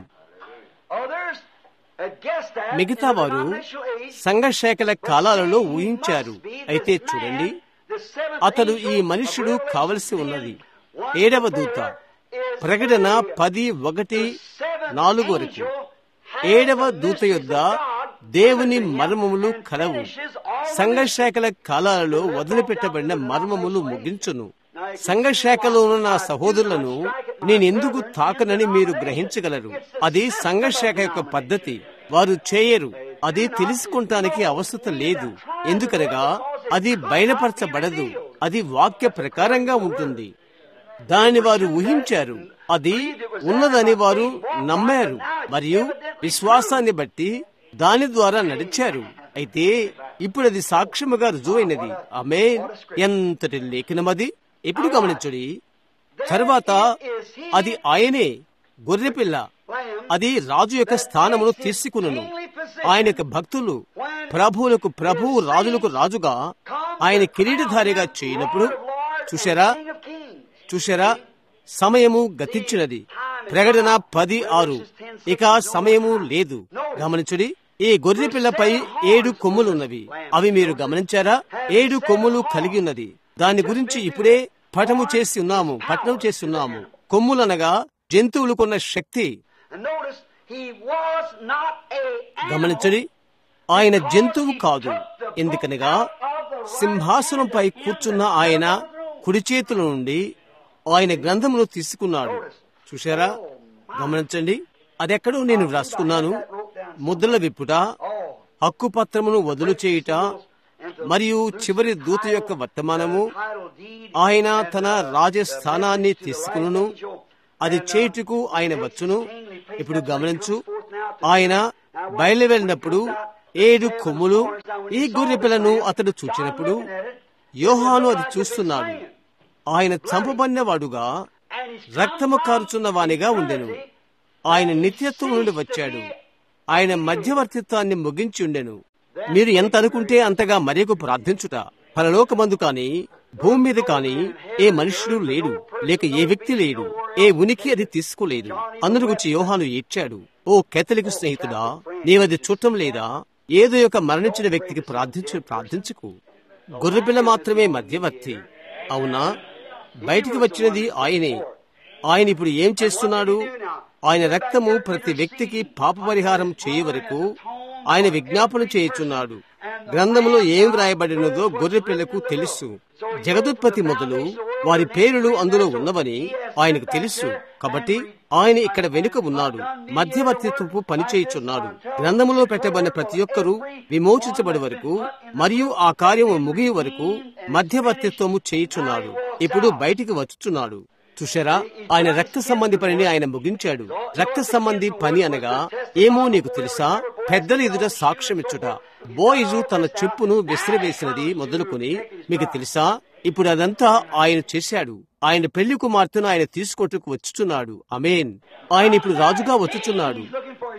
మిగతా వారు సంఘర్షణ కాలాలలో ఊహించారు. అయితే చూడండి, అతడు ఈ మనుష్యుడు కావలసి ఉన్నది. ఏడవ దూత ప్రకటన పది ఒకటి నాలుగు వరకు. ఏడవ దూత యొద్ద దేవుని మర్మములు కలవు. సంఘర్షణ కాలాలలో వదిలిపెట్టబడిన మర్మములు ముగించును. సంఘశాఖలో ఉన్న నా సహోదరులను నేనెందుకు తాకనని మీరు గ్రహించగలరు. అది సంఘశాఖ యొక్క పద్ధతి. వారు చేయరు. అది తెలుసుకుంటానికి అవసరం లేదు. ఎందుకనగా అది బయలుపరచబడదు. అది వాక్య ప్రకారంగా ఉంటుంది. దానిని వారు ఊహించారు. అది ఉన్నదని వారు నమ్మారు మరియు విశ్వాసాన్ని బట్టి దాని ద్వారా నడిచారు. అయితే ఇప్పుడు అది సాక్ష్యముగా రుజువైనది. ఆమేన్. ఎంతటి లేఖనమది. ఇప్పుడు గమనించుడి. తరువాత అది ఆయనే గొర్రెపిల్ల. అది రాజు యొక్క స్థానమును తీసుకును. ఆయన యొక్క భక్తులు ప్రభువులకు ప్రభువు, రాజులకు రాజుగా ఆయన కిరీటధారిగా చేయనప్పుడు చూశారా చూశారా సమయము గతించినది. ప్రకటన పది ఆరు. ఇక సమయము లేదు. గమనించుడి. ఈ గొర్రె పిల్లపై ఏడు కొమ్ములున్నవి. అవి మీరు గమనించారా? ఏడు కొమ్ములు కలిగి ఉన్నది. దాని గురించి ఇప్పుడే పఠము చేసి ఉన్నాము పఠనం చేసి ఉన్నాము. కొమ్ములనగా జంతువులకున్న శక్తి. గమనించండి, ఆయన జంతువు కాదు. ఎందుకనగా సింహాసనంపై కూర్చున్న ఆయన కుడి చేతుల నుండి ఆయన గ్రంథమును తీసుకున్నాడు. చూశారా? గమనించండి. అదెక్కడో నేను రాసుకున్నాను. ముద్రల విప్పుట, హక్కు పత్రమును వదులు చేయుట మరియు చివరి దూత యొక్క వర్తమానము. ఆయన తన రాజస్థానాన్ని తీసుకును. అది చేయుటకు ఆయన వచ్చును. ఇప్పుడు గమనించు, ఆయన బయలువెళ్ళినప్పుడు ఏడు కొమ్ములు. ఈ గొర్రె పిల్లను అతడు చూచినప్పుడు యోహాను అది చూస్తున్నాడు. ఆయన చంపబడిన వాడుగా రక్తము కారుచున్న వానిగా ఉండెను. ఆయన నిత్యత్వం నుండి వచ్చాడు. ఆయన మధ్యవర్తిత్వాన్ని ముగించి ఉండెను. మీరు ఎంత అనుకుంటే అంతగా మరొక ప్రార్థించుట. పరలోకమందు కాని భూమి మీద కాని ఏ మనుష్యుడు లేడు, లేక ఏ వ్యక్తి లేడు, ఏ ఉనికి అది తీసుకోలేదు. అందరి గురించి యోహాను ఏడ్చాడు. ఓ కేథలిక్ స్నేహితుడా, నీవది చూడటం లేదా? ఏదో ఒక మరణించిన వ్యక్తికి ప్రార్థించు ప్రార్థించుకు గొర్రెపిల్ల మాత్రమే మధ్యవర్తి. అవునా? బయటికి వచ్చినది ఆయనే. ఆయన ఇప్పుడు ఏం చేస్తున్నాడు? ఆయన రక్తము ప్రతి వ్యక్తికి పాప పరిహారం చేయ వరకు ఆయన విజ్ఞాపన చేయుచున్నాడు. గ్రంథములో ఏం వ్రాయబడినదో గొర్రె పిల్లకు తెలుసు. జగదుత్పత్తి మొదలు వారి పేరులు అందులో ఉన్నవని ఆయనకు తెలుసు. కాబట్టి ఆయన ఇక్కడ వెనుక ఉన్నాడు. మధ్యవర్తిత్వపు పని చేయుచున్నాడు. గ్రంథములో పెట్టబడిన ప్రతి ఒక్కరూ విమోచించబడి వరకు మరియు ఆ కార్యము ముగియ వరకు మధ్యవర్తిత్వము చేయుచున్నాడు. ఇప్పుడు బయటికి వచ్చుచున్నాడు. చూశారా? ఆయన రక్త సంబంధి పనిని ఆయన ముగించాడు. రక్త సంబంధి పని అనగా ఏమో నీకు తెలుసా? పెద్దల ఎదుట సాక్ష్యమిచ్చుట. బోయిజు తన చెప్పును విసిరివేసినది మొదలుకొని మీకు తెలుసా? ఇప్పుడు అదంతా ఆయన చేశాడు. ఆయన పెళ్లి కుమార్తెను ఆయన తీసుకొట్టుకు వచ్చుచున్నాడు. ఆమేన్. ఆయన ఇప్పుడు రాజుగా వచ్చుచున్నాడు.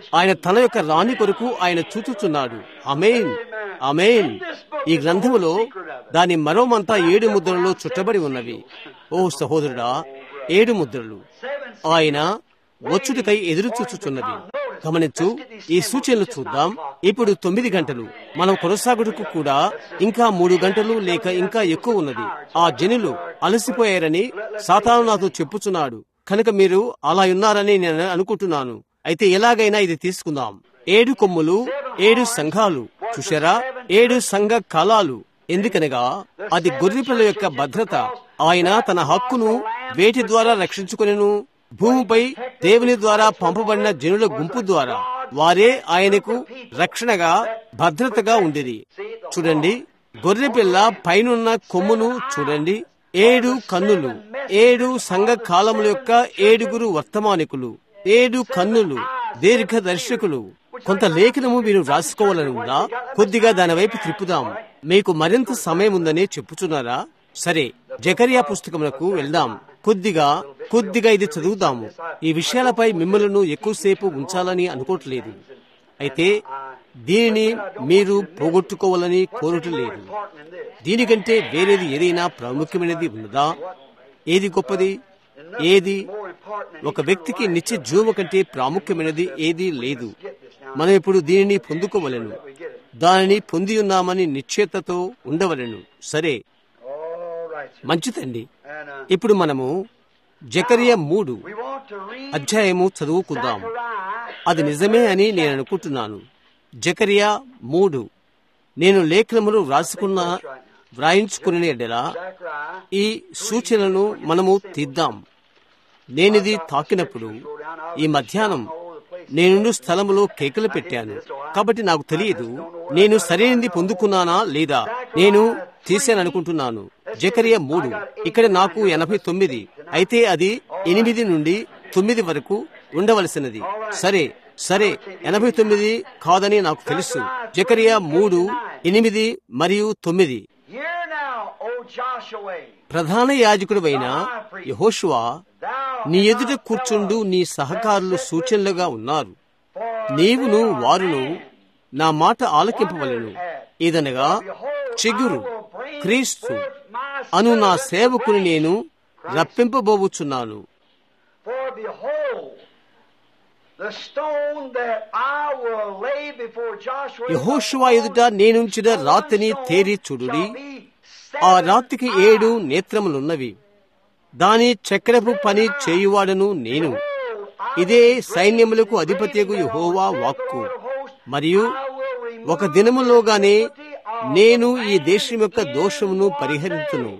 ఆయన తన యొక్క రాణి కొరకు ఆయన చూచుచున్నాడు. ఆమేన్, ఆమేన్. ఈ గ్రంథములో దాని మరోమంతా ఏడు ముద్రలలో చుట్టబడి ఉన్నవి. ఓ సహోదరుడా, ఏడు ముద్రలు ఆయన వచ్చుటికై ఎదురు చూచుచున్నది. గమనించు, ఈ సూచనలు చూద్దాం. ఇప్పుడు తొమ్మిది గంటలు మనం కొనసాగుటకు కూడా ఇంకా మూడు గంటలు లేక ఇంకా ఎక్కువ ఉన్నది. ఆ జనులు అలసిపోయారని సాతాను నాతో చెప్పుచున్నాడు. కనుక మీరు అలా ఉన్నారని నేను అనుకుంటున్నాను. అయితే ఎలాగైనా ఇది తీసుకుందాం. ఏడు కొమ్ములు, ఏడు సంఘాలు చూశారా? ఏడు సంఘ కాలాలు. ఎందుకనగా అది గొర్రెపిల్ల యొక్క భద్రత. ఆయన తన హక్కును వేటి ద్వారా రక్షించుకొనెను? భూమిపై దేవుని ద్వారా పంపబడిన జనుల గుంపు ద్వారా. వారే ఆయనకు రక్షణగా, భద్రతగా ఉండేది. చూడండి, గొర్రెపిల్ల పైనున్న కొమ్మును చూడండి. ఏడు కన్నులు, ఏడు సంఘ కాలముల యొక్క ఏడుగురు వర్తమానికులు, ఏడు కన్నులు, దీర్ఘదర్శకులు. కొంత లేఖనము మీరు రాసుకోవాలని ఉందా? కొద్దిగా దాని వైపు త్రిప్పుదాం. మీకు మరింత సమయం ఉందని చెప్పుచున్నారా? సరే, జకరియా పుస్తకములకు వెళ్దాం. కొద్దిగా కొద్దిగా ఇది చదువుదాము. ఈ విషయాలపై మిమ్మల్ని ఎక్కువసేపు ఉంచాలని అనుకోవట్లేదు. అయితే దీనిని మీరు పోగొట్టుకోవాలని కోరటలేదు. దీనికంటే వేరేది ఏదైనా ప్రాముఖ్యమైనది ఉన్నదా? ఏది గొప్పది? ఏది? ఒక వ్యక్తికి నిత్య జీవము కంటే ప్రాముఖ్యమైనది ఏదీ లేదు. మనం ఇప్పుడు దీనిని పొందుకోవలను. దానిని పొంది ఉన్నామని నిశ్చయతతో ఉండవలను. సరే, మంచిదండి. ఇప్పుడు మనము జకరియా మూడు అధ్యాయము చదువుకుందాం. అది నిజమే అని నేను అనుకుంటున్నాను. జకరియా మూడు. నేను లేఖనములు వ్రాసుకున్న వ్రాయించుకునే ఎడలా ఈ సూచనలను మనము తీద్దాం. నేనిది తాకినప్పుడు ఈ మధ్యాహ్నం నేను స్థలములో కేకలు పెట్టాను. కాబట్టి నాకు తెలియదు నేను సరైనది పొందుకున్నానా లేదా. నేను తీసాననుకుంటున్నాను. జకరియా మూడు. ఇక్కడ నాకు ఎనభై తొమ్మిది. అయితే అది ఎనిమిది నుండి తొమ్మిది వరకు ఉండవలసినది. సరే సరే ఎనభై తొమ్మిది కాదని నాకు తెలుసు. జకరియా మూడు, ఎనిమిది మరియు తొమ్మిది. ప్రధాన యాజకుడివైన యెహోషువ, నీ ఎదుట కూర్చుండు నీ సహకారులు సూచనలుగా ఉన్నారు. నీవును వారును నా మాట ఆలకింపవలెను. ఏదనగా చిగురు క్రీస్తు అను నా సేవకుని నేను రప్పింపబోచున్నాను. యెహోషువ ఎదుట నేనుంచిన రాతిని తేరి చూడుడి. ఆ రాతికి ఏడు నేత్రములున్నవి. దాని చక్రపు పని చేయువాడను నేను. ఇదే సైన్యములకు అధిపత్యకు యెహోవా వాక్కు. మరియు ఒక దినములోగానే నేను ఈ దేశం యొక్క దోషమును పరిహరించును.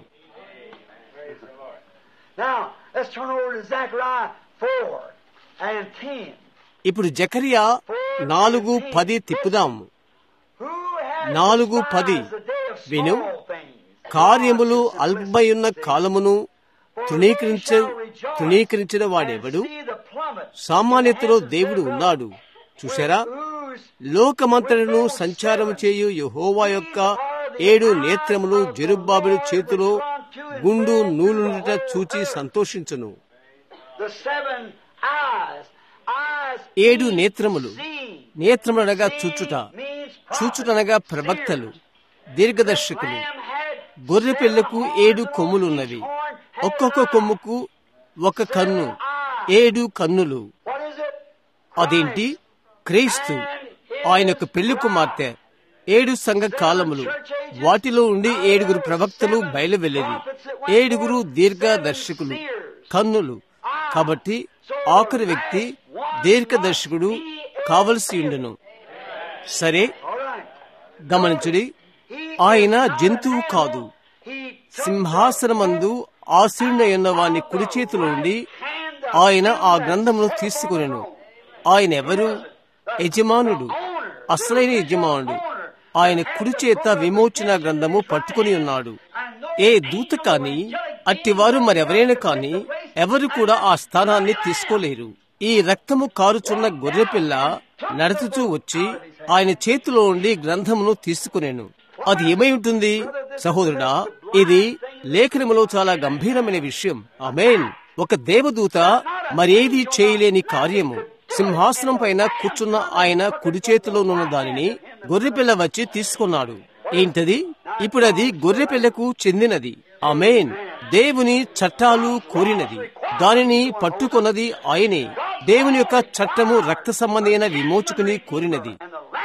ఇప్పుడు జకరియా నాలుగు పది తిప్పుదాము. నాలుగు పది. విను, కార్యములు అల్పమయున్న కాలమును తృణీకరించ తృణీకరించిన వాడెవడు? సామాన్యతలో దేవుడు ఉన్నాడు. చూశారా? లోకమంతటను సంచారం చేయు యెహోవా యొక్క ఏడు నేత్రములు జెరుబ్బాబెలు చేతిలో గుండు నూలుండుట చూచి సంతోషించును. ఏడు నేత్రములు. నేత్రములనగా చూచుట. చూచుటనగా ప్రవక్తలు, దీర్ఘదర్శకులు. గొర్రె పిల్లకు ఏడు కొమ్ములున్నవి. ఒక్కొక్క కొమ్ముకు ఒక కన్ను. ఏడు కన్నులు. అదేంటి? క్రీస్తు, ఆయనకు పెళ్లి కుమార్తె. ఏడు సంఘ కాలములు. వాటిలో ఉండి ఏడుగురు ప్రవక్తలు బయలు వెళ్ళేది. ఏడుగురు దీర్ఘదర్శకులు, కన్నులు. కాబట్టి ఆఖరి వ్యక్తి దీర్ఘదర్శకుడు కావలసి ఉండును. సరే, గమనించుడి. ఆయన జంతువు కాదు. సింహాసనమందు ఆసీనుడైన వాని కుడి చేతిలో నుండి ఆయన ఆ గ్రంథమును తీసుకునెను. ఆయన ఎవరు? యజమానుడు, అసలైన యజమానుడు. ఆయన కుడి చేత విమోచన గ్రంథము పట్టుకుని ఉన్నాడు. ఏ దూత కాని అట్టివారు మరెవరైనా కాని ఎవరు కూడా ఆ స్థానాన్ని తీసుకోలేరు. ఈ రక్తము కారుచున్న గొర్రెపిల్ల నడుచుచూ వచ్చి ఆయన చేతిలో ఉండి గ్రంథమును తీసుకునేను. అది ఏమై ఉంటుంది సహోదరుడా? ఇది లేఖనములో చాలా గంభీరమైన విషయం. ఆమేన్. ఒక దేవదూత మరేది చేయలేని కార్యము సింహాసనం పైన కూర్చున్న ఆయన కుడి చేతిలోనున్న దానిని గొర్రెపిల్ల వచ్చి తీసుకున్నాడు. ఏంటది? ఇప్పుడు అది గొర్రెపిల్లకు చెందినది. ఆమేన్. దేవుని చట్టాలు కోరినది, దానిని పట్టుకొన్నది ఆయనే. దేవుని యొక్క చట్టము రక్త సంబంధమైన విమోచకుని కోరినది.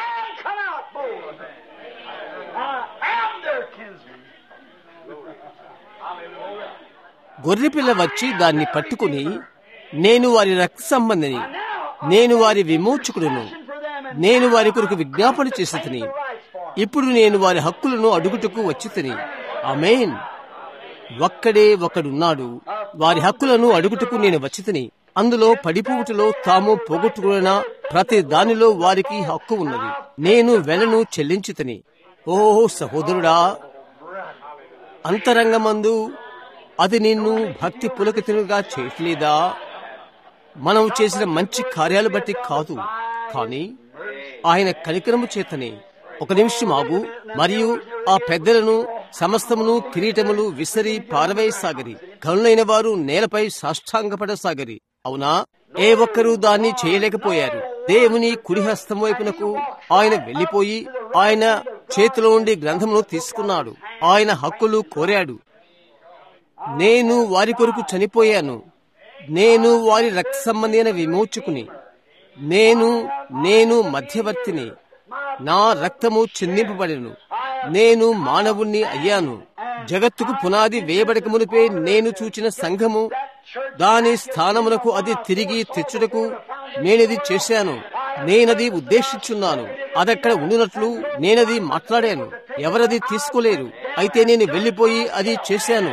గొర్రెపిల్ల వచ్చి దాన్ని పట్టుకుని, నేను వారి రక్త సంబంధిని, నేను వారి విమోచకుడును, నేను వారి కొరకు విజ్ఞాపన చేసి తిని, ఇప్పుడు నేను వారి హక్కులను అడుగుటకు వచ్చి తిని. ఆమేన్. ఒక్కడే ఒకడున్నాడు, వారి హక్కులను అడుగుటకు నేను వచ్చి తిని. అందులో పడిపోవుటలో తాము పోగొట్టుకున్న ప్రతి దానిలో వారికి హక్కు ఉన్నది. నేను వెలను చెల్లించి తిని. ఓ సహోదరుడా, అంతరంగమందు అది నిన్ను భక్తి పులకితులుగా చేయట్లేదా? మనం చేసిన మంచి కార్యాలు బట్టి కాదు, కానీ ఆయన కనికరము చేతనే. ఒక నిమిషం ఆగు. మరియు ఆ పెద్దలను సమస్తమును కిరీటములు విసరి పారవేయసాగరి, కనులైన వారు నేలపై సాష్టాంగపడసాగరి. అవునా? ఏ ఒక్కరూ దాన్ని చేయలేకపోయారు. దేవుని కుడి హస్తం వైపునకు ఆయన వెళ్లిపోయి ఆయన చేతిలో నుండి గ్రంథమును తీసుకున్నాడు. ఆయన హక్కులు కోరాడు. నేను వారి కొరకు చనిపోయాను, నేను వారి రక్త సంబంధమైన విమోచకుని, నేను నేను మధ్యవర్తిని, నా రక్తము చిందింపబడెను, నేను మానవుణ్ణి అయ్యాను. జగత్తుకు పునాది వేయబడక మునిపే నేను చూచిన సంఘము, దాని స్థానమునకు అది తిరిగి తెచ్చుటకు నేనది చేశాను. నేనది ఉద్దేశించున్నాను. అదక్కడ ఉండినట్లు నేనది మాట్లాడాను. ఎవరది తీసుకోలేరు. అయితే నేను వెళ్లిపోయి అది చేశాను.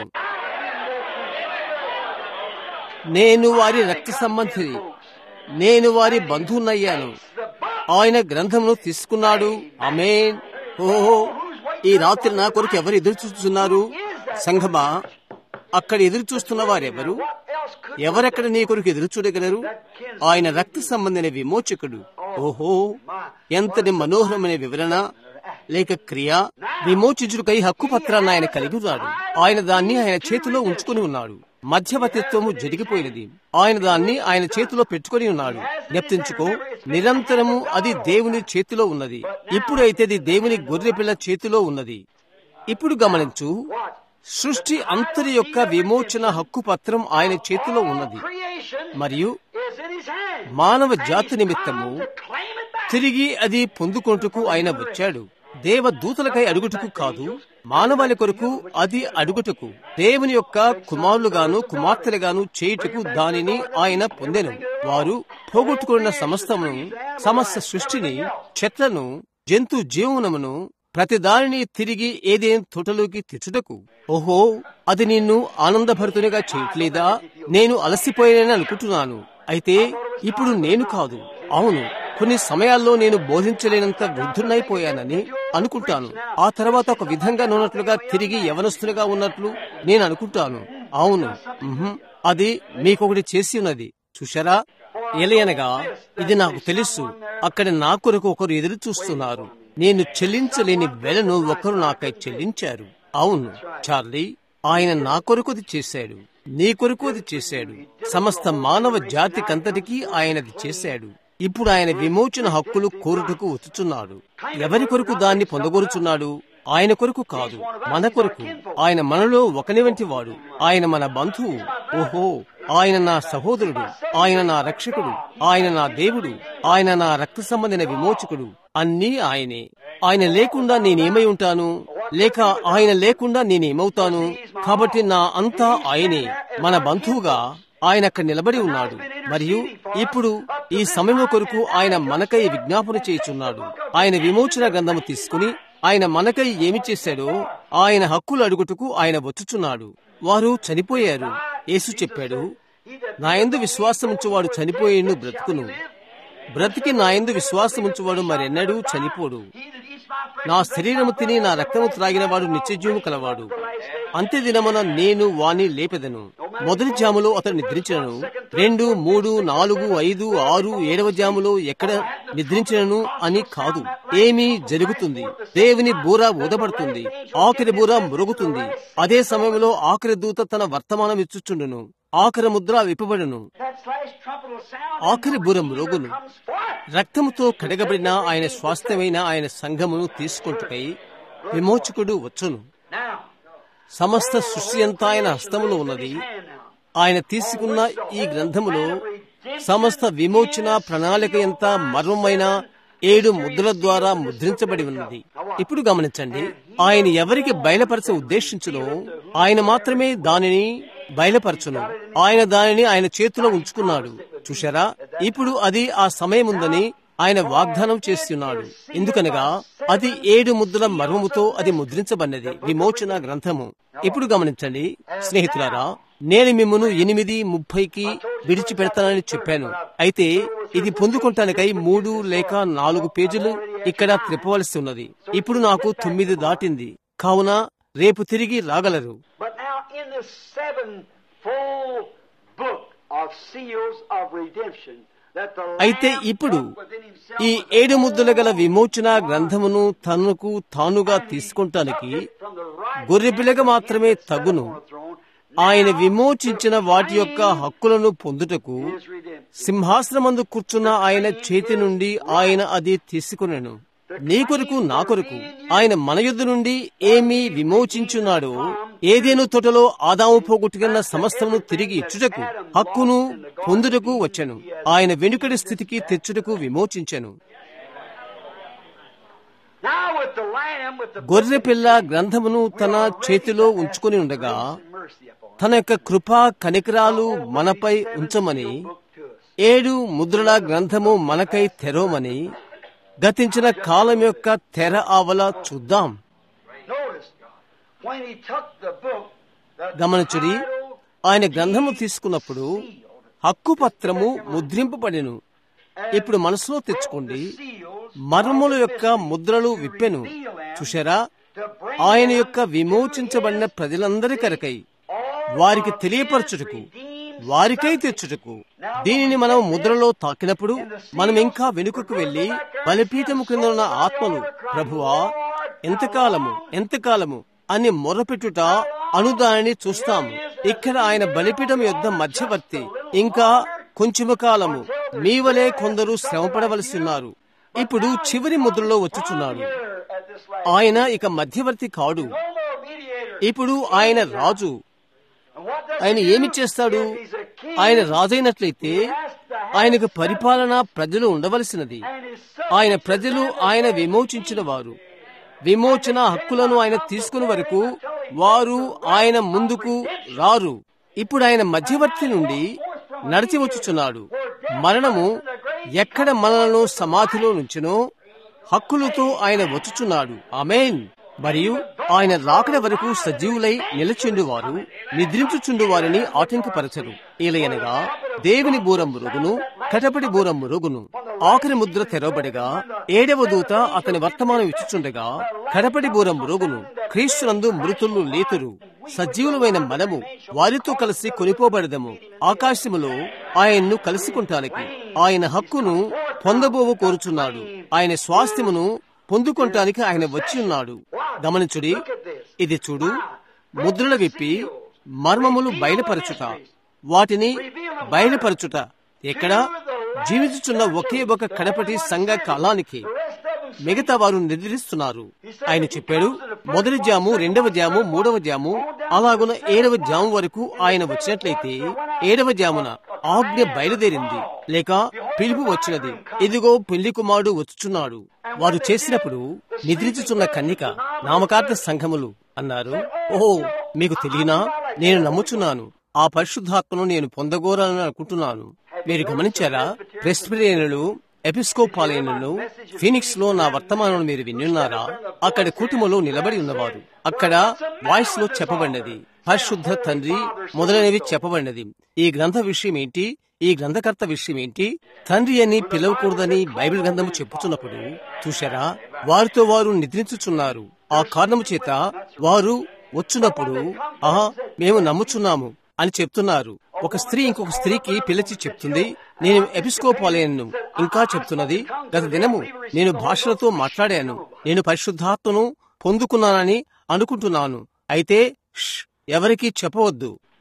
నేను వారి రక్త సంబంధిని, నేను వారి బంధువునయ్యాను. ఆయన గ్రంథమును తీసుకున్నాడు. ఆమేన్. ఓహో, ఈ రాత్రి నా కొరకు ఎవరు ఎదురు చూస్తున్నారు? సంఘమా, అక్కడ ఎదురు చూస్తున్న వారెవరు? ఎవరెక్కడ నీ కొరకు ఎదురు చూడగలరు? ఆయన రక్త సంబంధమైన విమోచకుడు. ఓహో, ఎంతటి మనోహరమైన వివరణ లేక క్రియ! విమోచించుటకై హక్కు పత్రాన్ని ఆయన కలిగి ఉన్నాడు. ఆయన దాన్ని ఆయన చేతిలో ఉంచుకుని ఉన్నాడు. మధ్యవర్తిత్వము జరిగిపోయినది. ఆయన దాన్ని ఆయన చేతిలో పెట్టుకుని ఉన్నాడు. జ్ఞప్తించుకో, నిరంతరము అది దేవుని చేతిలో ఉన్నది. ఇప్పుడైతే అది దేవుని గొర్రెపిల్ల చేతిలో ఉన్నది. ఇప్పుడు గమనించు, సృష్టి అంతరి యొక్క విమోచన హక్కు పత్రం ఆయన చేతిలో ఉన్నది. మరియు మానవ జాతి నిమిత్తము తిరిగి అది పొందుకొనుటకు ఆయన వచ్చాడు. దేవదూతలకై అడుగుటకు కాదు, మానవాళి కొరకు అది అడుగుటకు, దేవుని యొక్క కుమారులుగాను కుమార్తెలుగాను చేయుటకు దానిని ఆయన పొందెను. వారు పోగొట్టుకున్న సమస్తమును, సమస్త సృష్టిని, చెట్లను, జంతు జీవనమును, ప్రతి దానిని తిరిగి ఏదేం తోటలోకి తెచ్చుటకు. ఓహో, అది నిన్ను ఆనందభరితునిగా చేయట్లేదా? నేను అలసిపోయానని అనుకుంటున్నాను. అయితే ఇప్పుడు నేను కాదు. అవును, కొన్ని సమయాల్లో నేను బోధించలేనంత వృద్ధున్నైపోయానని అనుకుంటాను. ఆ తర్వాత ఒక విధంగా ఉన్నట్లుగా తిరిగి యవనస్తులుగా ఉన్నట్లు నేను అనుకుంటాను. అవును, అది మీకొకటి చేసి ఉన్నది. చూశారా? ఎలయనగా ఇది నాకు తెలుసు, అక్కడ నా కొరకు ఒకరు ఎదురు చూస్తున్నారు. నేను చెల్లించలేని వెలను ఒకరు నాకై చెల్లించారు. అవును చార్లీ, ఆయన నా కొరకు అది చేశాడు, నీ కొరకు అది చేశాడు, సమస్త మానవ జాతికంతటికీ ఆయనది చేశాడు. ఇప్పుడు ఆయన విమోచన హక్కులు కోరుటకు వచ్చుచున్నాడు. ఎవరి కొరకు దాన్ని పొందగోరుచున్నాడు? ఆయన కొరకు కాదు, మన కొరకు. ఆయన మనలో ఒకని వంటి వాడు. ఆయన మన బంధువు. ఓహో, ఆయన నా సహోదరుడు, ఆయన నా రక్షకుడు, ఆయన నా దేవుడు, ఆయన నా రక్త సంబంధిన విమోచకుడు. అన్నీ ఆయనే. ఆయన లేకుండా నేనేమై ఉంటాను? లేక ఆయన లేకుండా నేనేమవుతాను? కాబట్టి నా అంతా ఆయనే. మన బంధువుగా ఆయన అక్కడ నిలబడి ఉన్నాడు. మరియు ఇప్పుడు ఈ సమయం కొరకు ఆయన మనకై విజ్ఞాపన చేయుచున్నాడు. ఆయన విమోచన గ్రంథము తీసుకుని ఆయన మనకై ఏమి చేశాడో ఆయన హక్కులు అడుగుటకు ఆయన వచ్చుచున్నాడు. వారు చనిపోయారు. యేసు చెప్పాడు, నా యందు విశ్వాసముంచువాడు చనిపోయేను బ్రతుకును, బ్రతికి నా యందు విశ్వాసముంచువాడు మరెన్నడూ చనిపోడు. నా శరీరము తిని నా రక్తము త్రాగిన వాడు నిత్యజీవము కలవాడు. అంత్య దినమున నేను వాని లేపెదను. మొదటి జాములో అతడు నిద్రించను. రెండు మూడు నాలుగు ఐదు ఆరు ఏడవ జాములో ఎక్కడ నిద్రించను అని కాదు. ఏమీ జరుగుతుంది. దేవుని బూర ఊదబడుతుంది. ఆఖరి బూర మురుగుతుంది. అదే సమయంలో ఆఖరి దూత తన వర్తమానం ఇచ్చుచుండును. ఆఖరి ముద్ర విప్పబడును. ఆఖరి బూరం రోగును రక్తముతో కడగబడిన ఆయన స్వాస్థ్యమైన ఆయన సంఘమును తీసుకొంటుకై విమోచకుడు వచ్చును. సమస్త సృష్టి అంతా ఆయన హస్తములో ఉన్నది. ఆయన తీసుకున్న ఈ గ్రంథములో సమస్త విమోచన ప్రణాళిక ఎంత మర్మమైన ఏడు ముద్రల ద్వారా ముద్రించబడి ఉన్నది. ఇప్పుడు గమనించండి, ఆయన ఎవరికి బయలుపరచ ఉద్దేశించునో ఆయన మాత్రమే దానిని బయలుపరచును. ఆయన దానిని ఆయన చేతిలో ఉంచుకున్నాడు. చూశారా, ఇప్పుడు అది ఆ సమయం ఉందని ఆయన వాగ్దానం చేస్తున్నాడు. ఎందుకనగా అది ఏడు ముద్రల మర్మముతో అది ముద్రించబడినది, విమోచన గ్రంథము. ఇప్పుడు గమనించండి స్నేహితులారా, నేను మిమ్మను ఎనిమిది ముప్పైకి విడిచిపెడతానని చెప్పాను. అయితే ఇది పొందుకుంటానికై మూడు లేక నాలుగు పేజీలు ఇక్కడ త్రిప్పవలసి ఉన్నది. ఇప్పుడు నాకు తొమ్మిది దాటింది, కావున రేపు తిరిగి రాగలరు. అయితే ఇప్పుడు ఈ ఏడు ముద్దుల గల విమోచన గ్రంథమును తనకు తానుగా తీసుకుంటానికి గొర్రెపిల్లగా మాత్రమే తగును. ఆయన విమోచించిన వాటి యొక్క హక్కులను పొందుటకు సింహాసనమందు కూర్చున్న ఆయన చేతి నుండి ఆయన అది తీసుకునేను. నీ కొరకు నా కొరకు ఆయన మన యుద్ధ నుండి ఏమి విమోచించున్నాడో, ఏదేను తోటలో ఆదాము పోగొట్టుకున్న సమస్తమును తిరిగి ఇచ్చుటకు, హక్కును పొందుటకు వచ్చెను. ఆయన వెనుకడి స్థితికి తెచ్చుటకు విమోచించెను. గొర్రె పిల్ల గ్రంథమును తన చేతిలో ఉంచుకుని ఉండగా తన యొక్క కృపా కనికరాలు మనపై ఉంచమని, ఏడు ముద్రల గ్రంథము మనకై తెరవమని గతించిన కాలం యొక్క తెర ఆవల చూద్దాం. గమనించుడి, ఆయన గ్రంథము తీసుకున్నప్పుడు హక్కు పత్రము ముద్రింపబడెను. ఇప్పుడు మనసులో తెచ్చుకోండి, మర్మముల యొక్క ముద్రలు విప్పెను. చూశారా, ఆయన యొక్క విమోచించబడిన ప్రజలందరి కొరకై వారికి తెలియపరచుటకు, వారికై తెచ్చుటకు. దీనిని మనం ముద్రలో తాకినప్పుడు మనం ఇంకా వెనుకకు వెళ్లి బలిపీఠము క్రింద ఉన్న ఆత్మను, ప్రభువా ఎంతకాలము ఎంతకాలము అని మొర్రపెట్టుట అను దానిని చూస్తాము. ఇక్కడ ఆయన బలిపీఠం యొద్ద మధ్యవర్తి. ఇంకా కొంచెము కాలము మీ వలె కొందరు శ్రమపడవలసి ఉన్నారు. ఇప్పుడు చివరి ముద్రలో వచ్చుచున్నాడు. ఆయన ఇక మధ్యవర్తి కాడు. ఇప్పుడు ఆయన రాజు. ఆయన ఏమి చేస్తాడు? ఆయన రాజైనట్లయితే ఆయనకు పరిపాలన ప్రజలు ఉండవలసినది. ఆయన ప్రజలు ఆయన విమోచించిన వారు. విమోచన హక్కులను ఆయన తీసుకునే వరకు వారు ఆయన ముందుకు రారు. ఇప్పుడు ఆయన మధ్యవర్తి నుండి నడిచి వచ్చుచున్నాడు. మరణము ఎక్కడ మనలను సమాధిలో నుంచునో హక్కులతో ఆయన వచ్చుచున్నాడు. ఆమేన్. మరియు ఆయన రాకడ వరకు సజీవులై నిలచుండు వారు నిద్రించుచుండు వారిని ఆటంకపరచరు. ఏలయనగా దేవుని బూరం మురుగును, కటపటి బూరం మురుగును. ఆఖరి ముద్ర తెరవబడగా ఏడవ దూత అతని వర్తమానం ఇచ్చుచుండగా కడపటి బూరం మురుగును. క్రీస్తునందు మృతులు లేతురు. సజీవులమైన మనము వారితో కలిసి కొనిపోబడదము. ఆకాశములో ఆయన్ను కలుసుకుంటానికి ఆయన హక్కును పొందబోవు కోరుచున్నాడు. ఆయన స్వాస్థ్యమును పొందుకొంటానికి ఆయన వచ్చి ఉన్నాడు. గమనించుడి, ఇది చూడు, ముద్రలు విప్పి మర్మములు బయలుపరచుట, వాటిని బయలుపరచుట. ఎక్కడ జీవించుచున్న ఒకే ఒక కడపటి సంఘ కాలానికి మిగతా వారు నిద్రిస్తున్నారు. ఆయన చెప్పాడు, మొదటి జాము, రెండవ జాము, మూడవ జాము, అలాగున ఏడవ జాము వరకు ఆయన వచ్చినట్లయితే ఏడవ జామున ఆజ్ఞ బయలుదేరింది లేక పిలుపు వచ్చినది. ఇదిగో పెళ్లి కుమారుడు వచ్చుచున్నాడు. వారు చేసినప్పుడు నిద్రించుచున్న కన్నిక నామకార్థ సంఘములు అన్నారు, ఓహో మీకు తెలియనా? నేను నమ్ముచున్నాను, ఆ పరిశుద్ధాత్మను నేను పొందగోరాలని అనుకుంటున్నాను. మీరు గమనించారా? ప్రెస్బిటేరియన్లు, ఎపిస్కోపాలియన్లు ఫీనిక్స్ లో నా వర్తమానం మీరు విన్నారా? అక్కడ కూటములో నిలబడి ఉన్నవారు. అక్కడ వాయిస్ లో చెప్పబడినది పరిశుద్ధ తండ్రి మొదలైనవి చెప్పబడినది. ఈ గ్రంథ విషయం ఏంటి? ఈ గ్రంథకర్త విషయం ఏంటి? తండ్రి అని పిలవకూడదని బైబిల్ గ్రంథము చెప్పుచున్నప్పుడు చూశారా, వారితో వారు నిద్రించుచున్నారు. ఆ కారణము చేత వారు వచ్చున్నప్పుడు ఆహా మేము నమ్ముచున్నాము అని చెప్తున్నారు. ఒక స్త్రీ ఇంకొక స్త్రీకి పిలిచి చెప్తుంది, నేను ఎపిస్కోపాలియన్ను. ఇంకా చెప్తున్నది, గత దినము నేను భాషలతో మాట్లాడాను, నేను పరిశుద్ధాత్మను పొందుకున్నానని అనుకుంటున్నాను. అయితే ఎవరికీ చెప్పవద్దు.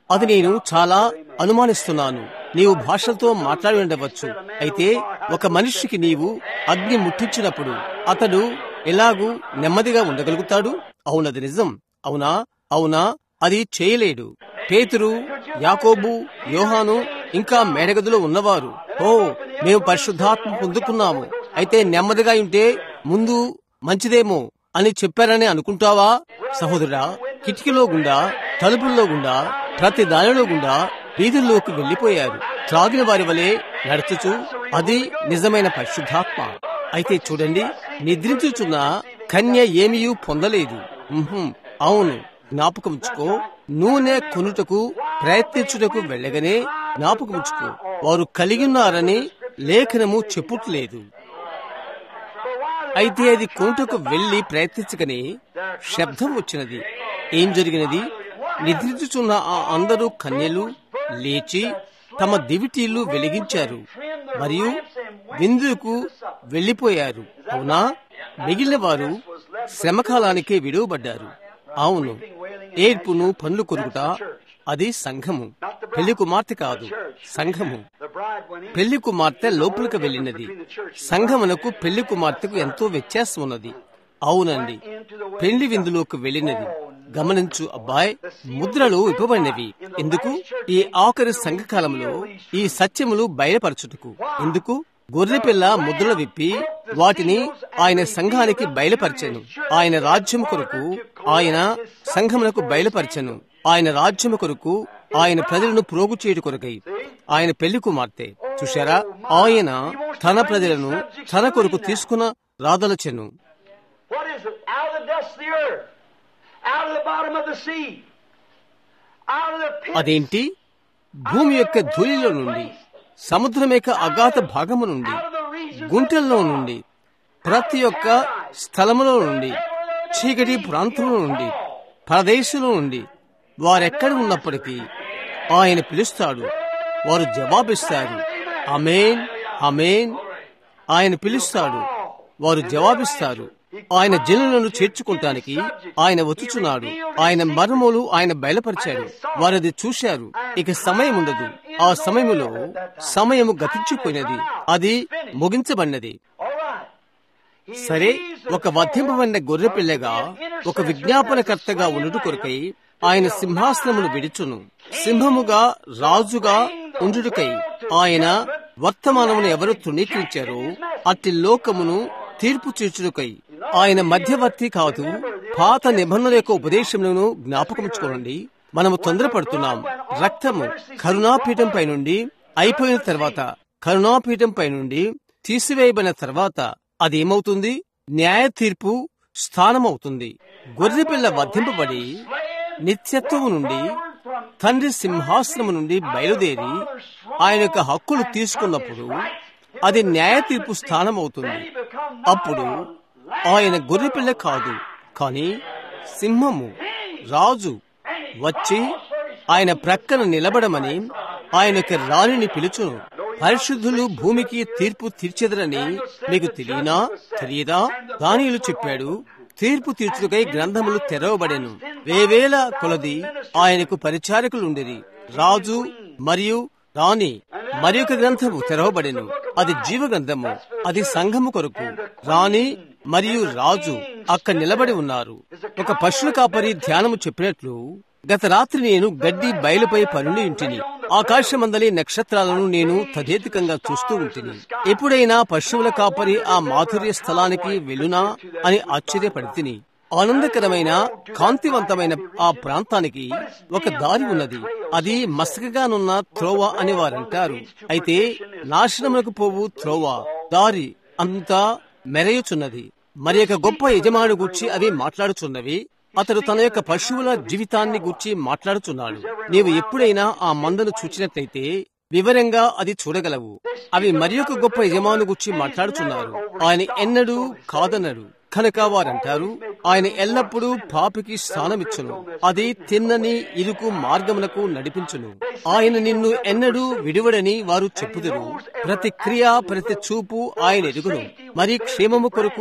అది నేను చాలా అనుమానిస్తున్నాను. నీవు భాషలతో మాట్లాడి ఉండవచ్చు. అయితే ఒక మనిషికి నీవు అగ్ని ముట్టించినప్పుడు అతడు ఎలాగూ నెమ్మదిగా ఉండగలుగుతాడు? అవునది నిజం. అవునా? అవునా? అది చేయలేడు. పేతురు, యాకోబు, యోహాను ఇంకా మేడగదిలో ఉన్నవారు, ఓ మేము పరిశుద్ధాత్మ పొందుకున్నాము, అయితే నెమ్మదిగా ఉంటే ముందు మంచిదేమో అని చెప్పారని అనుకుంటావా? సహోదరుడా, కిటికీలో గుండా, తలుపుల్లో గుండా, ప్రతి దానిలో గుండా వీధుల్లోకి వెళ్లిపోయారు, త్రాగిన వారి వలె నడుచుచు. అది నిజమైన పరిశుద్ధాత్మ. అయితే చూడండి, నిద్రించుచున్న కన్య ఏమీయూ పొందలేదు. అవును, జ్ఞాపకముంచుకో. నూనె కొనుటకు ప్రయత్నించుటకు వెళ్ళగానే జ్ఞాపకముంచుకో, వారు కలిగిన్నారని లేఖనము చెప్పుట్లేదు. అయితే అది కొనుటకు వెళ్లి ప్రయత్నించగానే శబ్దం వచ్చినది. ఏం జరిగినది? నిద్రించుచున్న ఆ అందరూ కన్యలు లేచి తమ దివిటీలు వెలిగించారు మరియు విందుకు వెళ్లిపోయారు. అవునా? మిగిలిన వారు శ్రమకాలానికే విడువబడ్డారు. అవును, ఏడ్పును పండ్లు కొరుకుట అది సంఘము. పెళ్లి కుమార్తె కాదు, సంఘము. పెళ్లి కుమార్తె లోపలికి వెళ్ళినది. సంఘమునకు పెళ్లి కుమార్తెకు ఎంతో వ్యత్యాసం ఉన్నది. అవునండి, పెళ్లి విందులోకి వెళ్ళినది. గమనించు అబ్బాయ్, ముద్రలు ఇవ్వబడినవి ఎందుకు? ఈ ఆఖరి సంఘకాలంలో ఈ సత్యములు బయలుపరచుటకు. ఎందుకు? గొర్రెపిల్ల ముద్రలు విప్పి వాటిని ఆయన సంఘానికి బయలుపరచెను. ఆయన రాజ్యము కొరకు ఆయన సంఘమునకు బయలుపరచెను. ఆయన రాజ్యము కొరకు ఆయన ప్రజలను ప్రోగు చేయుట కొరకై ఆయన పెళ్లి కుమార్తె. చూశారా? ఆయన తన ప్రజలను తన కొరకు తీసుకున్న రాదలచెను. అదేంటి? భూమి యొక్క ధూళిలో నుండి, సముద్రం యొక్క అగాధ భాగము నుండి, గుంటల్లో నుండి, ప్రతి ఒక్క స్థలములో నుండి, చీకటి ప్రాంతంలో నుండి, ప్రదేశంలో నుండి వారెక్కడ ఉన్నప్పటికీ ఆయన పిలుస్తాడు. వారు జవాబిస్తారు. ఆమేన్, ఆమేన్. ఆయన పిలుస్తాడు, వారు జవాబిస్తారు. ఆయన జనులను చేర్చుకుంటానికి ఆయన వచ్చుచున్నాడు. ఆయన మర్మములు ఆయన బయలుపరిచాడు. వారది చూశారు. ఇక సమయం ఉండదు. ఆ సమయములో సమయము గతించిపోయినది. అది ముగించబడినది. సరే, ఒక వధింపబడిన గొర్రె పిల్లగా, ఒక విజ్ఞాపనకర్తగా ఉండుట కొరకై ఆయన సింహాసనమును విడుచును. సింహముగా రాజుగా ఉండుటకై ఆయన వర్తమానమును ఎవరు తృణీకరించారో అట్టి లోకమును తీర్పు తీర్చుటకై ఆయన మధ్యవర్తి కాదు. పాత నిబంధన యొక్క ఉపదేశములను జ్ఞాపకముంచుకోండి. మనము తొందరపడుతున్నాం. రక్తము కరుణాపీఠం పై నుండి అయిపోయిన తర్వాత, కరుణాపీఠం పై నుండి తీసివేయబడిన తర్వాత అది ఏమవుతుంది? న్యాయ తీర్పు స్థానమవుతుంది. గొర్రెపిల్ల వధింపబడి నిత్యత్వము నుండి తండ్రి సింహాసనము నుండి బయలుదేరి ఆయన యొక్క హక్కులు తీసుకున్నప్పుడు అది న్యాయ తీర్పు స్థానమవుతుంది. అప్పుడు ఆయన గొర్రెపిల్ల కాదు, కానీ సింహము, రాజు వచ్చి ఆయన ప్రక్కన నిలబడమని ఆయన యొక్క రాణిని పిలుచును. పరిశుద్ధులు భూమికి తీర్పు తీర్చెదరని మీకు తెలియనా? తెలియదా? దానియేలు చెప్పాడు, తీర్పు తీర్చుకై గ్రంథములు తెరవబడెను. వేవేల కొలది ఆయనకు పరిచారకులుండిరి. రాజు మరియు రాణి మరి ఒక గ్రంథము తెరవబడెను. అది జీవ గ్రంథము. అది సంఘము కొరకు. రాణి మరియు రాజు అక్కడ నిలబడి ఉన్నారు. ఒక పశువుల కాపరి ధ్యానము చెప్పినట్లు, గత రాత్రి నేను గడ్డి బయలుపై పరుండి ఇంటిని, ఆకాశమందలి నక్షత్రాలను నేను తదేతికంగా చూస్తూ ఉంటిని. ఎప్పుడైనా పశువుల కాపరి ఆ మాధుర్య స్థలానికి వెళ్ళునా అని ఆశ్చర్యపడితిని. ఆనందకరమైన కాంతివంతమైన ఆ ప్రాంతానికి ఒక దారి ఉన్నది. అది మసకగానున్న త్రోవ అని వారంటారు. అయితే నాశనములకు పోవు త్రోవ దారి అంతా మెరయుచున్నది. మరి ఒక గొప్ప యజమాని గూర్చి అవి మాట్లాడుచున్నవి. అతడు తన యొక్క పశువుల జీవితాన్ని గూర్చి మాట్లాడుచున్నాడు. నీవు ఎప్పుడైనా ఆ మందను చూచినట్లయితే వివరంగా అది చూడగలవు. అవి మరి ఒక గొప్ప యజమాని గూర్చి మాట్లాడుచున్నారు. ఆయన ఎన్నడూ కాదనడు కనుక వారంటారు, ఆయన ఎల్లప్పుడూ పాపికి స్థానమిచ్చును. అది తిన్నని ఇరుకు మార్గమునకు నడిపించును. ఆయన నిన్ను ఎన్నడూ విడువడని వారు చెప్పుదురు. ప్రతి క్రియ, ప్రతి చూపు ఆయన ఎరుగును. మరి క్షేమము కొరకు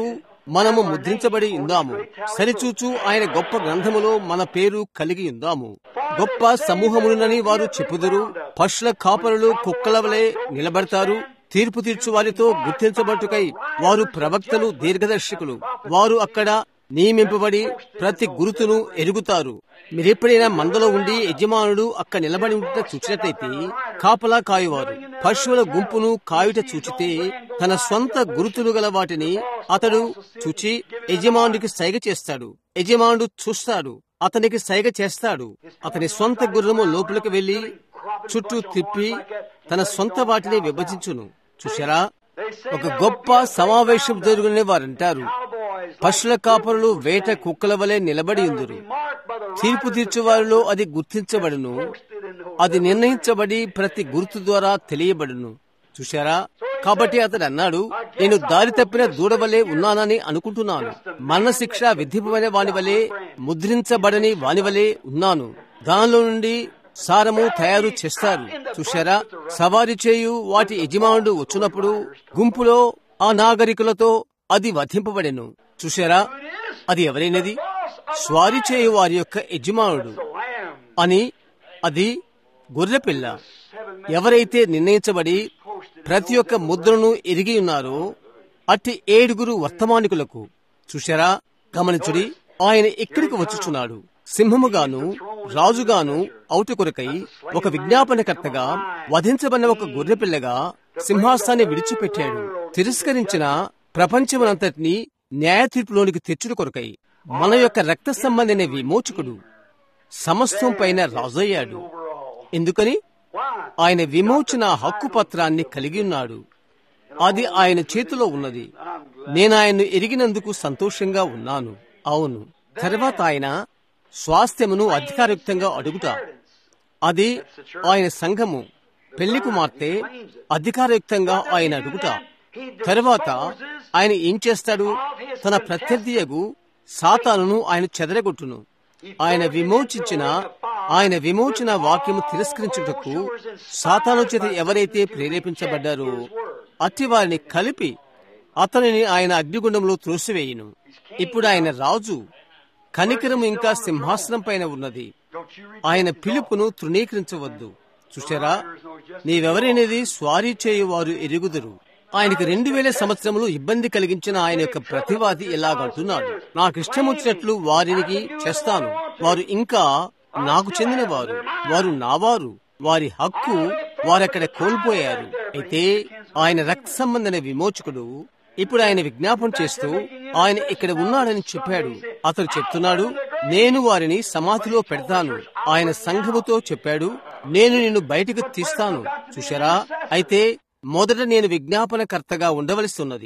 మనము ముద్రించబడి ఉందాము. సరిచూచు ఆయన గొప్ప గ్రంథములో మన పేరు కలిగి ఉందాము. గొప్ప సమూహములునని వారు చెప్పుదురు. పశుల కాపరులు కుక్కల వలె నిలబడతారు. తీర్పు తీర్చు వారితో గుర్తించబట్టుకై వారు ప్రవక్తలు, దీర్ఘదర్శకులు. వారు అక్కడ నియమింపబడి ప్రతి గురుతును ఎరుగుతారు. మీరెప్పుడైనా మందలో ఉండి యజమానుడు అక్కడ నిలబడి ఉంట చూచినట్లయితే కాపలా కాయువారు పశువుల గుంపును కాయుట చూచితే తన స్వంత గురుతులు గల వాటిని అతడు చూచి యజమానుడికి సైగ చేస్తాడు. యజమానుడు చూస్తాడు, అతనికి సైగ చేస్తాడు. అతని స్వంత గుర్రము లోపలికి వెళ్లి చుట్టూ తిప్పి తన సొంత వాటిని విభజించును. చూశారా? ఒక గొప్ప సమావేశం జరుగునే వారంటారు, పశుల కాపరులు వేట కుక్కల వలె నిలబడి ఉందురు. తీర్పు తీర్చువారిలో అది గుర్తించబడును. అది నిర్ణయించబడి ప్రతి గుర్తు ద్వారా తెలియబడును. చూశారా? కాబట్టి అతడు అన్నాడు, నేను దారి తప్పిన దూడ వలె ఉన్నానని అనుకుంటున్నాను. మరణశిక్ష విధింపబడిన వాని వలె, ముద్రించబడని వాని వలె ఉన్నాను. దానిలో నుండి సారము తయారు చేస్తారు. చూశారా? సవారి చేయు వాటి యజమానుడు వచ్చినప్పుడు గుంపులో ఆ నాగరికులతో అది వధింపబడెను. చూశారా? అది ఎవరైనది? స్వారీ చేయు వారి యొక్క యజమానుడు అని. అది గొర్రెపిల్ల. ఎవరైతే నిర్ణయించబడి ప్రతి ఒక్క ముద్రను ఎరిగి ఉన్నారో అట్టి ఏడుగురు వర్తమానికులకు. చూశారా? గమనించుడి, ఆయన ఇక్కడికి వచ్చుచున్నాడు. సింహముగాను రాజుగాను అవుట కొరకై ఒక విజ్ఞాపనకర్తగా వధించబడిన ఒక గొర్రెపిల్లగా సింహాసాన్ని విడిచిపెట్టాడు. తిరస్కరించిన ప్రపంచమునంతటినీ న్యాయ తీర్పులోనికి తెచ్చుడు కొరకై మన యొక్క రక్త సంబంధిన విమోచకుడు సమస్తం పైన రాజయ్యాడు. ఎందుకని? ఆయన విమోచన హక్కు పత్రాన్ని కలిగి ఉన్నాడు. అది ఆయన చేతిలో ఉన్నది. నేను ఆయన్ను ఎరిగినందుకు సంతోషంగా ఉన్నాను. అవును. తర్వాత ఆయన స్వాస్థ్యమును అధికారయుక్తంగా అడుగుట. అది ఆయన సంఘము పెళ్లి కుమార్తె అధికారయుక్తంగా ఆయన అడుగుట. తర్వాత ఆయన ఏం చేస్తాడు? తన ప్రత్యర్థియగు సాతానును ఆయన చెదరగొట్టును. ఆయన విమోచించిన ఆయన విమోచన వాక్యము తిరస్కరించుటకు సాతాను చేత ఎవరైతే ప్రేరేపించబడ్డారో అట్టి వారిని కలిపి అతనిని ఆయన అగ్నిగుండంలో త్రోసివేయును. ఇప్పుడు ఆయన రాజు. కనికరము ఇంకా సింహాసనం పైన ఉన్నది. ఆయన పిలుపును తృణీకరించవద్దు. చూశారా? నీవెవరైనది స్వారీ చేయువారు ఎరుగుదురు. ఆయనకు రెండు వేల సంవత్సరములు ఇబ్బంది కలిగించిన ఆయన యొక్క ప్రతివాది ఎలాగంటున్నాడు, నాకు ఇష్టం వచ్చినట్లు వారికి చేస్తాను. వారు ఇంకా నాకు చెందినవారు, వారు నావారు. వారి హక్కు వారక్కడ కోల్పోయారు. అయితే ఆయన రక్త సంబంధమైన విమోచకుడు ఇప్పుడు ఆయన విజ్ఞాపన చేస్తూ ఆయన ఇక్కడ ఉన్నాడని చెప్పాడు. అతడు చెప్తున్నాడు, నేను వారిని సమాధిలో పెడతాను. ఆయన సంఘముతో చెప్పాడు, నేను నిన్ను బయటకు తీస్తాను. చూశారా? అయితే మొదట నేను విజ్ఞాపనకర్తగా ఉండవలసి ఉన్నది.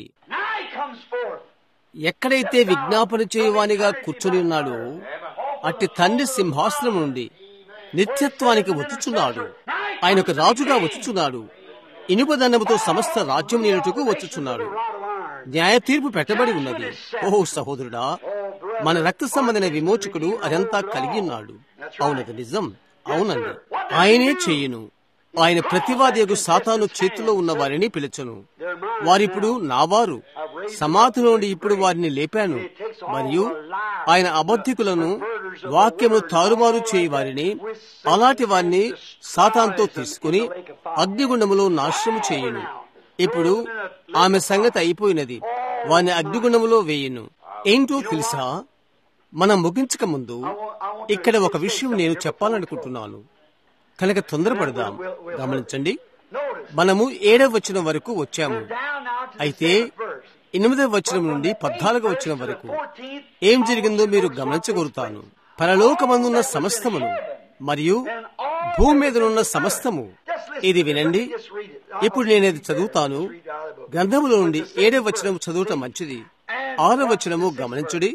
ఎక్కడైతే విజ్ఞాపన చేయువానిగా కూర్చొని ఉన్నాడో అట్టి తండ్రి సింహాసనం నుండి నిత్యత్వానికి వచ్చుచున్నాడు. ఆయన ఒక రాజుగా వచ్చుచున్నాడు. ఇనుపదండముతో సమస్త రాజ్యం నేనుటకు వచ్చుచున్నాడు. న్యాయ తీర్పు పెట్టబడి ఉన్నది. ఓహో సహోదరుడా, మన రక్త సంబంధమైన విమోచకుడు అదంతా కలిగి ఉన్నాడు. అవునది నిజం. అవునండి, ఆయనే చేయును. ఆయన ప్రతివాదియగు సాతాను చేతిలో ఉన్న వారిని పిలుచును. వారిప్పుడు నావారు. సమాధి నుండి ఇప్పుడు వారిని లేపాను. మరియు ఆయన అబద్ధికులను వాక్యము తారుమారు చేయి వారిని అలాంటి వారిని సాతానుతో తీసుకుని అగ్నిగుండములో నాశనము చేయును. ఇప్పుడు ఆమె సంగతి అయిపోయినది. వారిని అగ్నిగుండములో వేయును. ఏంటో తెలుసా? మనం ముగించక ముందు ఇక్కడ ఒక విషయం నేను చెప్పాలనుకుంటున్నాను కనుక తొందరపడదాం. గమనించండి, మనము ఏడవ వచనం వరకు వచ్చాము. అయితే ఎనిమిదవ వచనం నుండి పద్నాలుగవ వచనం వరకు ఏం జరిగిందో మీరు గమనించగలుగుతాను. పరలోకమందున్న సమస్తమును మరియు భూమి మీదనున్న సమస్తము. ఇది వినండి. ఇప్పుడు నేనేది చదువుతాను. గ్రంథములో నుండి ఏడవ వచనం చదువుట మంచిది. ఆరవ వచనము గమనించుడి.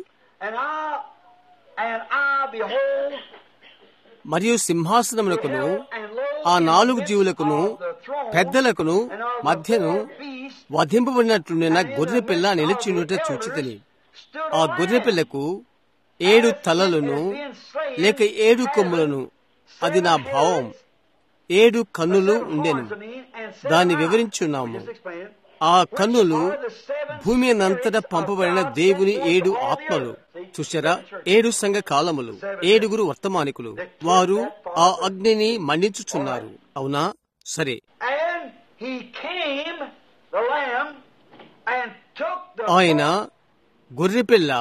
మరియు సింహాసనములకును ఆ నాలుగు జీవులకును పెద్దలకును మధ్యను వధింపబడినట్లున్న గొర్రె పిల్ల నిలిచినట్టు చూచితిని. ఆ గొర్రె పిల్లకు ఏడు తలలను లేక ఏడు కొమ్ములను, అది నా భావం, ఏడు కన్నులు ఉండెను. దాన్ని వివరించున్నాము. ఆ కన్నులు భూమి అంతటా పంపబడిన దేవుని ఏడు ఆత్మలు. చూశారా? ఏడు సంఘ కాలములు, ఏడుగురు వర్తమానికులు. వారు ఆ అగ్నిని మండించుచున్నారు. అవునా? సరే. ఆయన గొర్రెపిల్ల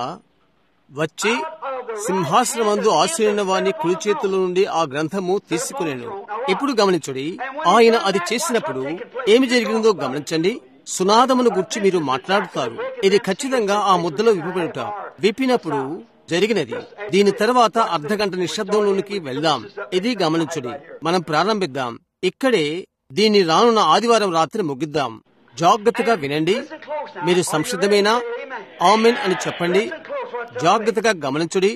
వచ్చి సింహాసనమందు ఆసీనున్న వాని కుడి చేతుల నుండి ఆ గ్రంథము తీసుకునేను. ఇప్పుడు గమనించుడి, ఆయన అది చేసినప్పుడు ఏమి జరిగిందో గమనించండి. సునాదమును గురించి మీరు మాట్లాడుతారు. ఇది ఖచ్చితంగా ఆ ముద్దలో విప్పబడుట విప్పినప్పుడు జరిగినది. దీని తర్వాత అర్ధ గంట నిశ్శబ్దంలోనికి వెళ్దాం. ఇది గమనించుడి. మనం ప్రారంభిద్దాం ఇక్కడే. దీన్ని రానున్న ఆదివారం రాత్రి ముగిద్దాం. జాగ్రత్తగా వినండి. మీరు సంసిద్ధమేనా? ఆమెన్ అని చెప్పండి. జాగ్రత్తగా గమనించుడి.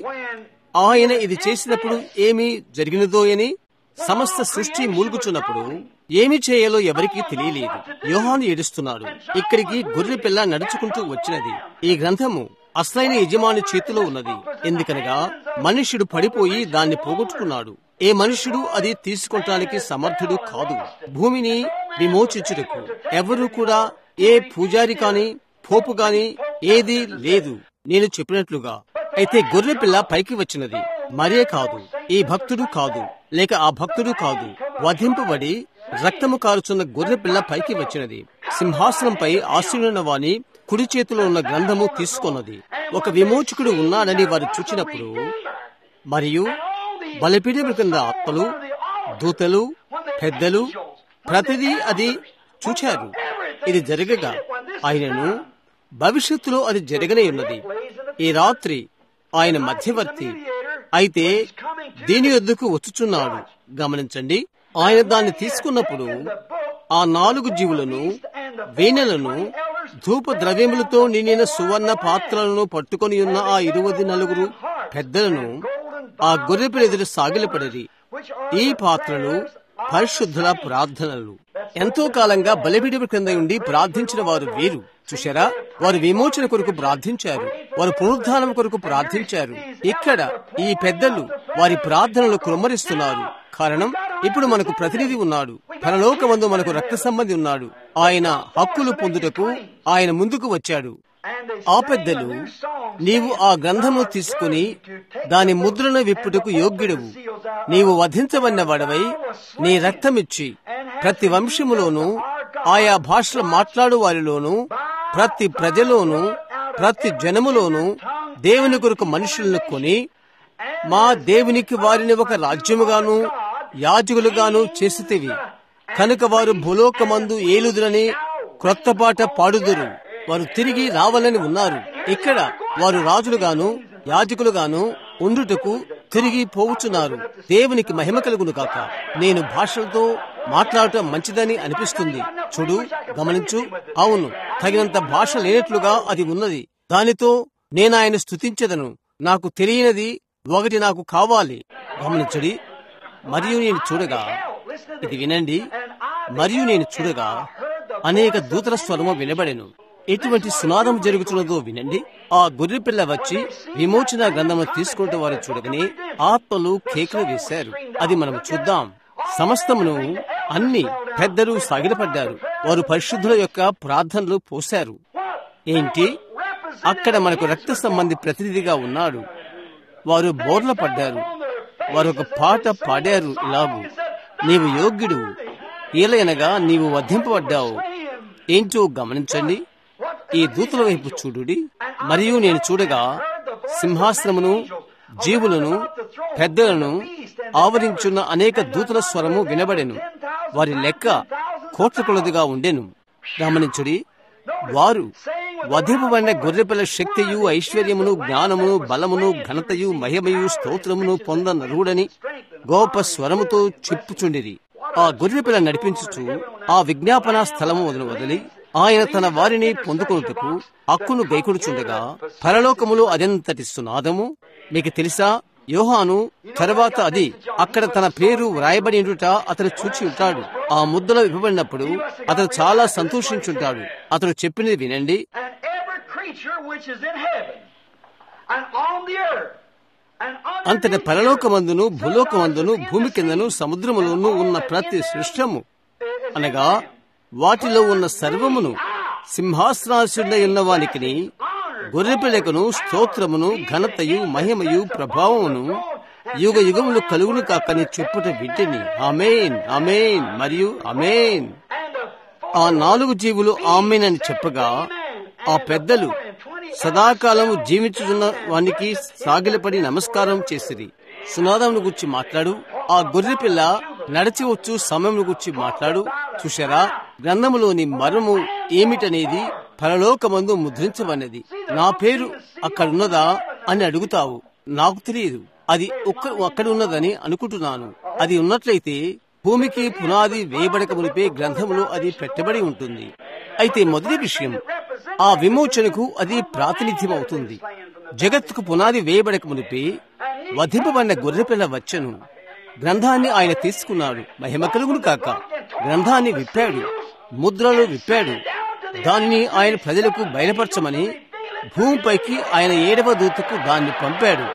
ఆయన ఇది చేసినప్పుడు ఏమి జరిగినదో అని. సమస్త సృష్టి మూలుగుచున్నప్పుడు ఏమి చేయాలో ఎవరికీ తెలియలేదు. యోహాను ఏడుస్తున్నాడు. ఇక్కడికి గొర్రె పిల్ల నడుచుకుంటూ వచ్చినది. ఈ గ్రంథము అసలైన యజమాని చేతిలో ఉన్నది. ఎందుకనగా మనుష్యుడు పడిపోయి దాన్ని పోగొట్టుకున్నాడు. ఏ మనుష్యుడు అది తీసుకొనటానికి సమర్థుడు కాదు. భూమిని విమోచించుటకు ఎవరు కూడా, ఏ పూజారి కాని పోపు గాని ఏదీ లేదు నేను చెప్పినట్లుగా. అయితే గొర్రె పిల్ల పైకి వచ్చినది. మరే కాదు, ఈ భక్తుడు కాదు, లేక ఆ భక్తుడు కాదు. వధింపబడి రక్తము కారుచున్న గొర్రె పిల్ల పైకి వచ్చినది. సింహాసనంపై ఆసీనున్న వాని కుడి చేతిలో ఉన్న గ్రంథము తీసుకున్నది. ఒక విమోచకుడు ఉన్నాడని వారు చూచినప్పుడు, మరియు బలిపీఠం కింద ఆత్మలు, దూతలు, పెద్దలు ప్రతిదీ అది చూచారు. ఇది జరగగా ఆయనను భవిష్యత్తులో అది జరగనే ఉన్నది. ఈ రాత్రి ఆయన మధ్యవర్తి అయితే దీని యొద్దకు వచ్చుచున్నాడు. గమనించండి. ఆయన దాన్ని తీసుకున్నప్పుడు ఆ నాలుగు జీవులను, వీణలను, ధూప ద్రవ్యములతో నిండిన సువర్ణ పాత్రలను పట్టుకొని ఉన్న ఆ ఇరవై నలుగురు పెద్దలను ఆ గొర్రెపిల్ల ఎదురు సాగిలపడేది. ఈ పాత్రలు పరిశుద్ధుల ప్రార్థనలు. ఎంతో కాలంగా బలిపీఠం క్రింద ఉండి ప్రార్థించిన వారు వీరు. చూశారా? వారు విమోచన కొరకు ప్రార్థించారు. వారు పునరుద్ధానం కొరకు ప్రార్థించారు. ఇక్కడ ఈ పెద్దలు వారి ప్రార్థనలు కుమ్మరిస్తున్నారు. కారణం, ఇప్పుడు మనకు ప్రతినిధి ఉన్నాడు. పరలోకమందు మనకు రక్త సంబంధి ఉన్నాడు. ఆయన హక్కులు పొందుటకు ఆయన ముందుకు వచ్చాడు. ఆ పెద్దలు, నీవు ఆ గ్రంథమును తీసుకుని దాని ముద్రను విప్పుటకు యోగ్యుడవు. నీవు వధించబడిన వాడవై నీ రక్తమిచ్చి ప్రతి వంశములోను, ఆయా భాషలు మాట్లాడు వారిలోను, ప్రతి ప్రజలోను, ప్రతి జనములోను దేవుని కొరకు మనుషులను కొని మా దేవునికి వారిని ఒక రాజ్యముగాను యాజకులుగాను చేసితివి. కనుక వారు భూలోకమందు ఏలుదురని క్రొత్త పాట పాడుదురు. వారు తిరిగి రావాలని ఉన్నారు. ఇక్కడ వారు రాజులుగాను యాజకులుగాను ఉండుటకు తిరిగి పోవుచున్నారు. దేవునికి మహిమ కలుగును కాక. నేను భాషలతో మాట్లాడటం మంచిదని అనిపిస్తుంది. చూడు, గమనించు. అవును, తగినంత భాష లేనట్లుగా అది ఉన్నది. దానితో నేను ఆయన స్తుతించెదను. నాకు తెలియనిది ఒకటి నాకు కావాలి. గమనించడి. మరియు నేను చూడగా, ఇది వినండి, మరియు నేను చూడగా అనేక దూతల స్వరము వినబడెను. ఎటువంటి సునాదం జరుగుతున్నదో వినండి. ఆ గొర్రె పిల్ల వచ్చి విమోచన గ్రంథమును తీసుకుంటూ వారు చూడగానే ఆత్మలు కేకలు వేశారు. అది మనం చూద్దాం. సమస్తమును అన్ని పెద్దలు సాగిలపడ్డారు. వారు పరిశుద్ధుల యొక్క ప్రార్థనలు పోశారు. ఏంటి? అక్కడ మనకు రక్త సంబంధి ప్రతినిధిగా ఉన్నాడు. వారు బోర్ల పడ్డారు. వారు ఒక పాట పాడారు ఇలాగు, నీవు యోగ్యుడు, ఏలయనగా నీవు వధింపబడ్డావు. ఏంటో గమనించండి. ఈ దూతల వైపు చూడుడి. మరియు నేను చూడగా సింహాసనమును, జీవులను, పెద్దలను ఆవరించున్న అనేక దూతల స్వరము వినబడెను. వారి లెక్క కోట్ల కొలదిగా ఉండెను. గమనించుడి. వారు వధింపబడిన గొర్రెపిల్ల శక్తియు, ఐశ్వర్యమును, జ్ఞానమును, బలమును, ఘనతయు, మహిమయు, స్తోత్రమును పొంద నరుడని గొప్ప స్వరముతో చెప్పుచుండిరి. ఆ గొర్రెపిల్ల నడిపించుచు ఆ విజ్ఞాపన స్థలము వదిలి వదిలి ఆయన తన వారిని పొందుకొనుటకు హక్కును గైకొడుచుండగా పరలోకములో అదెంతటి సునాదము. మీకు తెలుసా? యోహాను తర్వాత అది అక్కడ తన పేరు వ్రాయబడి ఉండుట అతను చూచి ఉంటాడు. ఆ ముద్దలో ఇవ్వబడినప్పుడు అతను చాలా సంతోషించుంటాడు. అతను చెప్పినది వినండి. అంతటి పరలోకమందును, భూలోకమందును, భూమి కిందను, సముద్రములోను ఉన్న ప్రతి సృష్టము అనగా వాటిలో ఉన్న సర్వమును సింహాసనాసీనుడై ఉన్నవానికి గొర్రెపిల్లకును స్తోత్రమును ఘనతయు మహిమయు ప్రభావమును యుగ యుగములు కలుగును కాకని చెప్పుట వింటిని. ఆమేన్, ఆమేన్ మరియు ఆమేన్. ఆ నాలుగు జీవులు ఆమేన్ అని చెప్పగా ఆ పెద్దలు సదాకాలము జీవించుతున్న వానికి సాగిలపడి నమస్కారం చేసిరి. సునాదమును గురించి మాట్లాడు, ఆ గొర్రె పిల్ల నడిచి వచ్చు సమయం గురించి మాట్లాడు. చూశారా, గ్రంథములోని మర్మము ఏమిటనేది పరలోకమందు ముద్రించబడినది. నా పేరు అక్కడున్నదా అని అడుగుతావు. నాకు తెలియదు, అది ఒక్క అక్కడ ఉన్నదని అనుకుంటున్నాను. అది ఉన్నట్లయితే భూమికి పునాది వేయబడక మునిపే గ్రంథములో అది పెట్టబడి ఉంటుంది. అయితే మొదటి విషయం, ఆ విమోచనకు అది ప్రాతినిధ్యం అవుతుంది. జగత్తుకు పునాది వేయబడక మునిపే వధింపబడిన గొర్రెపిల్ల వచ్చెను. గ్రంథాన్ని ఆయన తీసుకున్నాడు. మహిమ కలుగును కాక. గ్రంథాన్ని విప్పాడు, ముద్రలు విప్పాడు. దానిని ఆయన ప్రజలకు బయలుపరచమని భూమిపైకి ఆయన ఏడవ దూతకు దాన్ని పంపాడు.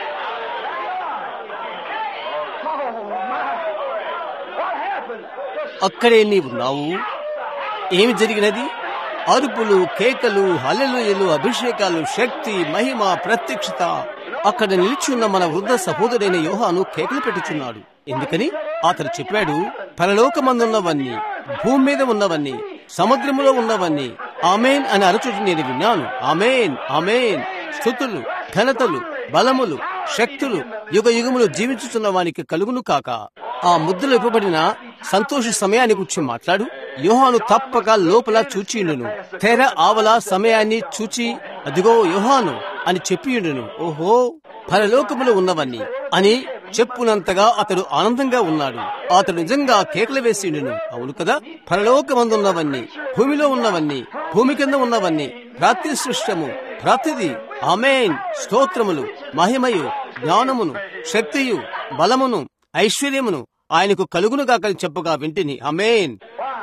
అక్కడే నీవున్నావు. ఏమి జరిగినది? అరుపులు, కేకలు, హల్లెలూయలు, అభిషేకాలు, శక్తి, మహిమ, ప్రత్యక్షత. అక్కడ నిలిచి మన వృద్ధ సహోదరైన యోహాను కేకలు పెట్టుచున్నాడు. ఎందుకని? అతడు చెప్పాడు, పరలోకమందున్నవన్నీ, భూమి మీద ఉన్నవన్నీ, సముద్రములో ఉన్నవన్నీ ఆమేన్ అని అరచుట నేను విన్నాను. ఆమేన్, ఆమేన్. స్తుతులు, ఘనతలు, బలములు, శక్తులు యుగ యుగములు జీవించుతున్న వానికి కలుగును కాక. ఆ ముద్రలు ఇవ్వబడిన సంతోష సమయాన్ని గురించి మాట్లాడు. యోహాను తప్పక లోపల చూచియుండును. తెర ఆవల సమయాన్ని చూచి అదిగో యోహాను అని చెప్పియుండును. ఓహో, పరలోకములో ఉన్నవన్నీ అని చెప్పునంతగా అతడు ఆనందంగా ఉన్నాడు. అతడు నిజంగా కేకలు వేసిండును. అవును కదా, పరలోకమందున్నవన్నీ, భూమిలో ఉన్నవన్నీ, భూమి కింద ఉన్నవన్నీ, ప్రతి సృష్టము, ప్రతిది ఆమేన్, స్తోత్రములు, మహిమయు, జ్ఞానమును, శక్తియు, బలమును, ఐశ్వర్యమును ఆయనకు కలుగును కాకని చెప్పగా వింటిని. ఆమేన్.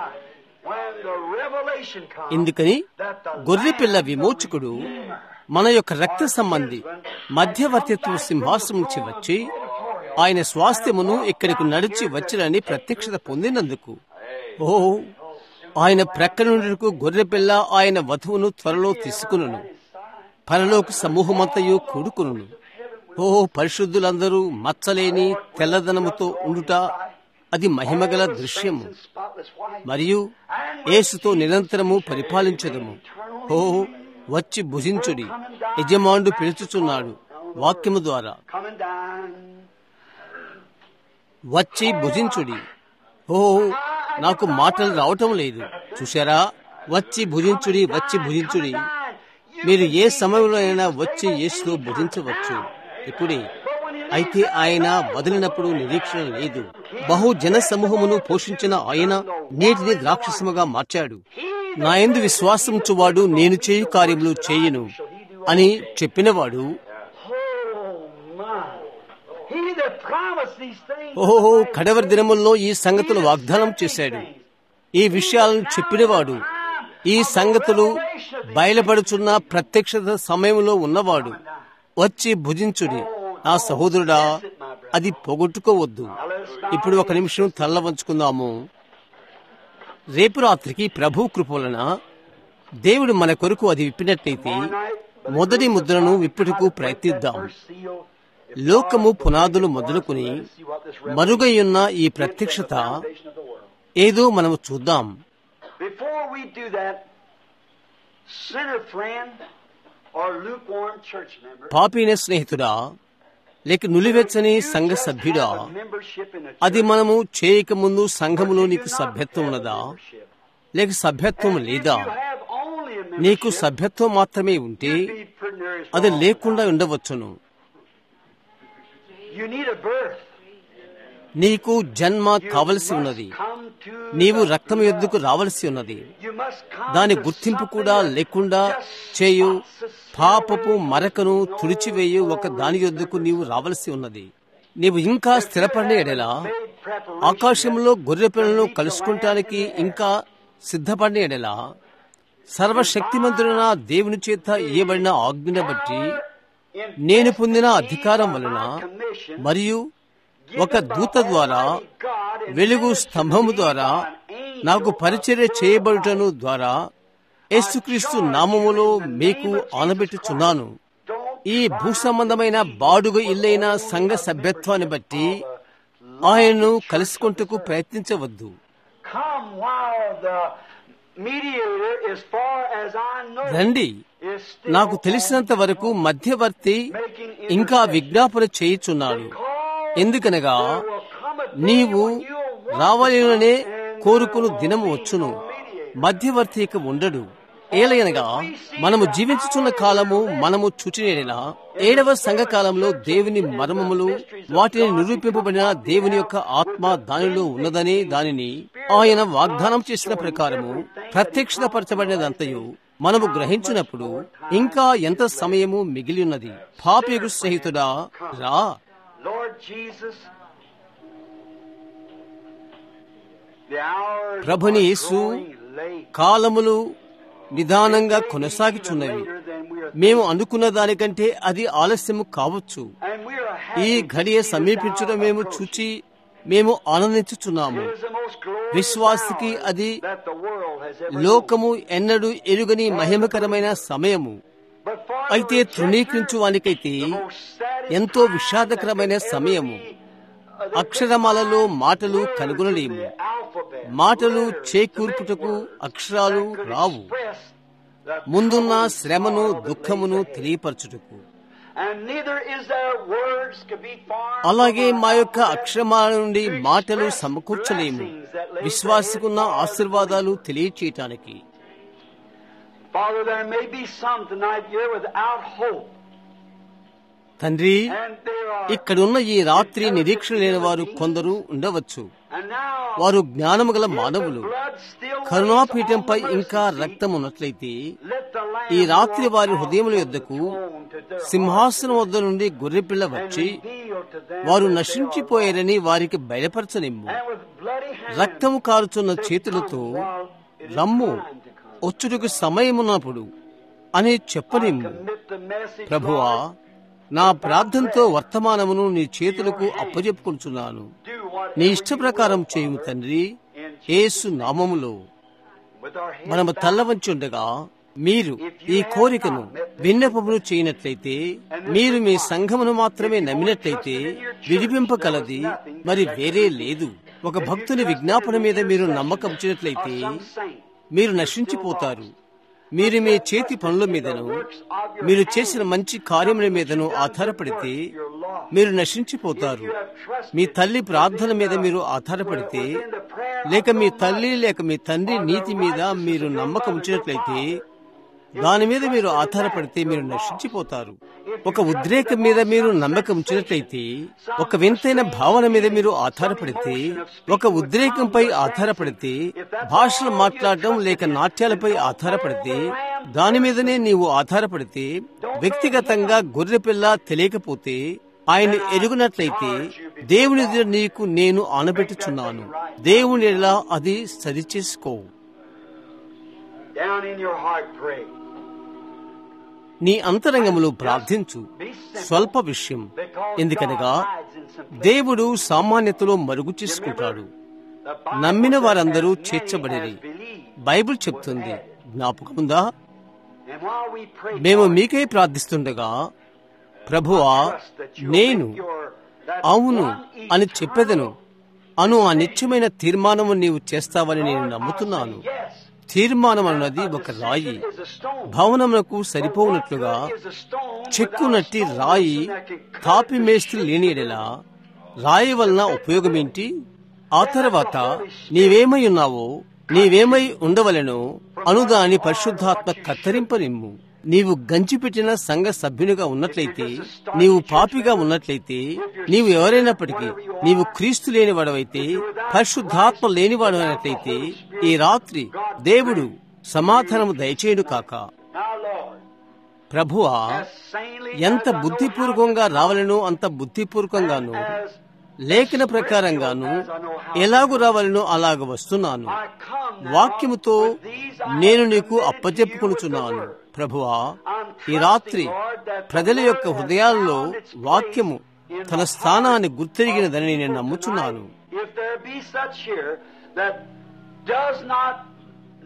ఎందుకని? గొర్రెపిల్ల విమోచకుడు మన యొక్క రక్త సంబంధి మధ్యవర్తిత్వ సింహాసనం నుంచి వచ్చి ఆయన స్వాస్థ్యమును ఇక్కడికి నడిచి వచ్చినని ప్రత్యక్షత పొందినందుకు. ఓ, ఆయన ప్రక్క నుండి గొర్రెపిల్ల ఆయన వధువును త్వరలో తీసుకును. పరలోక సమూహమంతయు కూడుకును. ఓ, పరిశుద్ధులందరూ మచ్చలేని తెల్లదనముతో ఉండుట అది మహిమగల దృశ్యము. మరియు యేసుతో నిరంతరము పరిపాలించదము. ఓ, వచ్చి భుజించుడి, యజమానుడు పిలుచుచున్నాడు వాక్యము ద్వారా. వచ్చి భుజించుడి. ఓ, నాకు మాటలు రావటం లేదు. చూశారా? వచ్చి భుజించుడి, వచ్చి భుజించుడి. మీరు ఏ సమయంలో అయినా వచ్చి యేసుతో భుజించవచ్చు. ఇప్పుడే. అయితే ఆయన వదిలినప్పుడు నిరీక్షణ లేదు. బహు జన సమూహమును పోషించిన ఆయన నేటిని ద్రాక్షసముగా మార్చాడు. నా యందు విశ్వాసముంచువాడు నేను చేయు కార్యములు చేయను అని చెప్పినవాడు. ఓహో, కడవరి దినముల్లో ఈ సంగతులు వాగ్దానం చేశాడు. ఈ విషయాలను చెప్పినవాడు. ఈ సంగతులు బయలుపడుచున్న ప్రత్యక్షత సమయంలో ఉన్నవాడు. వచ్చి భుజించుడి. నా సహోదరుడా, అది పోగొట్టుకోవద్దు. ఇప్పుడు ఒక నిమిషం తల్ల వంచుకుందాము. రేపు రాత్రికి ప్రభు కృపలన దేవుడు మన కొరకు అది విప్పినట్లయితే మొదటి ముద్రను విప్పుటకు ప్రయత్నిద్దాం. లోకము పునాదులు మొదలుకుని మరుగయ్యున్న ఈ ప్రత్యక్షత ఏదో మనము చూద్దాం. పాపిన స్నేహితుడా, లేక నులివెచ్చని సంఘ సభ్యుడా, అది మనము చేయక ముందు సంఘములో నీకు సభ్యత్వం ఉన్నదా, లేక సభ్యత్వం లేదా? నీకు సభ్యత్వం మాత్రమే ఉంటే అది లేకుండా ఉండవచ్చును. నీకు జన్మ కావలసి ఉన్నది. నీవు రక్తం యొద్దకు రావలసి ఉన్నది. దాని గుర్తింపు కూడా లేకుండా చేయు పాపపు మరకను తుడిచివేయు ఒక దాని యొద్దకు నీవు రావలసి ఉన్నది. నీవు ఇంకా స్థిరపడిన ఎడలా, ఆకాశంలో గొర్రెపిల్లను కలుసుకుంటానికి ఇంకా సిద్ధపడిన ఎడలా, సర్వశక్తిమంతుడైన దేవుని చేత ఇయ్యబడిన ఆజ్ఞను బట్టి నేను పొందిన అధికారం వలన మరియు ఒక దూత ద్వారా వెలుగు స్తంభము ద్వారా నాకు పరిచర్య చేయబడుటను ద్వారా యేసుక్రీస్తు నామములో మీకు ఆనబెట్టుచున్నాను. ఈ భూ సంబంధమైన బాడుగ ఇల్లైన సంఘ సభ్యత్వాన్ని బట్టి ఆయన్ను కలుసుకుంటకు ప్రయత్నించవద్దు. రండి, నాకు తెలిసినంత వరకు మధ్యవర్తి ఇంకా విజ్ఞాపన చేయుచున్నాడు. ఎందుకనగా నీవు రావాలనే కోరుకును దినము వచ్చును, మధ్యవర్తి ఇక ఉండడు. ఏలయనగా మనము జీవించుచున్న కాలము మనము చూచినేలా ఏడవ సంఘ కాలంలో దేవుని మర్మములు వాటిని నిరూపింపబడిన దేవుని యొక్క ఆత్మ దానిలో ఉన్నదని దానిని ఆయన వాగ్దానం చేసిన ప్రకారము ప్రత్యక్షపరచబడినదంతయు మనము గ్రహించినప్పుడు ఇంకా ఎంత సమయము మిగిలి ఉన్నది. పాపియగు స్నేహితుడా రా. ప్రభుని యేసు, కాలములు నిదానంగా కొనసాగుచున్నవి. మేము అనుకున్న దానికంటే అది ఆలస్యము కావచ్చు. ఈ ఘడియ సమీపించడం మేము చూచి మేము ఆనందించుచున్నాము. విశ్వాసికి అది లోకము ఎన్నడూ ఎరుగని మహిమకరమైన సమయము. అయితే తృణీకరించువానికైతే ఎంతో విషాదకరమైన సమయము. అక్షరమాలలో మాటలు కనుగొనలేము. మాటలు చేకూర్పుటకు అక్షరాలు రావు. ముందున్న శ్రమను దుఃఖమును తెలియపరచుటకు. అలాగే మా యొక్క అక్షరమాల నుండి మాటలు సమకూర్చలేము విశ్వాసకున్న ఆశీర్వాదాలు తెలియచేయటానికి. తండ్రి, ఇక్కడున్న ఈ రాత్రి నిరీక్షణ లేని వారు కొందరు ఉండవచ్చు. వారు జ్ఞానము గల మానవులు. కరుణాపీఠంపై ఇంకా రక్తం ఉన్నట్లయితే ఈ రాత్రి వారి హృదయముల యొద్దకు సింహాసనం వద్ద నుండి గొర్రెపిల్ల వచ్చి వారు నశించిపోయారని వారికి బయలుపరచనిమ్ము. రక్తము కారుచున్న చేతులతో రమ్ము, వచ్చుటకు సమయమున్నప్పుడు అని చెప్పనిమ్ము. ప్రభువా, నా ప్రార్థనతో వర్తమానమును నీ చేతులకు అప్పజెప్పుకుంటున్నాను. నీ ఇష్ట ప్రకారం చేయుము తండ్రి, యేసు నామములో. మనము తల్ల వంచి ఉండగా మీరు ఈ కోరికను విన్నపమును చేయనట్లయితే, మీరు మీ సంఘమును మాత్రమే నమ్మినట్లయితే విడిపింపగలది మరి వేరే లేదు. ఒక భక్తుని విజ్ఞాపన మీద మీరు నమ్మకం ఉంచినట్లయితే మీరు నశించిపోతారు. మీరు మీ చేతి పనుల మీదను మీరు చేసిన మంచి కార్యముల మీదను ఆధారపడితే మీరు నశించిపోతారు. మీ తల్లి ప్రార్థన మీద మీరు ఆధారపడితే, లేక మీ తల్లి లేక మీ తండ్రి నీతి మీద మీరు నమ్మకం ఉంచినట్లయితే, దాని మీద మీరు ఆధారపడితే మీరు నశించిపోతారు. ఒక ఉద్రేకం మీద మీరు నమ్మకం ఉంచినట్లయితే, ఒక వింతైన భావన మీద మీరు ఆధారపడితే, ఒక ఉద్రేకంపై ఆధారపడితే, భాషలు మాట్లాడడం లేక నాట్యాలపై ఆధారపడితే, దాని మీదనే నీవు ఆధారపడితే, వ్యక్తిగతంగా గొర్రెపిల్ల తెలియకపోతే, ఆయన ఎరుగునట్లయితే, దేవుని ఎదుట నీకు నేను ఆనబెట్టుచున్నాను. దేవుని ఎలా అది సరిచేసుకో. నీ అంతరంగములో ప్రార్థించు. స్వల్ప విషయం, ఎందుకనగా దేవుడు సామాన్యతలో మరుగు చేసుకుంటాడు. నమ్మిన వారందరూ చేర్చబడిరి బైబిల్ చెప్తుంది. జ్ఞాపకముందా? మేము మీకై ప్రార్థిస్తుండగా, ప్రభువా, నేను అవును అని చెప్పెదను అను ఆ నిత్యమైన తీర్మానము నీవు చేస్తావని నేను నమ్ముతున్నాను. తీర్మానం అన్నది ఒక రాయి. భవనమునకు సరిపోనట్లుగా చెక్కునట్టి రాయి తాపి మేస్త్రి లేని ఎడలా రాయి వలన ఉపయోగమేంటి? ఆ తర్వాత నీవేమై ఉన్నావో, నీవేమై ఉండవలెనో అనుదాని పరిశుద్ధాత్మ కత్తిరింపనిమ్ము. నీవు గంచిపెట్టిన సంఘ సభ్యునిగా ఉన్నట్లయితే, నీవు పాపిగా ఉన్నట్లయితే, నీవు ఎవరైనప్పటికీ నీవు క్రీస్తు లేనివాడవైతే, పరిశుద్ధాత్మ లేనివాడైనట్లయితే, ఈ రాత్రి దేవుడు సమాధానము దయచేయుడు కాక. ప్రభువా, ఎంత బుద్ధిపూర్వకంగా రావాలనో అంత బుద్ధిపూర్వకంగాను, లేఖన ప్రకారంగాను ఎలాగూ రావాలనో అలాగ వస్తున్నాను. వాక్యముతో నేను నీకు అప్పచెప్పుకొనుచున్నాను. ప్రభువా, ఈ రాత్రి ప్రజల యొక్క హృదయాల్లో వాక్యము తన స్థానాన్ని గుర్తిరిగినదని నేను నమ్ముచున్నాను.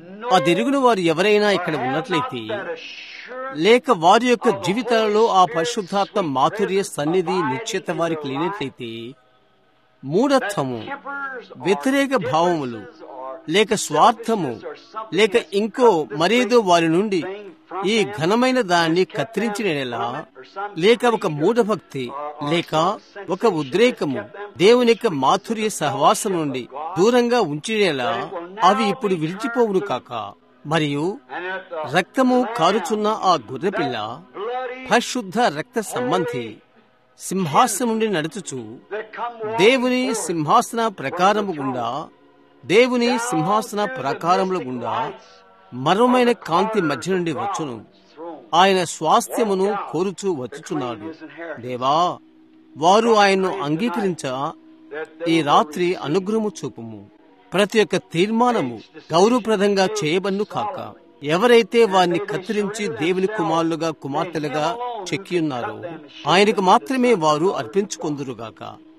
అదెరుగున వారు ఎవరైనా ఇక్కడ ఉన్నట్లయితే, లేక వారి యొక్క జీవితాలలో ఆ పరిశుద్ధాత్మ మాధుర్య సన్నిధి నిశ్చిత వారికి లేనట్లయితే, మూఢత్వము, వ్యతిరేక భావములు, లేక స్వార్థము, లేక ఇంకో మరేదో వారి నుండి ఈ ఘనమైన దాన్ని కత్తిరించినలా, లేక ఒక మూఢభక్తి, లేక ఒక ఉద్రేకము దేవుని యొక్క మాధుర్య సహవాసం నుండి దూరంగా ఉంచినేలా అవి ఇప్పుడు విడిచిపోవును కాక. మరియు రక్తము కారుచున్న ఆ గొర్రెపిల్ల పరిశుద్ధ రక్త సంబంధి సింహాసనం నుండి నడుచుచు దేవుని సింహాసన ప్రకారము గుండా దేవుని సింహాసన ప్రకారముల గుండా మరమైన కాంతి మధ్య నుండి వచ్చును. ఆయన స్వాస్థ్యమును కోరుచూ వచ్చుచున్నాడు. దేవా, వారు ఆయన్ను అంగీకరించ ఈ రాత్రి అనుగ్రహము చూపుము. ప్రతి ఒక్క తీర్మానము గౌరవప్రదంగా చేయబన్ను కాక. ఎవరైతే వారిని కత్తిరించి దేవుని కుమారులుగా కుమార్తెలుగా చెక్కియున్నారో ఆయనకు మాత్రమే వారు అర్పించుకొందురుగాక.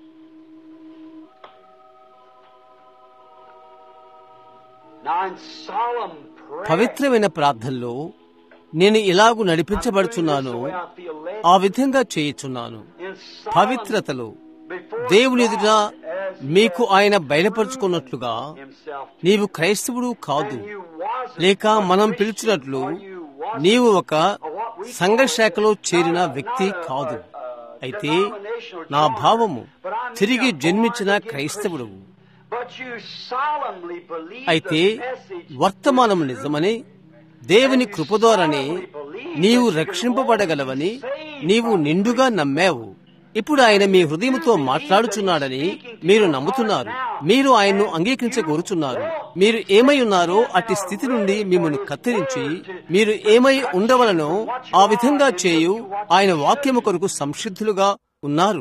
పవిత్రమైన ప్రార్థనలో నేను ఇలాగు నడిపించబడుచున్నాను, ఆ విధంగా చేయుచున్నాను. పవిత్రతలో దేవుని ఎదుట మీకు ఆయన బయలుపరుచుకున్నట్లుగా నీవు క్రైస్తవుడు కాదు, లేక మనం పిలిచినట్లు నీవు ఒక సంఘశాఖలో చేరిన వ్యక్తి కాదు. అయితే నా భావము తిరిగి జన్మించిన క్రైస్తవుడు. అయితే వర్తమానం నిజమని, దేవుని కృప ద్వారానే నీవు రక్షింపబడగలవని నీవు నిండుగా నమ్మావు. ఇప్పుడు ఆయన మీ హృదయంతో మాట్లాడుచున్నాడని మీరు నమ్ముతున్నారు. మీరు ఆయన్ను అంగీకరించగోరుచున్నారు. మీరు ఏమై ఉన్నారో అట్టి స్థితి నుండి మిమ్మల్ని కత్తిరించి మీరు ఏమై ఉండవలనో ఆ విధంగా చేయు ఆయన వాక్యము కొరకు సంసిద్ధులుగా ఉన్నారు.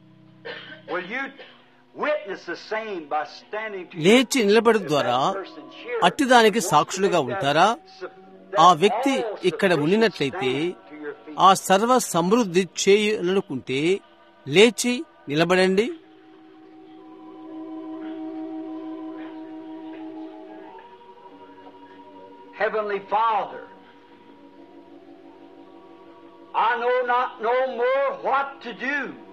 లేచి నిలబడు ద్వారా అట్టిదానికి సాక్షులుగా ఉంటారా? ఆ వ్యక్తి ఇక్కడ ఉండినట్లయితే, ఆ సర్వ సమృద్ధి చేయాలనుకుంటే లేచి నిలబడండి. Heavenly Father, I know not no more what to do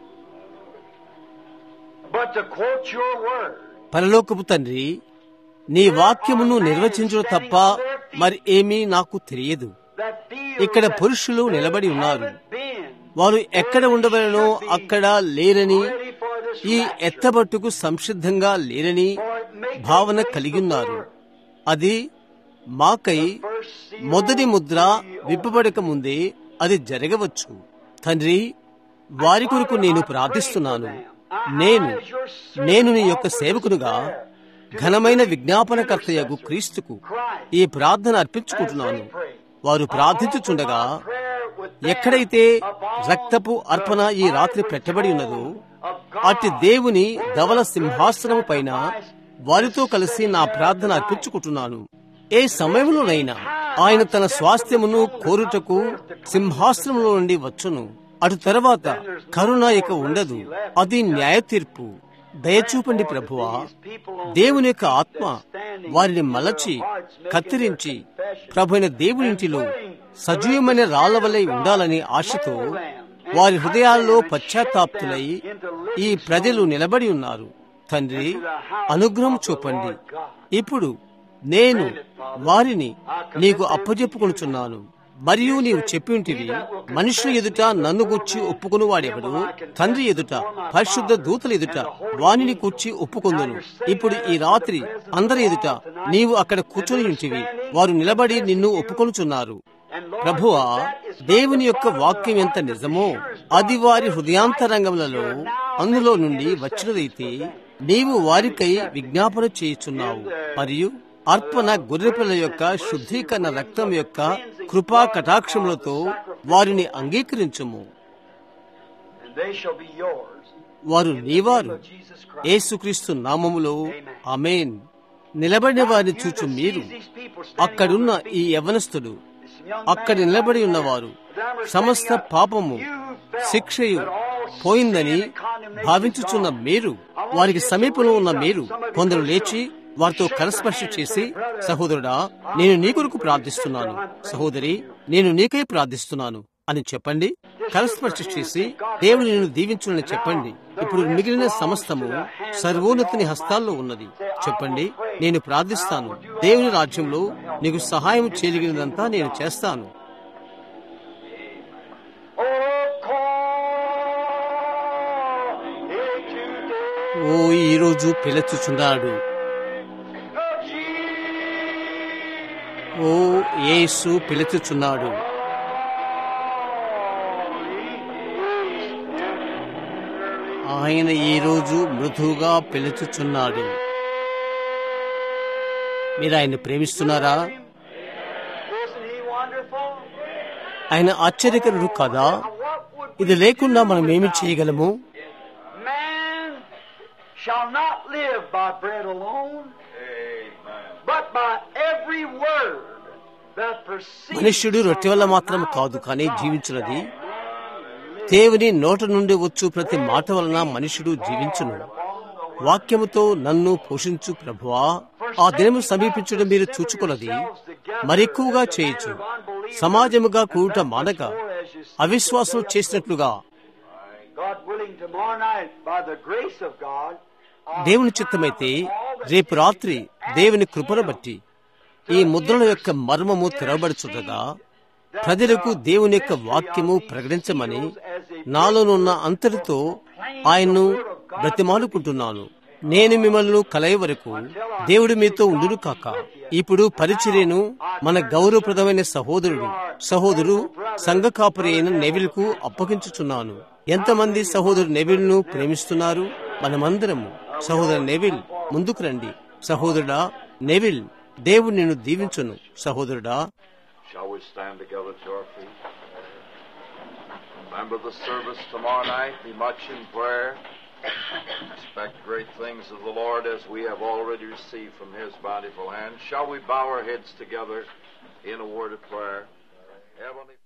but to quote your word. పరలోకపు తండ్రి, నీ వాక్యమును నిర్వచించడం తప్ప మరి ఏమీ నాకు తెలియదు. ఇక్కడ పురుషులు నిలబడి ఉన్నారు. వారు ఎక్కడ ఉండవలనో అక్కడ లేరని, ఈ ఎత్తబట్టుకు సంసిద్ధంగా లేరని భావన కలిగి ఉన్నారు. అది మాకై మొదటి ముద్ర విప్పబడక ముందే అది జరగవచ్చు. తండ్రి, వారి కొరకు నేను ప్రార్థిస్తున్నాను. నేను నేను నీ యొక్క సేవకునుగా ఘనమైన విజ్ఞాపనకర్తయగు క్రీస్తుకు ఈ ప్రార్థన అర్పించుకుంటున్నాను. వారు ప్రార్థించుచుండగా ఎక్కడైతే రక్తపు అర్పణ ఈ రాత్రి పెట్టబడి ఉన్నదో అట్టి దేవుని ధవల సింహాసనము పైన వారితో కలిసి నా ప్రార్థన అర్పించుకుంటున్నాను. ఏ సమయంలోనైనా ఆయన తన స్వాస్థ్యమును కోరుటకు సింహాసనంలో నుండి వచ్చును. అటు తర్వాత కరుణ ఇక ఉండదు. అది న్యాయ తీర్పు. దయచూపండి ప్రభువా. దేవుని యొక్క ఆత్మ వారిని మలచి కత్తిరించి ప్రభువైన దేవునింటిలో సజీవమైన రాళ్ల వలె ఉండాలని ఆశతో వారి హృదయాల్లో పశ్చాత్తాప్తులై ఈ ప్రజలు నిలబడి ఉన్నారు. తండ్రి, అనుగ్రహం చూపండి. ఇప్పుడు నేను వారిని నీకు అప్పజెప్పుకొనుచున్నాను. మరియు నీవు చెప్పి ఉంటివి, మనుషుల ఎదుట నన్ను గూర్చి ఒప్పుకుని వాడెవడు తండ్రి ఎదుట పరిశుద్ధ దూతల ఎదుట వానిని కూర్చి ఒప్పుకొందును. ఇప్పుడు ఈ రాత్రి అందరి ఎదుట నీవు అక్కడ కూర్చొని ఉంటివి. వారు నిలబడి నిన్ను ఒప్పుకొనుచున్నారు. ప్రభువా, దేవుని యొక్క వాక్యం ఎంత నిజమో అది వారి హృదయాంతరంగములలో అందులో నుండి వచ్చినదైతే నీవు వారికై విజ్ఞాపన చేయుచున్నావు. మరియు అర్పణ గొర్రెపిల్ల యొక్క శుద్ధీకరణ రక్తం యొక్క కృపా కటాక్షములతో వారిని అంగీకరించుము. వారు నీవారు. యేసుక్రీస్తు నామములో ఆమేన్. నిలబడిన వారిని చూచు మీరు, అక్కడున్న ఈ యవ్వనస్తుడు, అక్కడ నిలబడి ఉన్నవారు సమస్త పాపము శిక్షయు పోయిందని భావించుచున్న మీరు, వారికి సమీపంలో ఉన్న మీరు కొందరు లేచి వారితో కరస్పర్శ చేసి, సహోదరుడా నేను నీ కొరకు ప్రార్థిస్తున్నాను, సహోదరి నేను నీకై ప్రార్థిస్తున్నాను అని చెప్పండి. కరస్పర్శ చేసి దేవుడు నిన్ను దీవించునని చెప్పండి. ఇప్పుడు మిగిలిన సమస్తము సర్వోన్నతుని హస్తాల్లో ఉన్నది. చెప్పండి, నేను ప్రార్థిస్తాను, దేవుని రాజ్యంలో నీకు సహాయం చేయగలిగినంతా నేను చేస్తాను. ఓ ఈరోజు పిలుచుచున్నాడు. ఓ యేసు పిలుచుచున్నాడు. ఆయన ఈరోజు మృదువుగా పిలుచుచున్నాడు. మీరు ఆయన్ని ప్రేమిస్తున్నారా? ఆయన ఆశ్చర్యకరుడు కదా. ఇది లేకుండా మనం ఏమి చేయగలము? Shall not live by bread alone, but by every word that proceeds. మనుష్యుడు రొట్టె వల్ల మాత్రం కాదు కానీ జీవించున్నది దేవుని నోట నుండి వచ్చు ప్రతి మాట వలన మనుష్యుడు జీవించును. వాక్యముతో నన్ను పోషించు ప్రభువా. ఆ దినము సమీపించడం మీరు చూచుకున్నది మరెక్కువగా చేయొచ్చు. సమాజముగా కూట మానక అవిశ్వాసం చేసినట్లుగా దేవుని చిత్తమైతే రేపు రాత్రి దేవుని కృపను బట్టి ఈ ముద్రల యొక్క మర్మము తెరవబడుచుండగా ప్రజలకు దేవుని యొక్క వాక్యము ప్రకటించమని నాలోనున్న అంతటితో ఆయన్ను బ్రతిమాలుకుంటున్నాను. నేను మిమ్మల్ని కలయ వరకు దేవుడు మీతో ఉండును కాక. ఇప్పుడు పరిచర్యను మన గౌరవప్రదమైన సహోదరుడు సహోదరు సంఘ కాపరి అయిన నెవిల్ కు అప్పగించుచున్నాను. ఎంతమంది సహోదరు నెవిల్ ను ప్రేమిస్తున్నారు? మనమందరము సహోదరు నెవిల్ ముందుకు రండి. సహోదరుడా నెవిల్, దేవుడు నిన్ను దీవించును. సహోదరుడా, shall we stand together to our feet? Remember the service tomorrow night. Be much in prayer. Expect great things of the Lord as we have already received from His bountiful hand. Shall we bow our heads together in a word of prayer? Heavenly